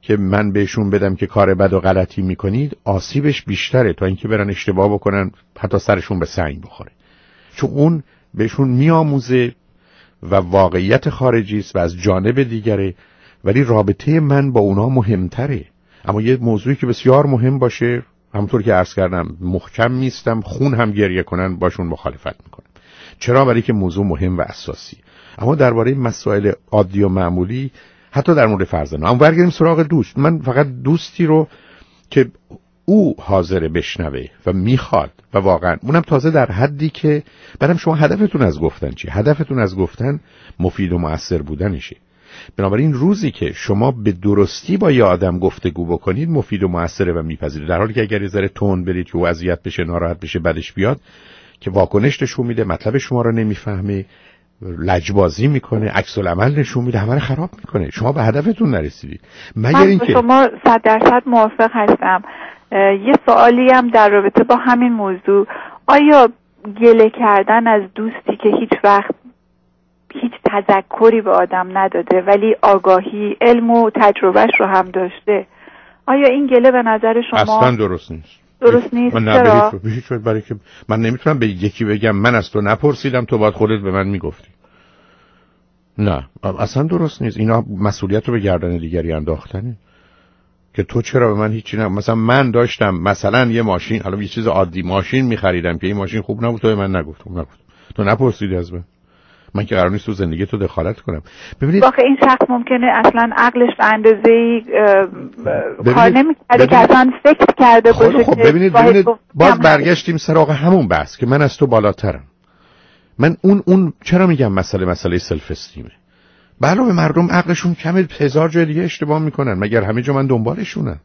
که من بهشون بدم که کار بد و غلطی میکنید آسیبش بیشتره تا اینکه برن اشتباه بکنن حتی سرشون به سنگ بخوره، چون اون بهشون میآموزه و واقعیت خارجی است و از جانب دیگره، ولی رابطه من با اونا مهمتره. اما یه موضوعی که بسیار مهم باشه، همونطور که عرض کردم محکم نیستم، خون هم گریه کنن باشون مخالفت میکنم. چرا؟ برای که موضوع مهم و اساسی. اما درباره مسائل عادی و معمولی، حتی در مورد فرزند، اما برگردیم سراغ دوست. من فقط دوستی رو که او حاضر بشنوه و میخواد و واقعا اونم تازه در حدی که بعدم شما هدفتون از گفتن چی؟ هدفتون از گفتن مفید و مؤثر بودنشه. بنابراین روزی که شما به درستی با یه آدم گفتگو بکنید مفید و مؤثره و میپذیره، در حالی که اگر یه ذره تند برید که او اذیت بشه، ناراحت بشه، بدش بیاد، که واکنش نشون میده، مطلب شما رو نمیفهمه، لجبازی میکنه، عکس العمل نشون میده، همه رو خراب میکنه. شما به هدفتون نرسیدید. مگر اینکه شما صد درصد موافق هستم. یه سوالی هم در رابطه با همین موضوع، آیا گله کردن از دوستی که هیچ وقت هیچ تذکری به آدم نداده ولی آگاهی، علم و تجربهش رو هم داشته، آیا این گله به نظر شما اصلا درست نیست؟ درست نیست. من چرا؟ به هیچ وجه، برای که من نمیتونم به یکی بگم من از تو نپرسیدم تو باید خودت به من میگفتی. نه اصلا درست نیست. اینا مسئولیت رو به گردن دیگری انداختنه که تو چرا به من هیچی نه. مثلا من داشتم مثلا یه ماشین، حالا یه چیز عادی، ماشین می‌خریدم که این ماشین خوب نبود، تو به من نگفتم نگفت تو نپرسیدی از من. من که قرار نیست تو زندگی تو دخالت کنم. ببینید واقعا این شخص ممکنه اصلا عقلش به اندازه‌ای کار نمی‌کرده که اصلا فکر کرده باشه. خب ببینید ببینید باز برگشتیم سراغ همون بحث که من از تو بالاترم. من اون اون چرا میگم مسئله مسئله سلف استیمه. علاوه مردم عقلشون کمه، هزار جای دیگه اشتباه میکنن، مگر همه جا من دنبالشونم؟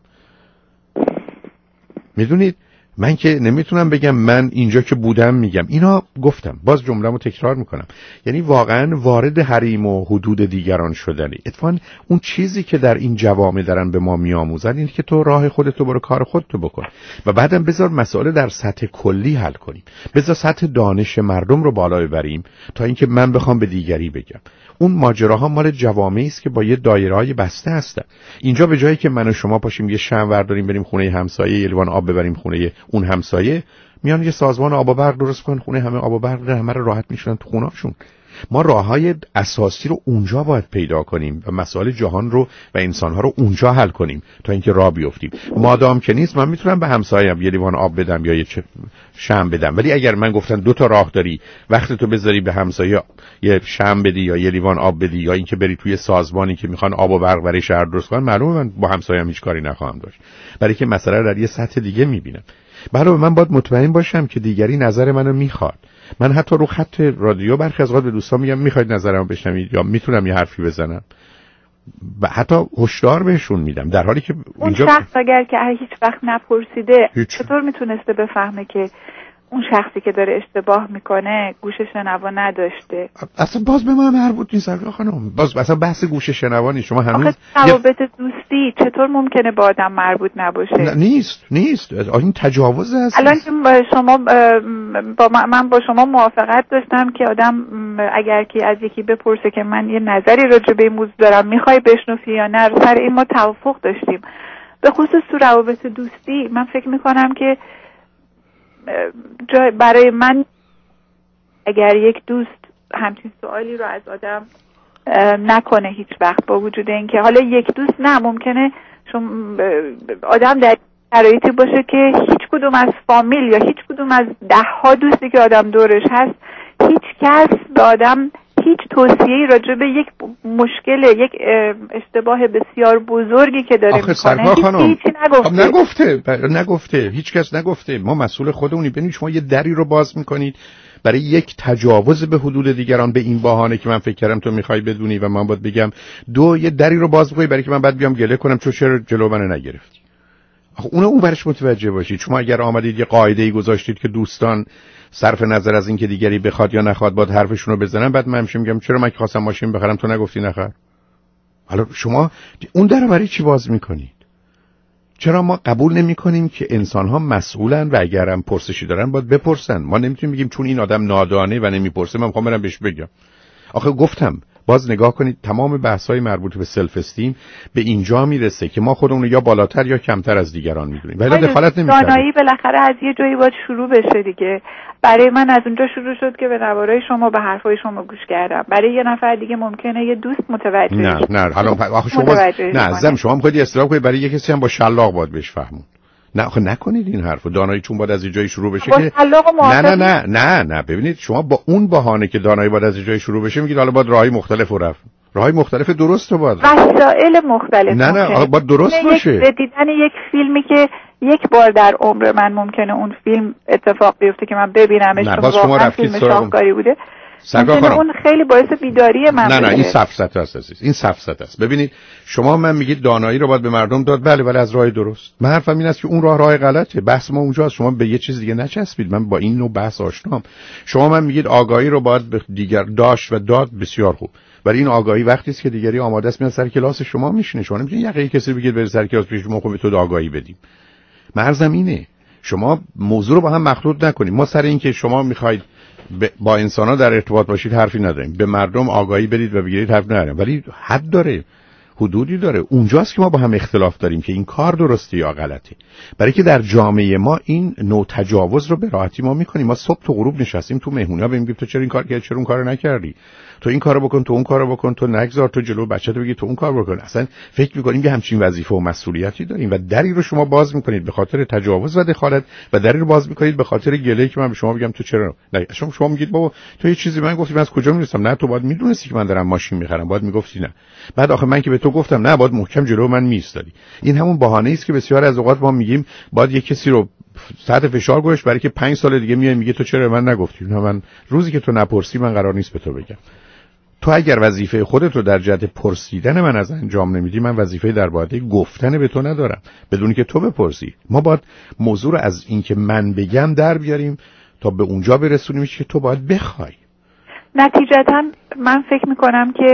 میدونید من که نمیتونم بگم من اینجا که بودم میگم اینا. گفتم باز جمله‌مو تکرار میکنم، یعنی واقعا وارد حریم و حدود دیگران شدنی. اتفاقا اون چیزی که در این جوامع دارن به ما میآموزن اینه که تو راه خودتو برو، کار خودتو بکن و بعدم بذار مسائل در سطح کلی حل کنیم، بذار سطح دانش مردم رو بالا ببریم تا اینکه من بخوام به دیگری بگم. اون ماجراها مال جوامعی است که با یه دایره‌های بسته هستن. اینجا به جایی که من و شما پاشیم یه شمع ورداریم بریم خونه همسایه، یه لیوان آب ببریم خونه اون همسایه، میان یه سازمان آب و برق درست کنن، خونه همه آب و برق داره، همه رو راحت میشونن تو خونه‌شون. ما راههای اساسی رو اونجا باید پیدا کنیم و مسائل جهان رو و انسان‌ها رو اونجا حل کنیم تا اینکه راه بیفتیم. مادام که نیست من میتونم به همسایه‌ام یه لیوان آب بدم یا یه شمع بدم، ولی اگر من گفتن دو تا راه داری، وقتی تو بذاری به همسایه یه شمع بدی یا یه لیوان آب بدی یا اینکه بری توی سازمانی که میخوان آب و برق برای شهر درست کنن، معلومه من با همسایه‌ام هیچ کاری نخواهم داشت، برای که مسئله در یه سطح دیگه میبینم. برای من باید مطمئن باشم که دیگری نظر منو میخواد. من حتی رو خط رادیو برخی از اوقات به دوستان میگم میخواید نظرمو بشنوید یا میتونم یه حرفی بزنم و حتی هشدار بهشون میدم، در حالی که اون اینجا شخص اگر که هیچ وقت نپرسیده هیچ. چطور میتونسته بفهمه که اون شخصی که داره اشتباه میکنه گوش شنوا نداشته؟ اصلا باز به من مربوط نیست آقا خانم، باز اصلا بحث گوش شنوا نیست. شما هنوز روابط دوستی چطور ممکنه با آدم مربوط نباشه؟ نه نیست نیست این تجاوز است. الان که شما با من با شما موافقت داشتم که آدم اگر که از یکی بپرسه که من یه نظری راجع به این موضوع دارم میخوای بشنوی یا نه، سر این ما توافق داشتیم. به خصوص تو روابط دوستی من فکر میکنم که جای برای من اگر یک دوست همچین سوالی رو از آدم نکنه هیچ وقت، با وجود اینکه حالا یک دوست نه، ممکنه شما آدم در شرایطی باشه که هیچ کدوم از فامیل یا هیچ کدوم از ده ها دوستی که آدم دورش هست هیچ کس به آدم هیچ توصیه‌ای راجع به یک مشکل، یک اشتباه بسیار بزرگی که داره میکنه هیچی نگفته. نگفته نگفته هیچ کس نگفته. ما مسئول خودمونیم. ببینید شما یه دری رو باز میکنید برای یک تجاوز به حدود دیگران به این بهانه که من فکر کردم تو میخوای بدونی و من باید بگم. دو، یه دری رو باز میکنی برای که من بعد بیام گله کنم چون چرا جلو منو نگرفتی. آخه اون اون برش متوجه باشید. شما اگر آمدید یه قاعده‌ای گذاشتید که دوستان صرف نظر از این که دیگری بخواد یا نخواد باید حرفشون رو بزنن، بعد من همیشه میگم چرا من که خواستم ماشین بخرم تو نگفتی نخر. حالا شما اون در برای چی باز میکنید؟ چرا ما قبول نمیکنیم که انسان‌ها مسئولن و اگرم پرسشی دارن باید بپرسن؟ ما نمیتونیم بگیم چون این آدم نادانه و نمیپرسه من میخوام برم بهش بگم. آخه گفتم باز نگاه کنید تمام بحث‌های مربوط به سلف استیم به اینجا میرسه که ما خودمون یا بالاتر یا کمتر از دیگران میدونیم ولی دخالت نمی‌کنیم. دانایی بالاخره از یه جایی باید شروع بشه دیگه. برای من از اونجا شروع شد که به نوارای شما، به حرفای شما گوش کردم. برای یه نفر دیگه ممکنه یه دوست متوجه نه نه حالا آخه شما نه عزیزم شما می‌خواید اصلاح کنید برای یه کسی هم با شلاق باید بهش فهمون. نه آخه نکنید این حرفو. دانایی چون باید از یه جایی شروع بشه که نه نه نه نه نه ببینید شما با اون بهانه که دانایی باید از یه جایی شروع بشه میگید حالا باید راهی مختلفو رفت. راهی مختلف درست باید وسایل مختلف نه نه آخه باید درست باشه. یک دیدن یک فیلمی که یک بار در عمر من ممکنه اون فیلم اتفاق بیفته که من ببینمش چون واقعا فیلم شاهکاری بوده. سرکار اون خیلی باعث بیداری من نه نه این سفسطه است عزیز. این سفسطه است. ببینید شما من میگید دانایی رو باید به مردم داد بله ولی از راه درست. من حرفم این است که اون راه راه غلطه. بحث ما اونجاست. شما به یه چیز دیگه نچسبید. من با این نوع بحث آشنام. شما من میگید آگاهی رو باید به دیگر داشت و داد بسیار خوب. ولی این آگاهی وقتی است که دیگری آماده است میاد سر کلاس شما میشینه. شما نمیتونید یقه کسی بگید بری سر کلاس پیش ما خب تو آگاهی بدیم. مرزم اینه. شما موضوع رو با هم مخلوط نکنید. ما سر این که شما میخواید با انسان‌ها در ارتباط باشید حرفی نداریم. به مردم آگاهی بدید و بگیرید حرف نداریم. ولی حد داره، حدودی داره. اونجاست که ما با هم اختلاف داریم که این کار درسته یا غلطه. برای که در جامعه ما این نوع تجاوز رو به راحتی ما می‌کنیم. ما صبح تا غروب نشستیم تو مهمونی‌ها میگیم تو چرا این کار کردی، چرا اون کارو نکردی، تو این کارو بکن، تو اون کارو بکن، تو نگذار تو جلو بچه‌ت بگی تو اون کار بکن. اصلا فکر می‌کنیم که همچین وظیفه و مسئولیتی داریم و دری رو شما باز می‌کنید به خاطر تجاوز و دخالت و دری رو باز می‌کنید به خاطر گله‌ای که من به شما بگم تو چرا نه. شما شما میگید بابا تو یه چیزی من گفتی من از کجا می‌دونستم؟ نه تو باید می‌دونستی که من دارم ماشین می‌خرم، باید می‌گفتی نه. بعد آخه من که به تو گفتم نه باید محکم جلو من می‌ایستادی. این همون بهانه‌ای است که بسیار از اوقات ما میگیم باید یه کسی رو تحت فشار گذاشت برای که پنج سال دیگه میای میگه تو چرا من نگفتی. نه من روزی که تو نپرسی من قرار نیست به تو بگم. تو اگر وظیفه خودت رو در جهت پرسیدن من از انجام نمیدی من وظیفه در باره گفتن به تو ندارم بدون که تو بپرسی. ما باید موضوع رو از این که من بگم در بیاریم تا به اونجا برسونیم که تو باید بخوای. نتیجتا من فکر میکنم که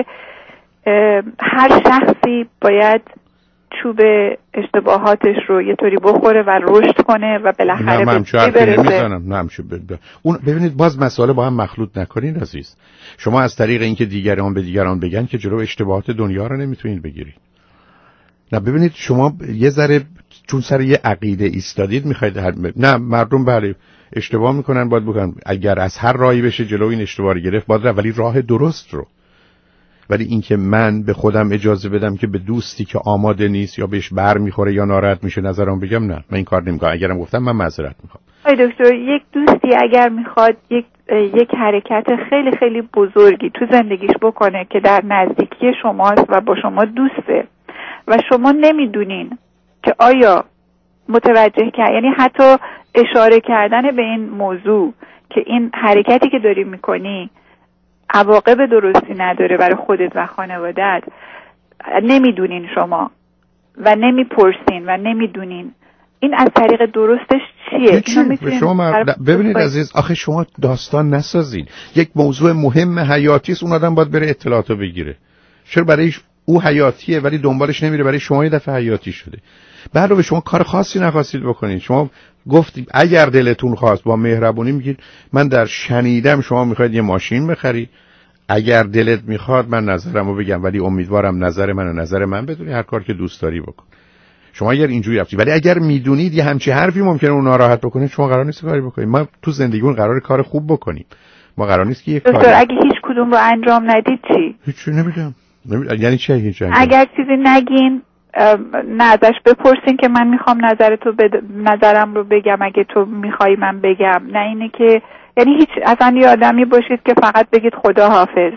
هر شخصی باید چوب اشتباهاتش رو یه طوری بخوره و رشد کنه و بالاخره به چی برسه. نه همچه ب... اون ببینید باز مسئله با هم مخلوط نکنین عزیز. شما از طریق اینکه دیگران به دیگران بگن که جلو اشتباهات دنیا رو نمیتونید بگیرید. نه ببینید شما یه ذره چون سر یه عقیده ایستادید میخواید هر... نه مردم بله اشتباه میکنن باید بکنن. اگر از هر راهی بشه جلو این اشتباه رو گرفت باید ولی راه درست رو. ولی اینکه من به خودم اجازه بدم که به دوستی که آماده نیست یا بهش بر میخوره یا ناراحت میشه نظرم بگم نه من این کار نمیکنم. اگرم گفتم من معذرت میخوام. آقای دکتر یک دوستی اگر میخواد یک یک حرکت خیلی خیلی بزرگی تو زندگیش بکنه که در نزدیکی شماست و با شما دوسته و شما نمیدونین که آیا متوجه کرد، یعنی حتی اشاره کردن به این موضوع که این حرکتی که داری میکنی عواقب درستی نداره برای خودت و خانواده‌ات، نمیدونین شما و نمیپرسین و نمیدونین این از طریق درستش چیه. شما مر... ببینید عزیز آخه شما داستان نسازین. یک موضوع مهم حیاتی است اون آدم باید بره اطلاعاتو بگیره. چرا برای او حیاتیه ولی دنبالش نمیره؟ برای شما یه دفعه حیاتی شده. بعد رو به شما کار خاصی نخواستید بکنید. شما گفتید اگر دلتون خواست با مهربونی میگید من در شنیدم شما میخواید یه ماشین بخری، اگر دلت میخواد من نظرمو بگم ولی امیدوارم نظر من و نظر من بدونی هر کار که دوست داری بکن. شما اگر اینجوری رفتید ولی اگر میدونید یه همچی حرفی ممکنه اون ناراحت بکنه شما قرار نیست کاری بکنید. ما تو زندگیمون قرار کار خوب بکنیم. ما قرار نیست که یه کاری اگه هیچ کدوم رو انجام ندید چی؟ هیچ نمیدونم. نمی... یعنی چی هیچ انجام؟ اگر چیزی نگین نه ازش بپرسین که من میخوام نظرتو بد... نظرم رو بگم اگه تو میخوای من بگم. نه اینه که یعنی هیچ اصلا یه آدمی باشید که فقط بگید خدا حافظ.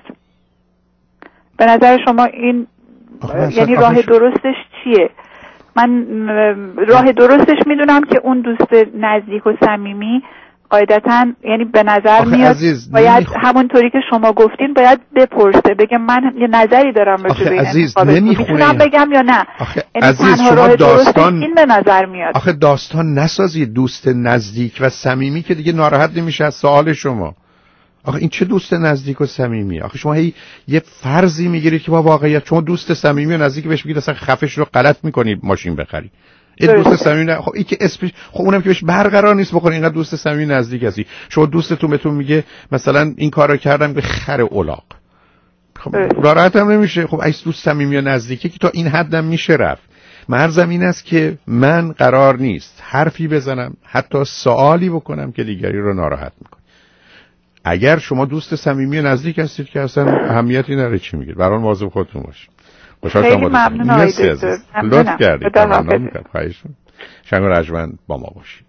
به نظر شما این یعنی راه درستش چیه؟ من راه درستش میدونم که اون دوست نزدیک و صمیمی قاعدتاً یعنی به نظر میاد باید همونطوری که شما گفتین باید بپرسه بگه من یه نظری دارم راجع به این میتونم بگم یا نه. یعنی عزیز شما داستان این به نظر میاد. آخه داستان نسازید. دوست نزدیک و صمیمی که دیگه ناراحت نمیشه از سوال شما. آخه این چه دوست نزدیک و صمیمی؟ آخه شما هی یه فرضی میگیرید که با واقعیت شما دوست صمیمی و نزدیک بهش میگید اصلا خفش رو غلط میکنید ماشین بخری. این دوست صمیمی خب این که اسمش خب اونم که بهش برقرار نیست بکنه اینقدر دوست صمیمی نزدیک هستی. شما دوستتون بهتون میگه مثلا این کارو کردم به خر الاغ. خب ناراحت هم نمیشه. خب اگه دوست صمیمی و نزدیکی که تا این حدم میشه رفت. مرزم این است که من قرار نیست حرفی بزنم، حتی سوالی بکنم که دیگری رو ناراحت میکنه. اگر شما دوست صمیمی و نزدیک هستید که اصلا اهمیتی نداره چی میگید، برام واظب خودتون باشید. خوشحال شدم. ممنون آقای دکتر. لطف کردید. ممنون میکنم. خواهش می‌کنم. شنگ رجمند با ما باشید.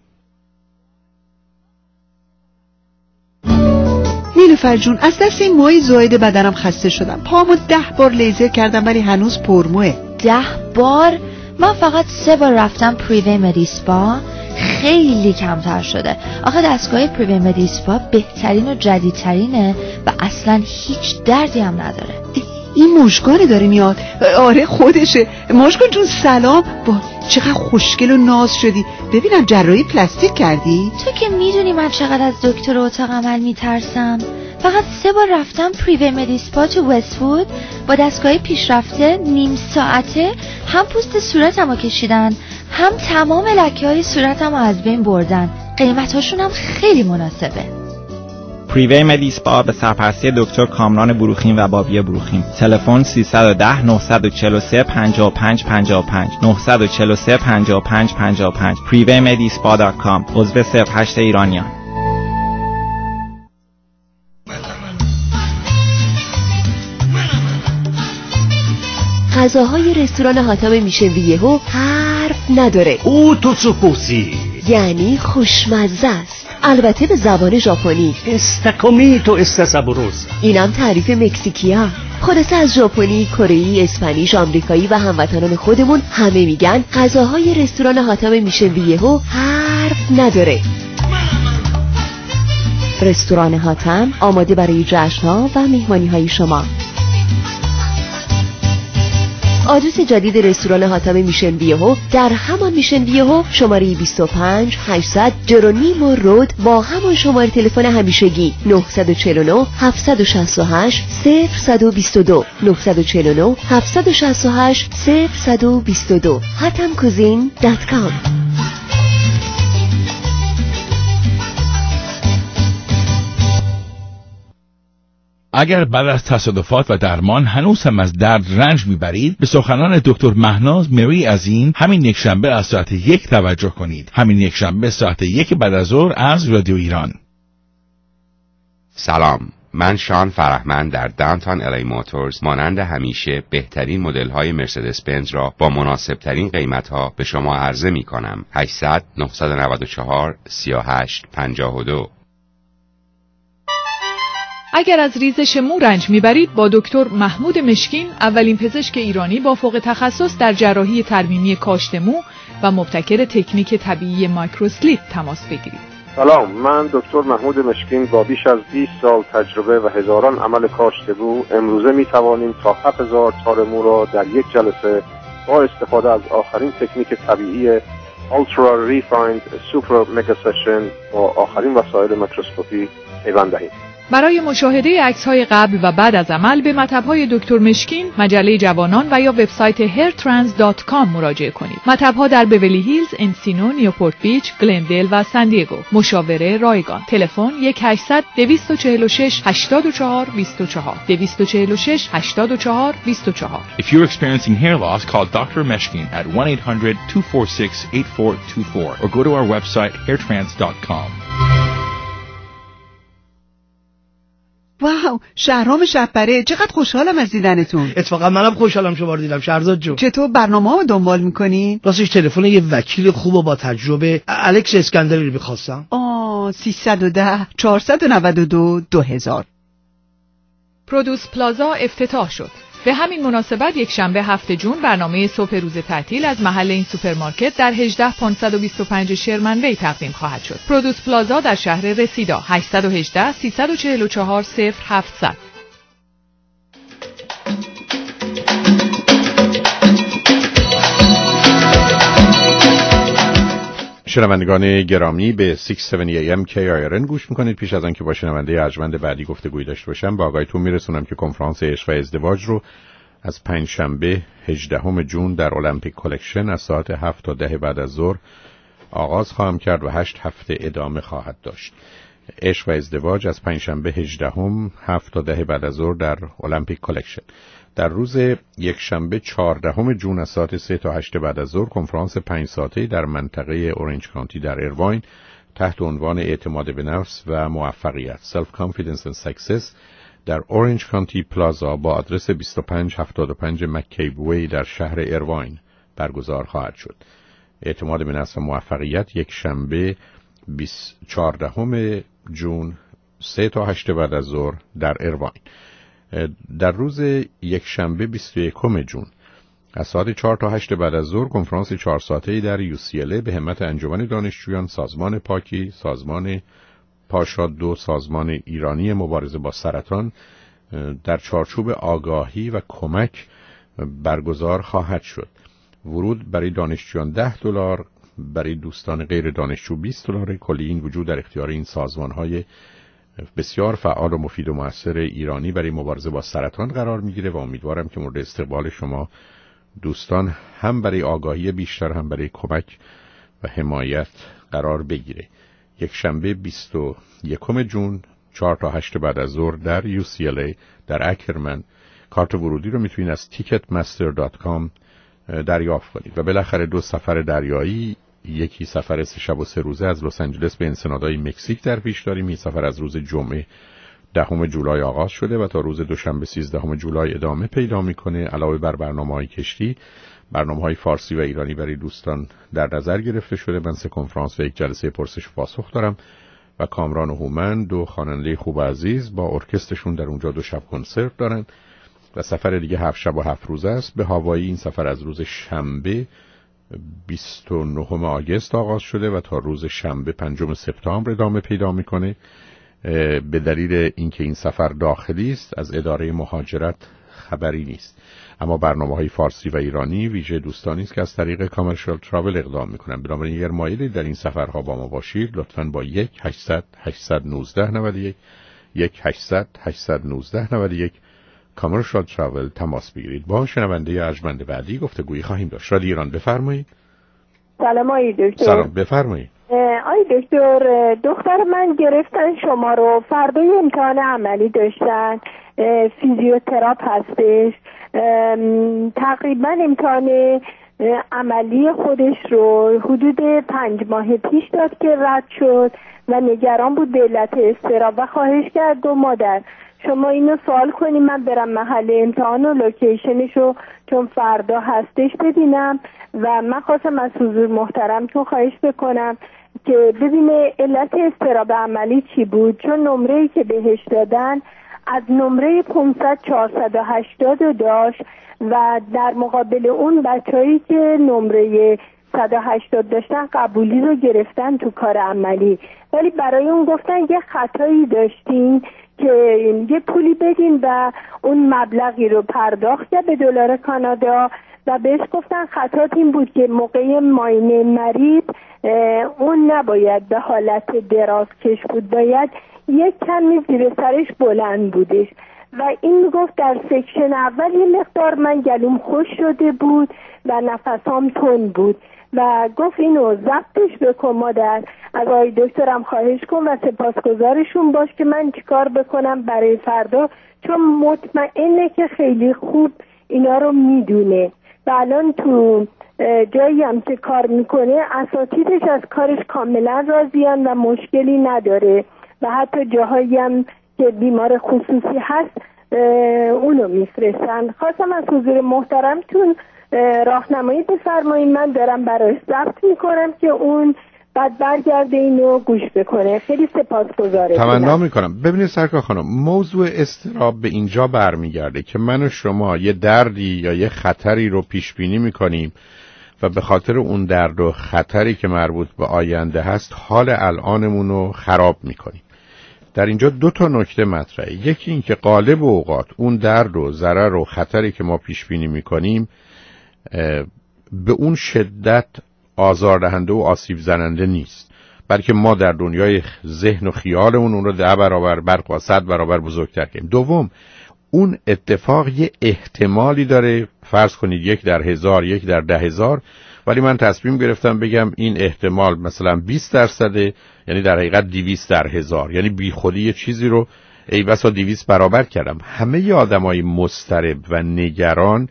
نیلوفر جون، از دست این موهای زائد بدنم خسته شدم. پامو ده بار لیزر کردم ولی هنوز پرموه. ده بار؟ من فقط سه بار رفتم پریوی مدیسپا، خیلی کمتر شده. آخه دستگاه پریوی مدیسپا بهترین و جدیدترینه و اصلا هیچ دردی هم نداره. این مشکانه داره میاد. آره خودشه. مشکان جون سلام. با چقدر خوشگل و ناز شدی. ببینم جراحی پلاستیک کردی؟ تو که میدونی من چقدر از دکتر اتاق عمل میترسم. فقط سه بار رفتم پریوی مدیسپا تو وست‌وود با دستگاه پیشرفته، نیم ساعته هم پوست صورتمو کشیدن هم تمام لکه‌های صورتمو از بین بردن. قیمتاشون هم خیلی مناسبه. پریوی مدیسپا به سرپرستی دکتر کامران بروخیم و بابی بروخیم. تلفن سیصد و ده نه چهار سه پنجاه و پنج پنجاه و پنج نه چهار سه پنجاه و پنج پنجاه و پنج پریوی مدیسپا دات کام. عضو صفر هشت ایرانیان. غذاهای رستوران حاتم میشن ویهو حرف نداره. او توتسوپوسی یعنی خوشمزه است، البته به زبان ژاپنی. استاکومیتو استاسابوروس. اینم تعریف مکزیکیا. خلاصه از ژاپنی، کره‌ای، اسپانیش، آمریکایی و هموطنان خودمون همه میگن غذاهای رستوران حاتم میشن ویهو حرف نداره. رستوران حاتم آماده برای جشن‌ها و مهمانی‌های شما. آدرس جدید رستوران حاتم میشن ویهو در همان میشن ویهو، شماره بیست و پنج هشتصد جرونیمو رود با همان شماره تلفن همیشگی نه چهار نه هفت شش هشت صفر دو دو نه چهار نه هفت شش هشت صفر دو دو حاتم کوزین دات کام. اگر بعد از تصادفات و درمان هنوز هم از درد رنج میبرید، به سخنان دکتر مهناز مری عظیم همین یکشنبه از ساعت یک توجه کنید. همین یکشنبه ساعت یک بعد از ظهر از رادیو ایران. سلام، من شان فرهمند در داونتاون الی موتورز مانند همیشه بهترین مدل‌های مرسدس بنز را با مناسب‌ترین قیمت‌ها به شما عرضه می‌کنم. هشتصد نه نه چهار سه هشت پنج دو. اگر از ریزش مو رنج میبرید، با دکتر محمود مشکین، اولین پزشک ایرانی با فوق تخصص در جراحی ترمیمی کاشت مو و مبتکر تکنیک طبیعی مایکروسلیپ تماس بگیرید. سلام، من دکتر محمود مشکین با بیش از بیست سال تجربه و هزاران عمل کاشت مو امروزه می توانیم تا هفت هزار تار مو را در یک جلسه با استفاده از آخرین تکنیک طبیعی Ultra Refined Super Mega Session با آخرین وسایل میکروسکوپی پیوند دهیم. برای مشاهده عکس‌های قبل و بعد از عمل به مطب‌های دکتر مشکین، مجله جوانان و یا وبسایت هیر ترنز دات کام مراجعه کنید. مطب‌ها در بیولی هیلز، انسینو، نیوپورت بیچ، گلندل و سان دیگو. مشاوره رایگان. تلفن یک هشتصد دویست و چهل و شش هشتاد و چهار بیست و چهار دویست و چهل و شش هشتاد و چهار بیست و چهار. If you're experiencing hair loss, call doctor Meshkin at one eight hundred two four six eight four two four or go to our website hair trans dot com. واو، شهرام شب‌پره، چقدر خوشحالم از دیدنتون. اتفاقا منم خوشحالم شما رو دیدم شهرزاد جون. چطور برنامه‌ها دنبال می‌کنین؟ راستش تلفن یه وکیل خوب و با تجربه الکس اسکندری رو می‌خواستم. آه، سیصد و ده چهارصد و نود و دو دو هزار. پرودوس پلازا افتتاح شد. به همین مناسبت یک شنبه هفت جون برنامه صبح روز تعطیل از محل این سوپرمارکت در هجده پانصد و بیست و پنج شرمن وی تقدیم خواهد شد. پرودوس پلازا در شهر رسیدا. هشت یک هشت سیصد و چهل و چهار صفر هفتصد. شنوندگان گرامی، به ششصد و هفتاد ای ام کی آی آر ان گوش میکنید. پیش از آن که با شنونده ارجمند بعدی گفتگوی داشته باشم، با آگاهیتون میرسونم که کنفرانس عشق و ازدواج رو از پنج شنبه هجدهم جون در المپیک کلکشن از ساعت هفت تا ده بعد از ظهر آغاز خواهم کرد و هشت هفته ادامه خواهد داشت. عشق و ازدواج از پنجشنبه هجدهم هفت تا ده بعد از ظهر در المپیک کالکشن. در روز یک شنبه چهاردهم ژوئن از ساعت سه تا هشت بعد از ظهر کنفرانس پنج ساعته‌ای در منطقه اورنج کانتی در ایرواین تحت عنوان اعتماد به نفس و موفقیت Self Confidence and Success در اورنج کانتی پلازا با آدرس بیست و پنج هفتاد و پنج مککیب وی در شهر ایرواین برگزار خواهد شد. اعتماد به نفس و موفقیت یک شنبه چهاردهم ژوئن سه تا هشت بعد از ظهر در ایرواین. در روز یک شنبه بیست و یکم ژوئن از ساعت چهار تا هشت بعد از ظهر کنفرانس چهار ساعته‌ای در یو سی ال ای به همت انجمن دانشجویان، سازمان پاکی، سازمان پاشا دو، سازمان ایرانی مبارزه با سرطان در چارچوب آگاهی و کمک برگزار خواهد شد. ورود برای دانشجویان ده دلار، برای دوستان غیر دانشجو بیست دلار. کلی این وجود در اختیار این سازمان‌های بسیار فعال و مفید و مؤثر ایرانی برای مبارزه با سرطان قرار میگیره و امیدوارم که مورد استقبال شما دوستان هم برای آگاهی بیشتر هم برای کمک و حمایت قرار بگیره. یک شنبه بیست و یکم ژوئن چهار تا هشت بعد از ظهر در یو سی ال ای در اکرمن. کارت ورودی رو میتونید از تیکت مستر دات کام دریافت کنید. و بالاخره دو سفر دریایی، یکی سفر سه شب و سه روزه از لس آنجلس به انسنادای مکزیک در پیش داریم. این سفر از روز جمعه دهم جولای آغاز شده و تا روز دوشنبه سیزدهم جولای ادامه پیدا میکنه. علاوه بر برنامه‌های کشتی، برنامه‌های فارسی و ایرانی برای دوستان در نظر گرفته شده. من سه کنفرانس و یک جلسه پرسش و پاسخ دارم و کامران و هومن دو خواننده خوب عزیز با ارکسترشون در اونجا دو شب کنسرت دارن و سفر دیگه هفت شب و هفت روزه است به هاوایی. این سفر از روز شنبه بیست و نهم آگوست آغاز شده و تا روز شنبه پنجم سپتامبر ادامه پیدا میکنه. به دلیل اینکه این سفر داخلی است از اداره مهاجرت خبری نیست، اما برنامه‌های فارسی و ایرانی ویژه دوستانی است که از طریق کامرشال تراول اقدام میکنن. بنابراین اگر مایلی در این سفرها با ما باشید لطفاً با یک هشتصد هشتصد و نوزده نود و یک یک هشتصد هشتصد و نوزده نود و یک کامرشال تراول تماس بگیرید. با شنونده ارجمند بعدی گفتگویی خواهیم داشت. رادیو ایران بفرمایید. سلام آقای دکتر. سلام بفرمایید. آقای دکتر، دختر من گرفتن شما رو، فردای امتحان عملی داشتن، فیزیوتراپ هستش، تقریبا امتحان عملی خودش رو حدود پنج ماه پیش داد که رد شد و نگران بود به علت اضطراب و خواهش کرد دو مادر شما اینو سوال کنی من برم محل امتحان و لوکیشنش رو چون فردا هستش ببینم و من خواستم از حضور محترمتون خواهش بکنم که ببینه علت اضطراب عملی چی بود، چون نمره‌ای که بهش دادن از نمره پانصد چهارصد و هشتاد داشت و در مقابل اون بچه‌ای که نمره صد و هشتاد داشتن قبولی رو گرفتن تو کار عملی، ولی برای اون گفتن یه خطایی داشتین که یه پولی بدین و اون مبلغی رو پرداخت کرد به دلار کانادا و بهش گفتن خطات این بود که موقع معاینه مریض اون نباید به حالت دراز کش بود، باید یک کمی زیر سرش بلند بودش و این میگفت در سکشن اول یه مقدار من گلوم خوش شده بود و نفسام تند بود و گفت اینو ضبطش بکن مادر، از آقای دکترم خواهش کن و سپاسگزارشون باش که من چیکار بکنم برای فردا، چون مطمئنه که خیلی خوب اینا رو میدونه و الان تو جایی هم که کار میکنه اساتیدش از کارش کاملا راضیان و مشکلی نداره و حتی جاهایی هم که بیمار خصوصی هست اونو میفرستن. خواستم از حضور محترمتون راهنمایی بفرمایید، من دارم برای ضبط میکنم که اون بعد برگرده اینو گوش بکنه. خیلی سپاسگزارم. تمنا میکنم. ببینید سرکار خانم، موضوع اضطراب به اینجا برمیگرده که من و شما یه دردی یا یه خطری رو پیش بینی میکنیم و به خاطر اون درد و خطری که مربوط به آینده هست حال الانمون رو خراب میکنیم. در اینجا دو تا نکته مطرحه. یکی این که غالب اوقات اون درد و ضرر و خطری که ما پیش بینی میکنیم به اون شدت آزاردهنده و آسیب زننده نیست، بلکه ما در دنیای ذهن و خیالمون اون رو ده برابر برق و صد برابر بزرگتر کنیم. دوم، اون اتفاق یه احتمالی داره، فرض کنید یک در هزار، یک در ده هزار، ولی من تصمیم گرفتم بگم این احتمال مثلا بیست درصده، یعنی در حقیقت دویست در هزار، یعنی بی خودی یه چیزی رو ای بسا دویست برابر کردم. همه ی آدمای مضطرب و نگران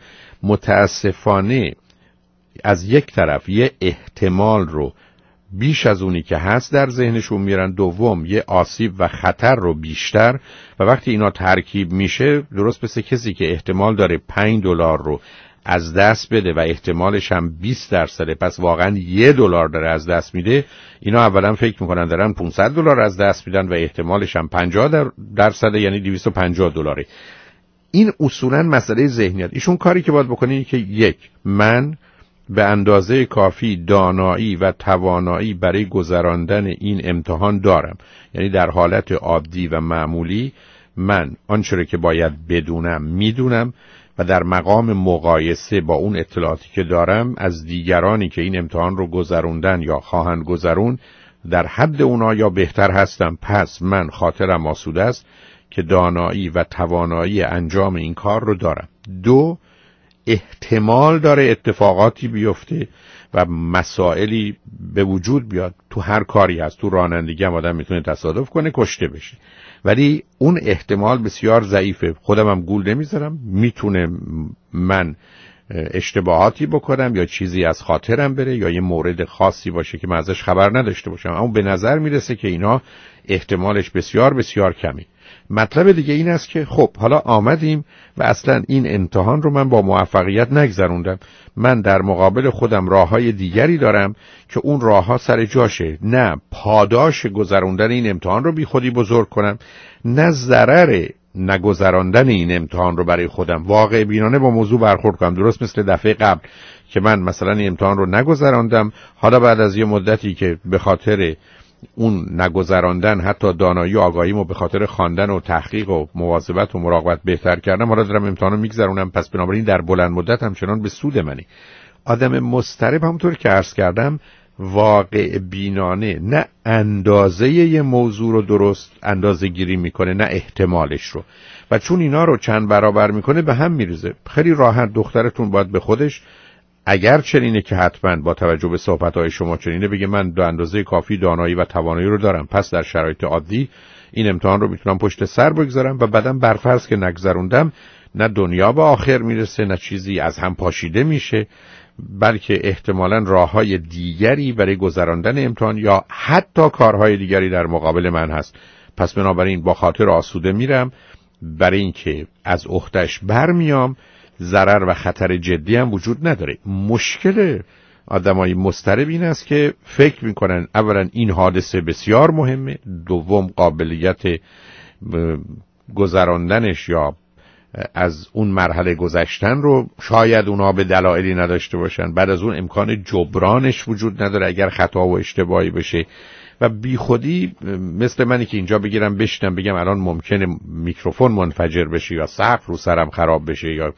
متاسفانه از یک طرف یه احتمال رو بیش از اونی که هست در ذهنشون میرن، دوم یه آسیب و خطر رو بیشتر، و وقتی اینا ترکیب میشه درست مثل کسی که احتمال داره پنج دلار رو از دست بده و احتمالش هم بیست درصده، پس واقعا یه دلار داره از دست میده. اینا اولا فکر میکنن دارن پانصد دلار از دست میدن و احتمالش هم پنجاه درصده، یعنی دویست و پنجاه دلاره. این اصولا مسئله ذهنیت. ایشون کاری که باید بکنه که یک، من به اندازه کافی دانایی و توانایی برای گذراندن این امتحان دارم، یعنی در حالت عادی و معمولی من آنچه که باید بدونم میدونم و در مقام مقایسه با اون اطلاعاتی که دارم از دیگرانی که این امتحان رو گذروندن یا خواهند گذرون در حد اونا یا بهتر هستم. پس من خاطرم آسوده است که دانایی و توانایی انجام این کار رو دارم. دو، احتمال داره اتفاقاتی بیفته و مسائلی به وجود بیاد. تو هر کاری هست، تو رانندگی هم آدم میتونه تصادف کنه، کشته بشه، ولی اون احتمال بسیار ضعیفه. خودم هم گول نمیذارم، میتونه من اشتباهاتی بکنم یا چیزی از خاطرم بره یا یه مورد خاصی باشه که من ازش خبر نداشته باشم، اما به نظر میرسه که اینا احتمالش بسیار بسیار کمی. مطلب دیگه این است که خب حالا آمدیم و اصلا این امتحان رو من با موفقیت نگذروندم. من در مقابل خودم راههای دیگری دارم که اون راهها سر جاشه. نه پاداش گذروندن این امتحان رو بی خودی بزرگ کنم، نه ضرر نگذراندن این امتحان رو برای خودم واقع بینانه با موضوع برخورد کنم. درست مثل دفعه قبل که من مثلا این امتحان رو نگذراندم، حالا بعد از یه مدتی که به خاطر اون نگذراندن حتی دانایی و آگاهیمو به خاطر خواندن و تحقیق و مواظبت و مراقبت بهتر کردم، حالا دارم امتحانو میگذرونم، پس بنابراین در بلند مدت همچنان به سود منه. آدم مضطرب همونطور که عرض کردم واقع بینانه نه اندازه یه موضوع رو درست اندازه گیری میکنه، نه احتمالش رو، و چون اینا رو چند برابر میکنه به هم میریزه. خیلی راحت دخترتون باید به خودش، اگر چنینه که حتما با توجه به صحبت‌های شما چنینه، بگه من دو اندازه کافی دانایی و توانایی رو دارم، پس در شرایط عادی این امتحان رو میتونم پشت سر بگذارم و بعدم برفرض که نگذروندم نه دنیا به آخر میرسه نه چیزی از هم پاشیده میشه، بلکه احتمالاً راههای دیگری برای گذراندن امتحان یا حتی کارهای دیگری در مقابل من هست. پس بنابراین با خاطر آسوده میرم، برای اینکه از عهده‌اش برمیام، ضرر و خطر جدی هم وجود نداره. مشکل آدمای مضطرب این است که فکر میکنن اولا این حادثه بسیار مهمه، دوم قابلیت گذراندنش یا از اون مرحله گذشتن رو شاید اونا به دلایلی نداشته باشن، بعد از اون امکان جبرانش وجود نداره اگر خطا و اشتباهی بشه، و بی خودی مثل منی که اینجا بگیرم بشنم بگم الان ممکنه میکروفون منفجر بشه یا سقف رو سرم خراب بشه یا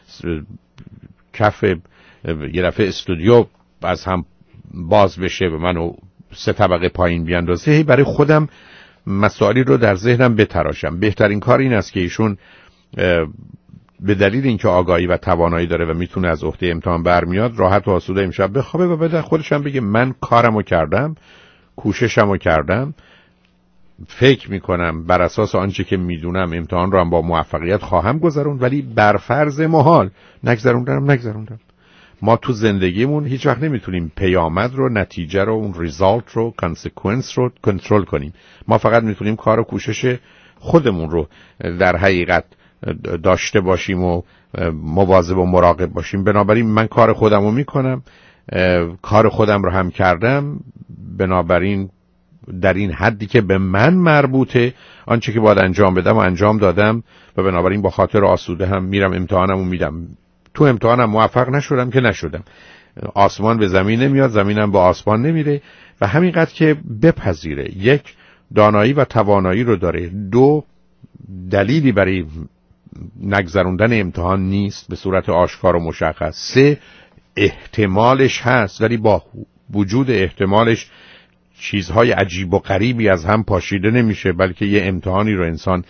کف یه دفعه استودیو از هم باز بشه و منو سه طبقه پایین بیاندازه، برای خودم مسائلی رو در ذهنم بتراشم. بهترین کار این است که ایشون به دلیل اینکه آگاهی و توانایی داره و میتونه از عهده امتحان برمیاد راحت و آسوده امشب بخوابه و بعد خودش هم بگه من کارمو کردم، کوششمو کردم، فکر میکنم بر اساس آنچه که میدونم امتحان رو هم با موفقیت خواهم گذروند، ولی بر فرض محال نگذروندم نگذروندم. ما تو زندگیمون هیچ وقت نمیتونیم پیامد رو، نتیجه رو، اون ریزالت رو، کانسیکوئنس رو کنترل کنیم. ما فقط میتونیم کار و کوشش خودمون رو در حقیقت داشته باشیم و مواظب و مراقب باشیم. بنابراین من کار خودم رو میکنم، کار خودم رو هم کردم، بنابراین در این حدی که به من مربوطه آنچه که باید انجام بدم و انجام دادم و بنابراین با خاطر آسوده هم میرم امتحانم رو میدم. تو امتحانم موفق نشدم که نشدم، آسمان به زمین نمیاد، زمینم به آسمان نمیره، و همینقدر که بپذیره یک دانایی و توانایی رو داره، دو دلیلی برای نگذروندن امتحان نیست به صورت آشکار و مشخص، سه احتمالش هست ولی با وجود احتمالش چیزهای عجیب و غریبی از هم پاشیده نمیشه، بلکه یه امتحانی رو انسان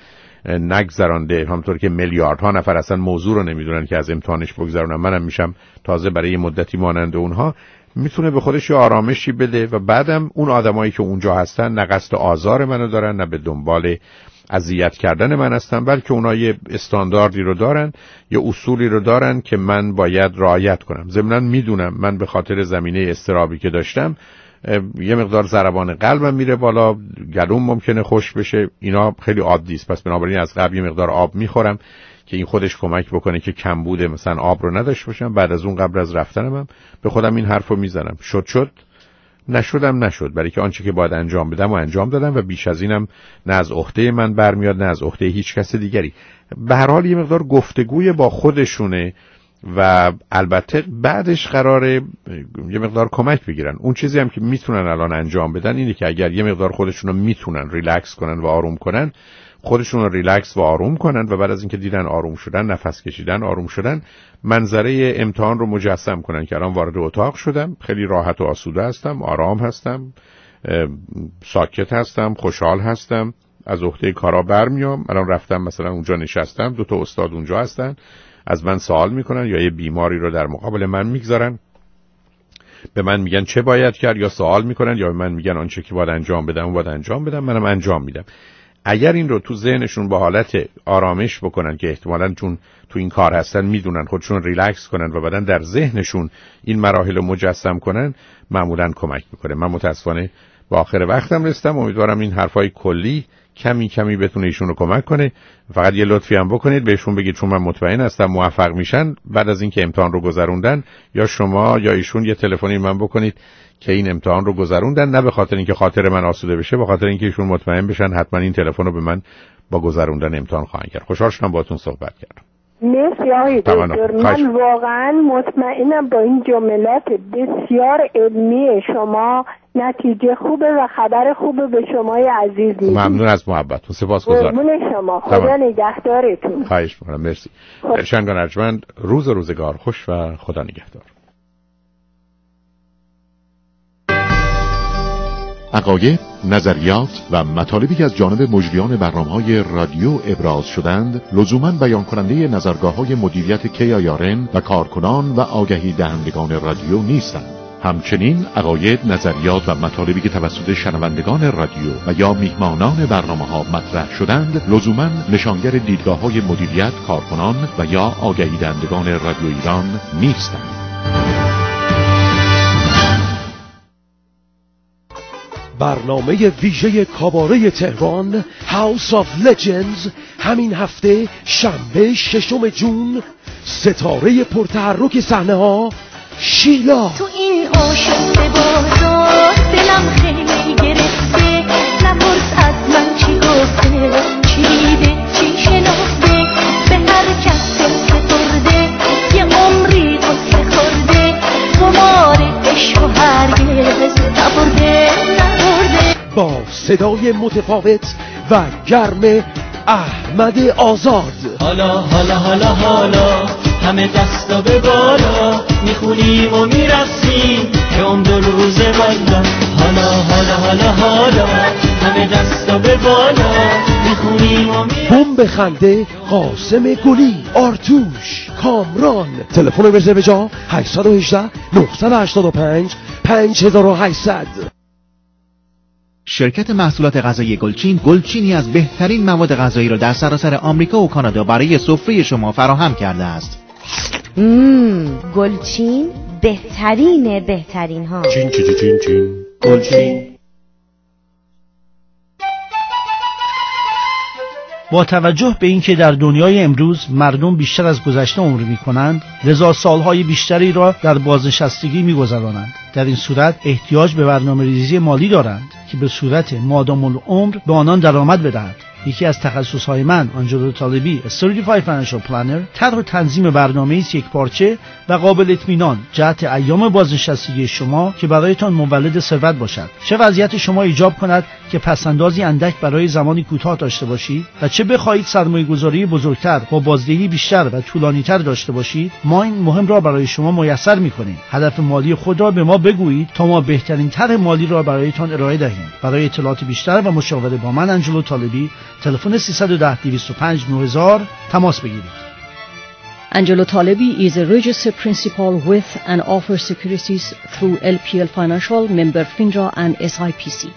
نگذرانده، همونطور که میلیاردها نفر اصلا موضوع رو نمیدونن که از امتحانش بگذرونن، منم میشم تازه برای یه مدتی مانند اونها، میتونه به خودش یه آرامشی بده و بعدم اون آدمایی که اونجا هستن نه قصد آزار منو دارن نه به دنبال اذیت کردن من هستن، بلکه اونها یه استانداردی رو دارن، یه اصولی رو دارن که من باید رعایت کنم. ضمناً میدونم من به خاطر زمینه اضطرابی که داشتم یه مقدار ضربان قلبم میره بالا، گلوم ممکنه خشک بشه، اینا خیلی عادی است. پس بنابراین از قبل یه مقدار آب میخورم که این خودش کمک بکنه که کمبود مثلا آب رو نداشته باشم. بعد از اون قبل از رفتنم هم به خودم این حرفو میزنم، شد شد، نشدم نشد، برای که آنچه که باید انجام بدم و انجام دادم و بیش از اینم نه از عهده من برمیاد نه از عهده هیچ کس دیگری. به هر حال یه مقدار گفتگوی با خودشونه و البته بعدش قراره یه مقدار کمک بگیرن. اون چیزی هم که میتونن الان انجام بدن اینه که اگر یه مقدار خودشون رو میتونن ریلکس کنن و آروم کنن، خودشون رو ریلکس و آروم کنن و بعد از اینکه دیدن آروم شدن، نفس کشیدن، آروم شدن، منظره امتحان رو مجسم کنن که الان وارد اتاق شدم، خیلی راحت و آسوده هستم، آرام هستم، ساکت هستم، خوشحال هستم، از عهده کارا برمیام. الان رفتم مثلا اونجا نشستم، دو تا استاد اونجا هستن، از من سوال میکنن یا یه بیماری رو در مقابل من میگذارن، به من میگن چه باید کرد، یا سوال میکنن یا به من میگن آنچه که باید انجام بدم و باید انجام بدم، منم انجام میدم. اگر این رو تو ذهنشون با حالت آرامش بکنن که احتمالاً چون تو این کار هستن میدونن، خودشون ریلکس کنن و بعدن در ذهنشون این مراحل رو مجسم کنن، معمولاً کمک میکنه. من متاسفانه با آخر وقتم رسیدم، امیدوارم این حرفای کلی کمی کمی بتونه ایشون رو کمک کنه. فقط یه لطفی هم بکنید بهشون بگید چون من مطمئن هستم موفق میشن بعد از اینکه امتحان رو گذروندن، یا شما یا ایشون یه تلفنی من بکنید که این امتحان رو گذروندن، نه به خاطر اینکه خاطر من آسوده بشه، به خاطر اینکه ایشون مطمئن بشن حتما این تلفن رو به من با گذروندن امتحان خواهند کرد. خوشحال شدم باهاتون صحبت کردم. مرسی آقای دکتر، من واقعا مطمئنم با این جملات بسیار علمی شما نتیجه خوبه و خبر خوبه به شمای عزیز میدید. ممنون از محبتتون، سپاسگزارم. قربون شما، خدا نگهدارتون. خواهش می‌کنم، مرسی. شنگان ارجمند، روز روزگار خوش و خدا نگهدار. عقاید، نظریات و مطالبی که از جانب مجریان برنامه‌های رادیو ابراز شدند لزوماً بیان کننده نظرگاه‌های مدیریت کی آی آر ان و کارکنان و آگهی دهندگان رادیو نیستند. همچنین عقاید، نظریات و مطالبی که توسط شنوندگان رادیو و یا میهمانان برنامه‌ها مطرح شدند لزوماً نشانگر دیدگاه‌های مدیریت، کارکنان و یا آگهی دهندگان رادیو ایران نیستند. برنامه ویژه کاباره تهران House of Legends همین هفته شنبه ششم جون، ستاره پرتحرک صحنه ها شیلا. تو این عاشق بازار دلم خیلی گرفته، نپرس از من چی گفته، چی دیده چی شناخته، به هر کس سپرده یه عمری قصه خورده، قمار عشق و هرگز نبرده نبرده. با صدای متفاوت و گرم احمد آزاد. حالا حالا حالا حالا همه دستا به بالا، میخونیم و میرقصیم که عمر دو روز والا. حالا حالا حالا حالا همه دستا به بالا، میخونیم و میرقصیم. بمب خنده قاسم گلی، آرتوش، کامران. تلفن رزرو جا هشت یک هشت نه هشت پنج پنج هشت صفر صفر. شرکت محصولات غذایی گلچین، گلچینی از بهترین مواد غذایی را در سراسر آمریکا و کانادا برای سفره شما فراهم کرده است. مم، گلچین بهترین بهترین ها. چین چین چین چین گلچین. با توجه به اینکه در دنیای امروز مردم بیشتر از گذشته عمر می‌کنند، لذا سالهای بیشتری را در بازنشستگی می‌گذرانند. در این صورت احتیاج به برنامه‌ریزی مالی دارند که به صورت مادام العمر به آنان درآمد بدهد. یکی از تخصص‌های من، آنجلو طالبی، Certified Financial Planner، طرح و تنظیم برنامه‌ای است یک پارچه و قابل اطمینان جهت ایام بازنشستگی شما که برایتان مولد ثروت باشد. چه وضعیت شما ایجاب کند که پس‌اندازی اندک برای زمانی کوتاه داشته باشید و چه بخواهید سرمایه‌گذاری بزرگتر با بازدهی بیشتر و طولانی‌تر داشته باشید، ما این مهم را برای شما میسر می‌کنیم. هدف مالی خود را به ما بگویید تا ما بهترین طرح مالی را برایتان ارائه دهیم. برای اطلاعات بیشتر و مشاوره با من، آنجلو طالبی، تلفن سیصد و ده دویست و پنج نه هزار تماس بگیرید. Angelo Talebi is a registered principal with and offers securities through L P L Financial, member FINRA and S I P C.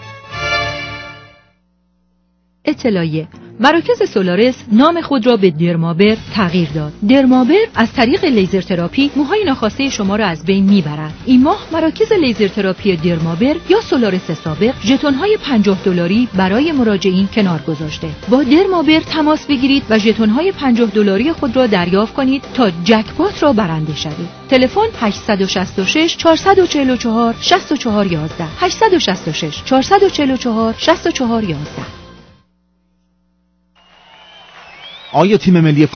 اطلاعیه: مراکز سولارس نام خود را به درمابر تغییر داد. درمابر از طریق لیزر تراپی موهای ناخواسته شما را از بین میبرد. این ماه مراکز لیزر تراپی درمابر یا سولارس سابق ژتون‌های پنجاه دلاری برای مراجعین کنار گذاشته. با درمابر تماس بگیرید و ژتون‌های پنجاه دلاری خود را دریافت کنید تا جکپات را برنده شوید. تلفن هشت شش شش چهار چهار چهار شش چهار یک یک هشت شش شش چهار چهار چهار شش چهار یک یک. آیا تیم ملی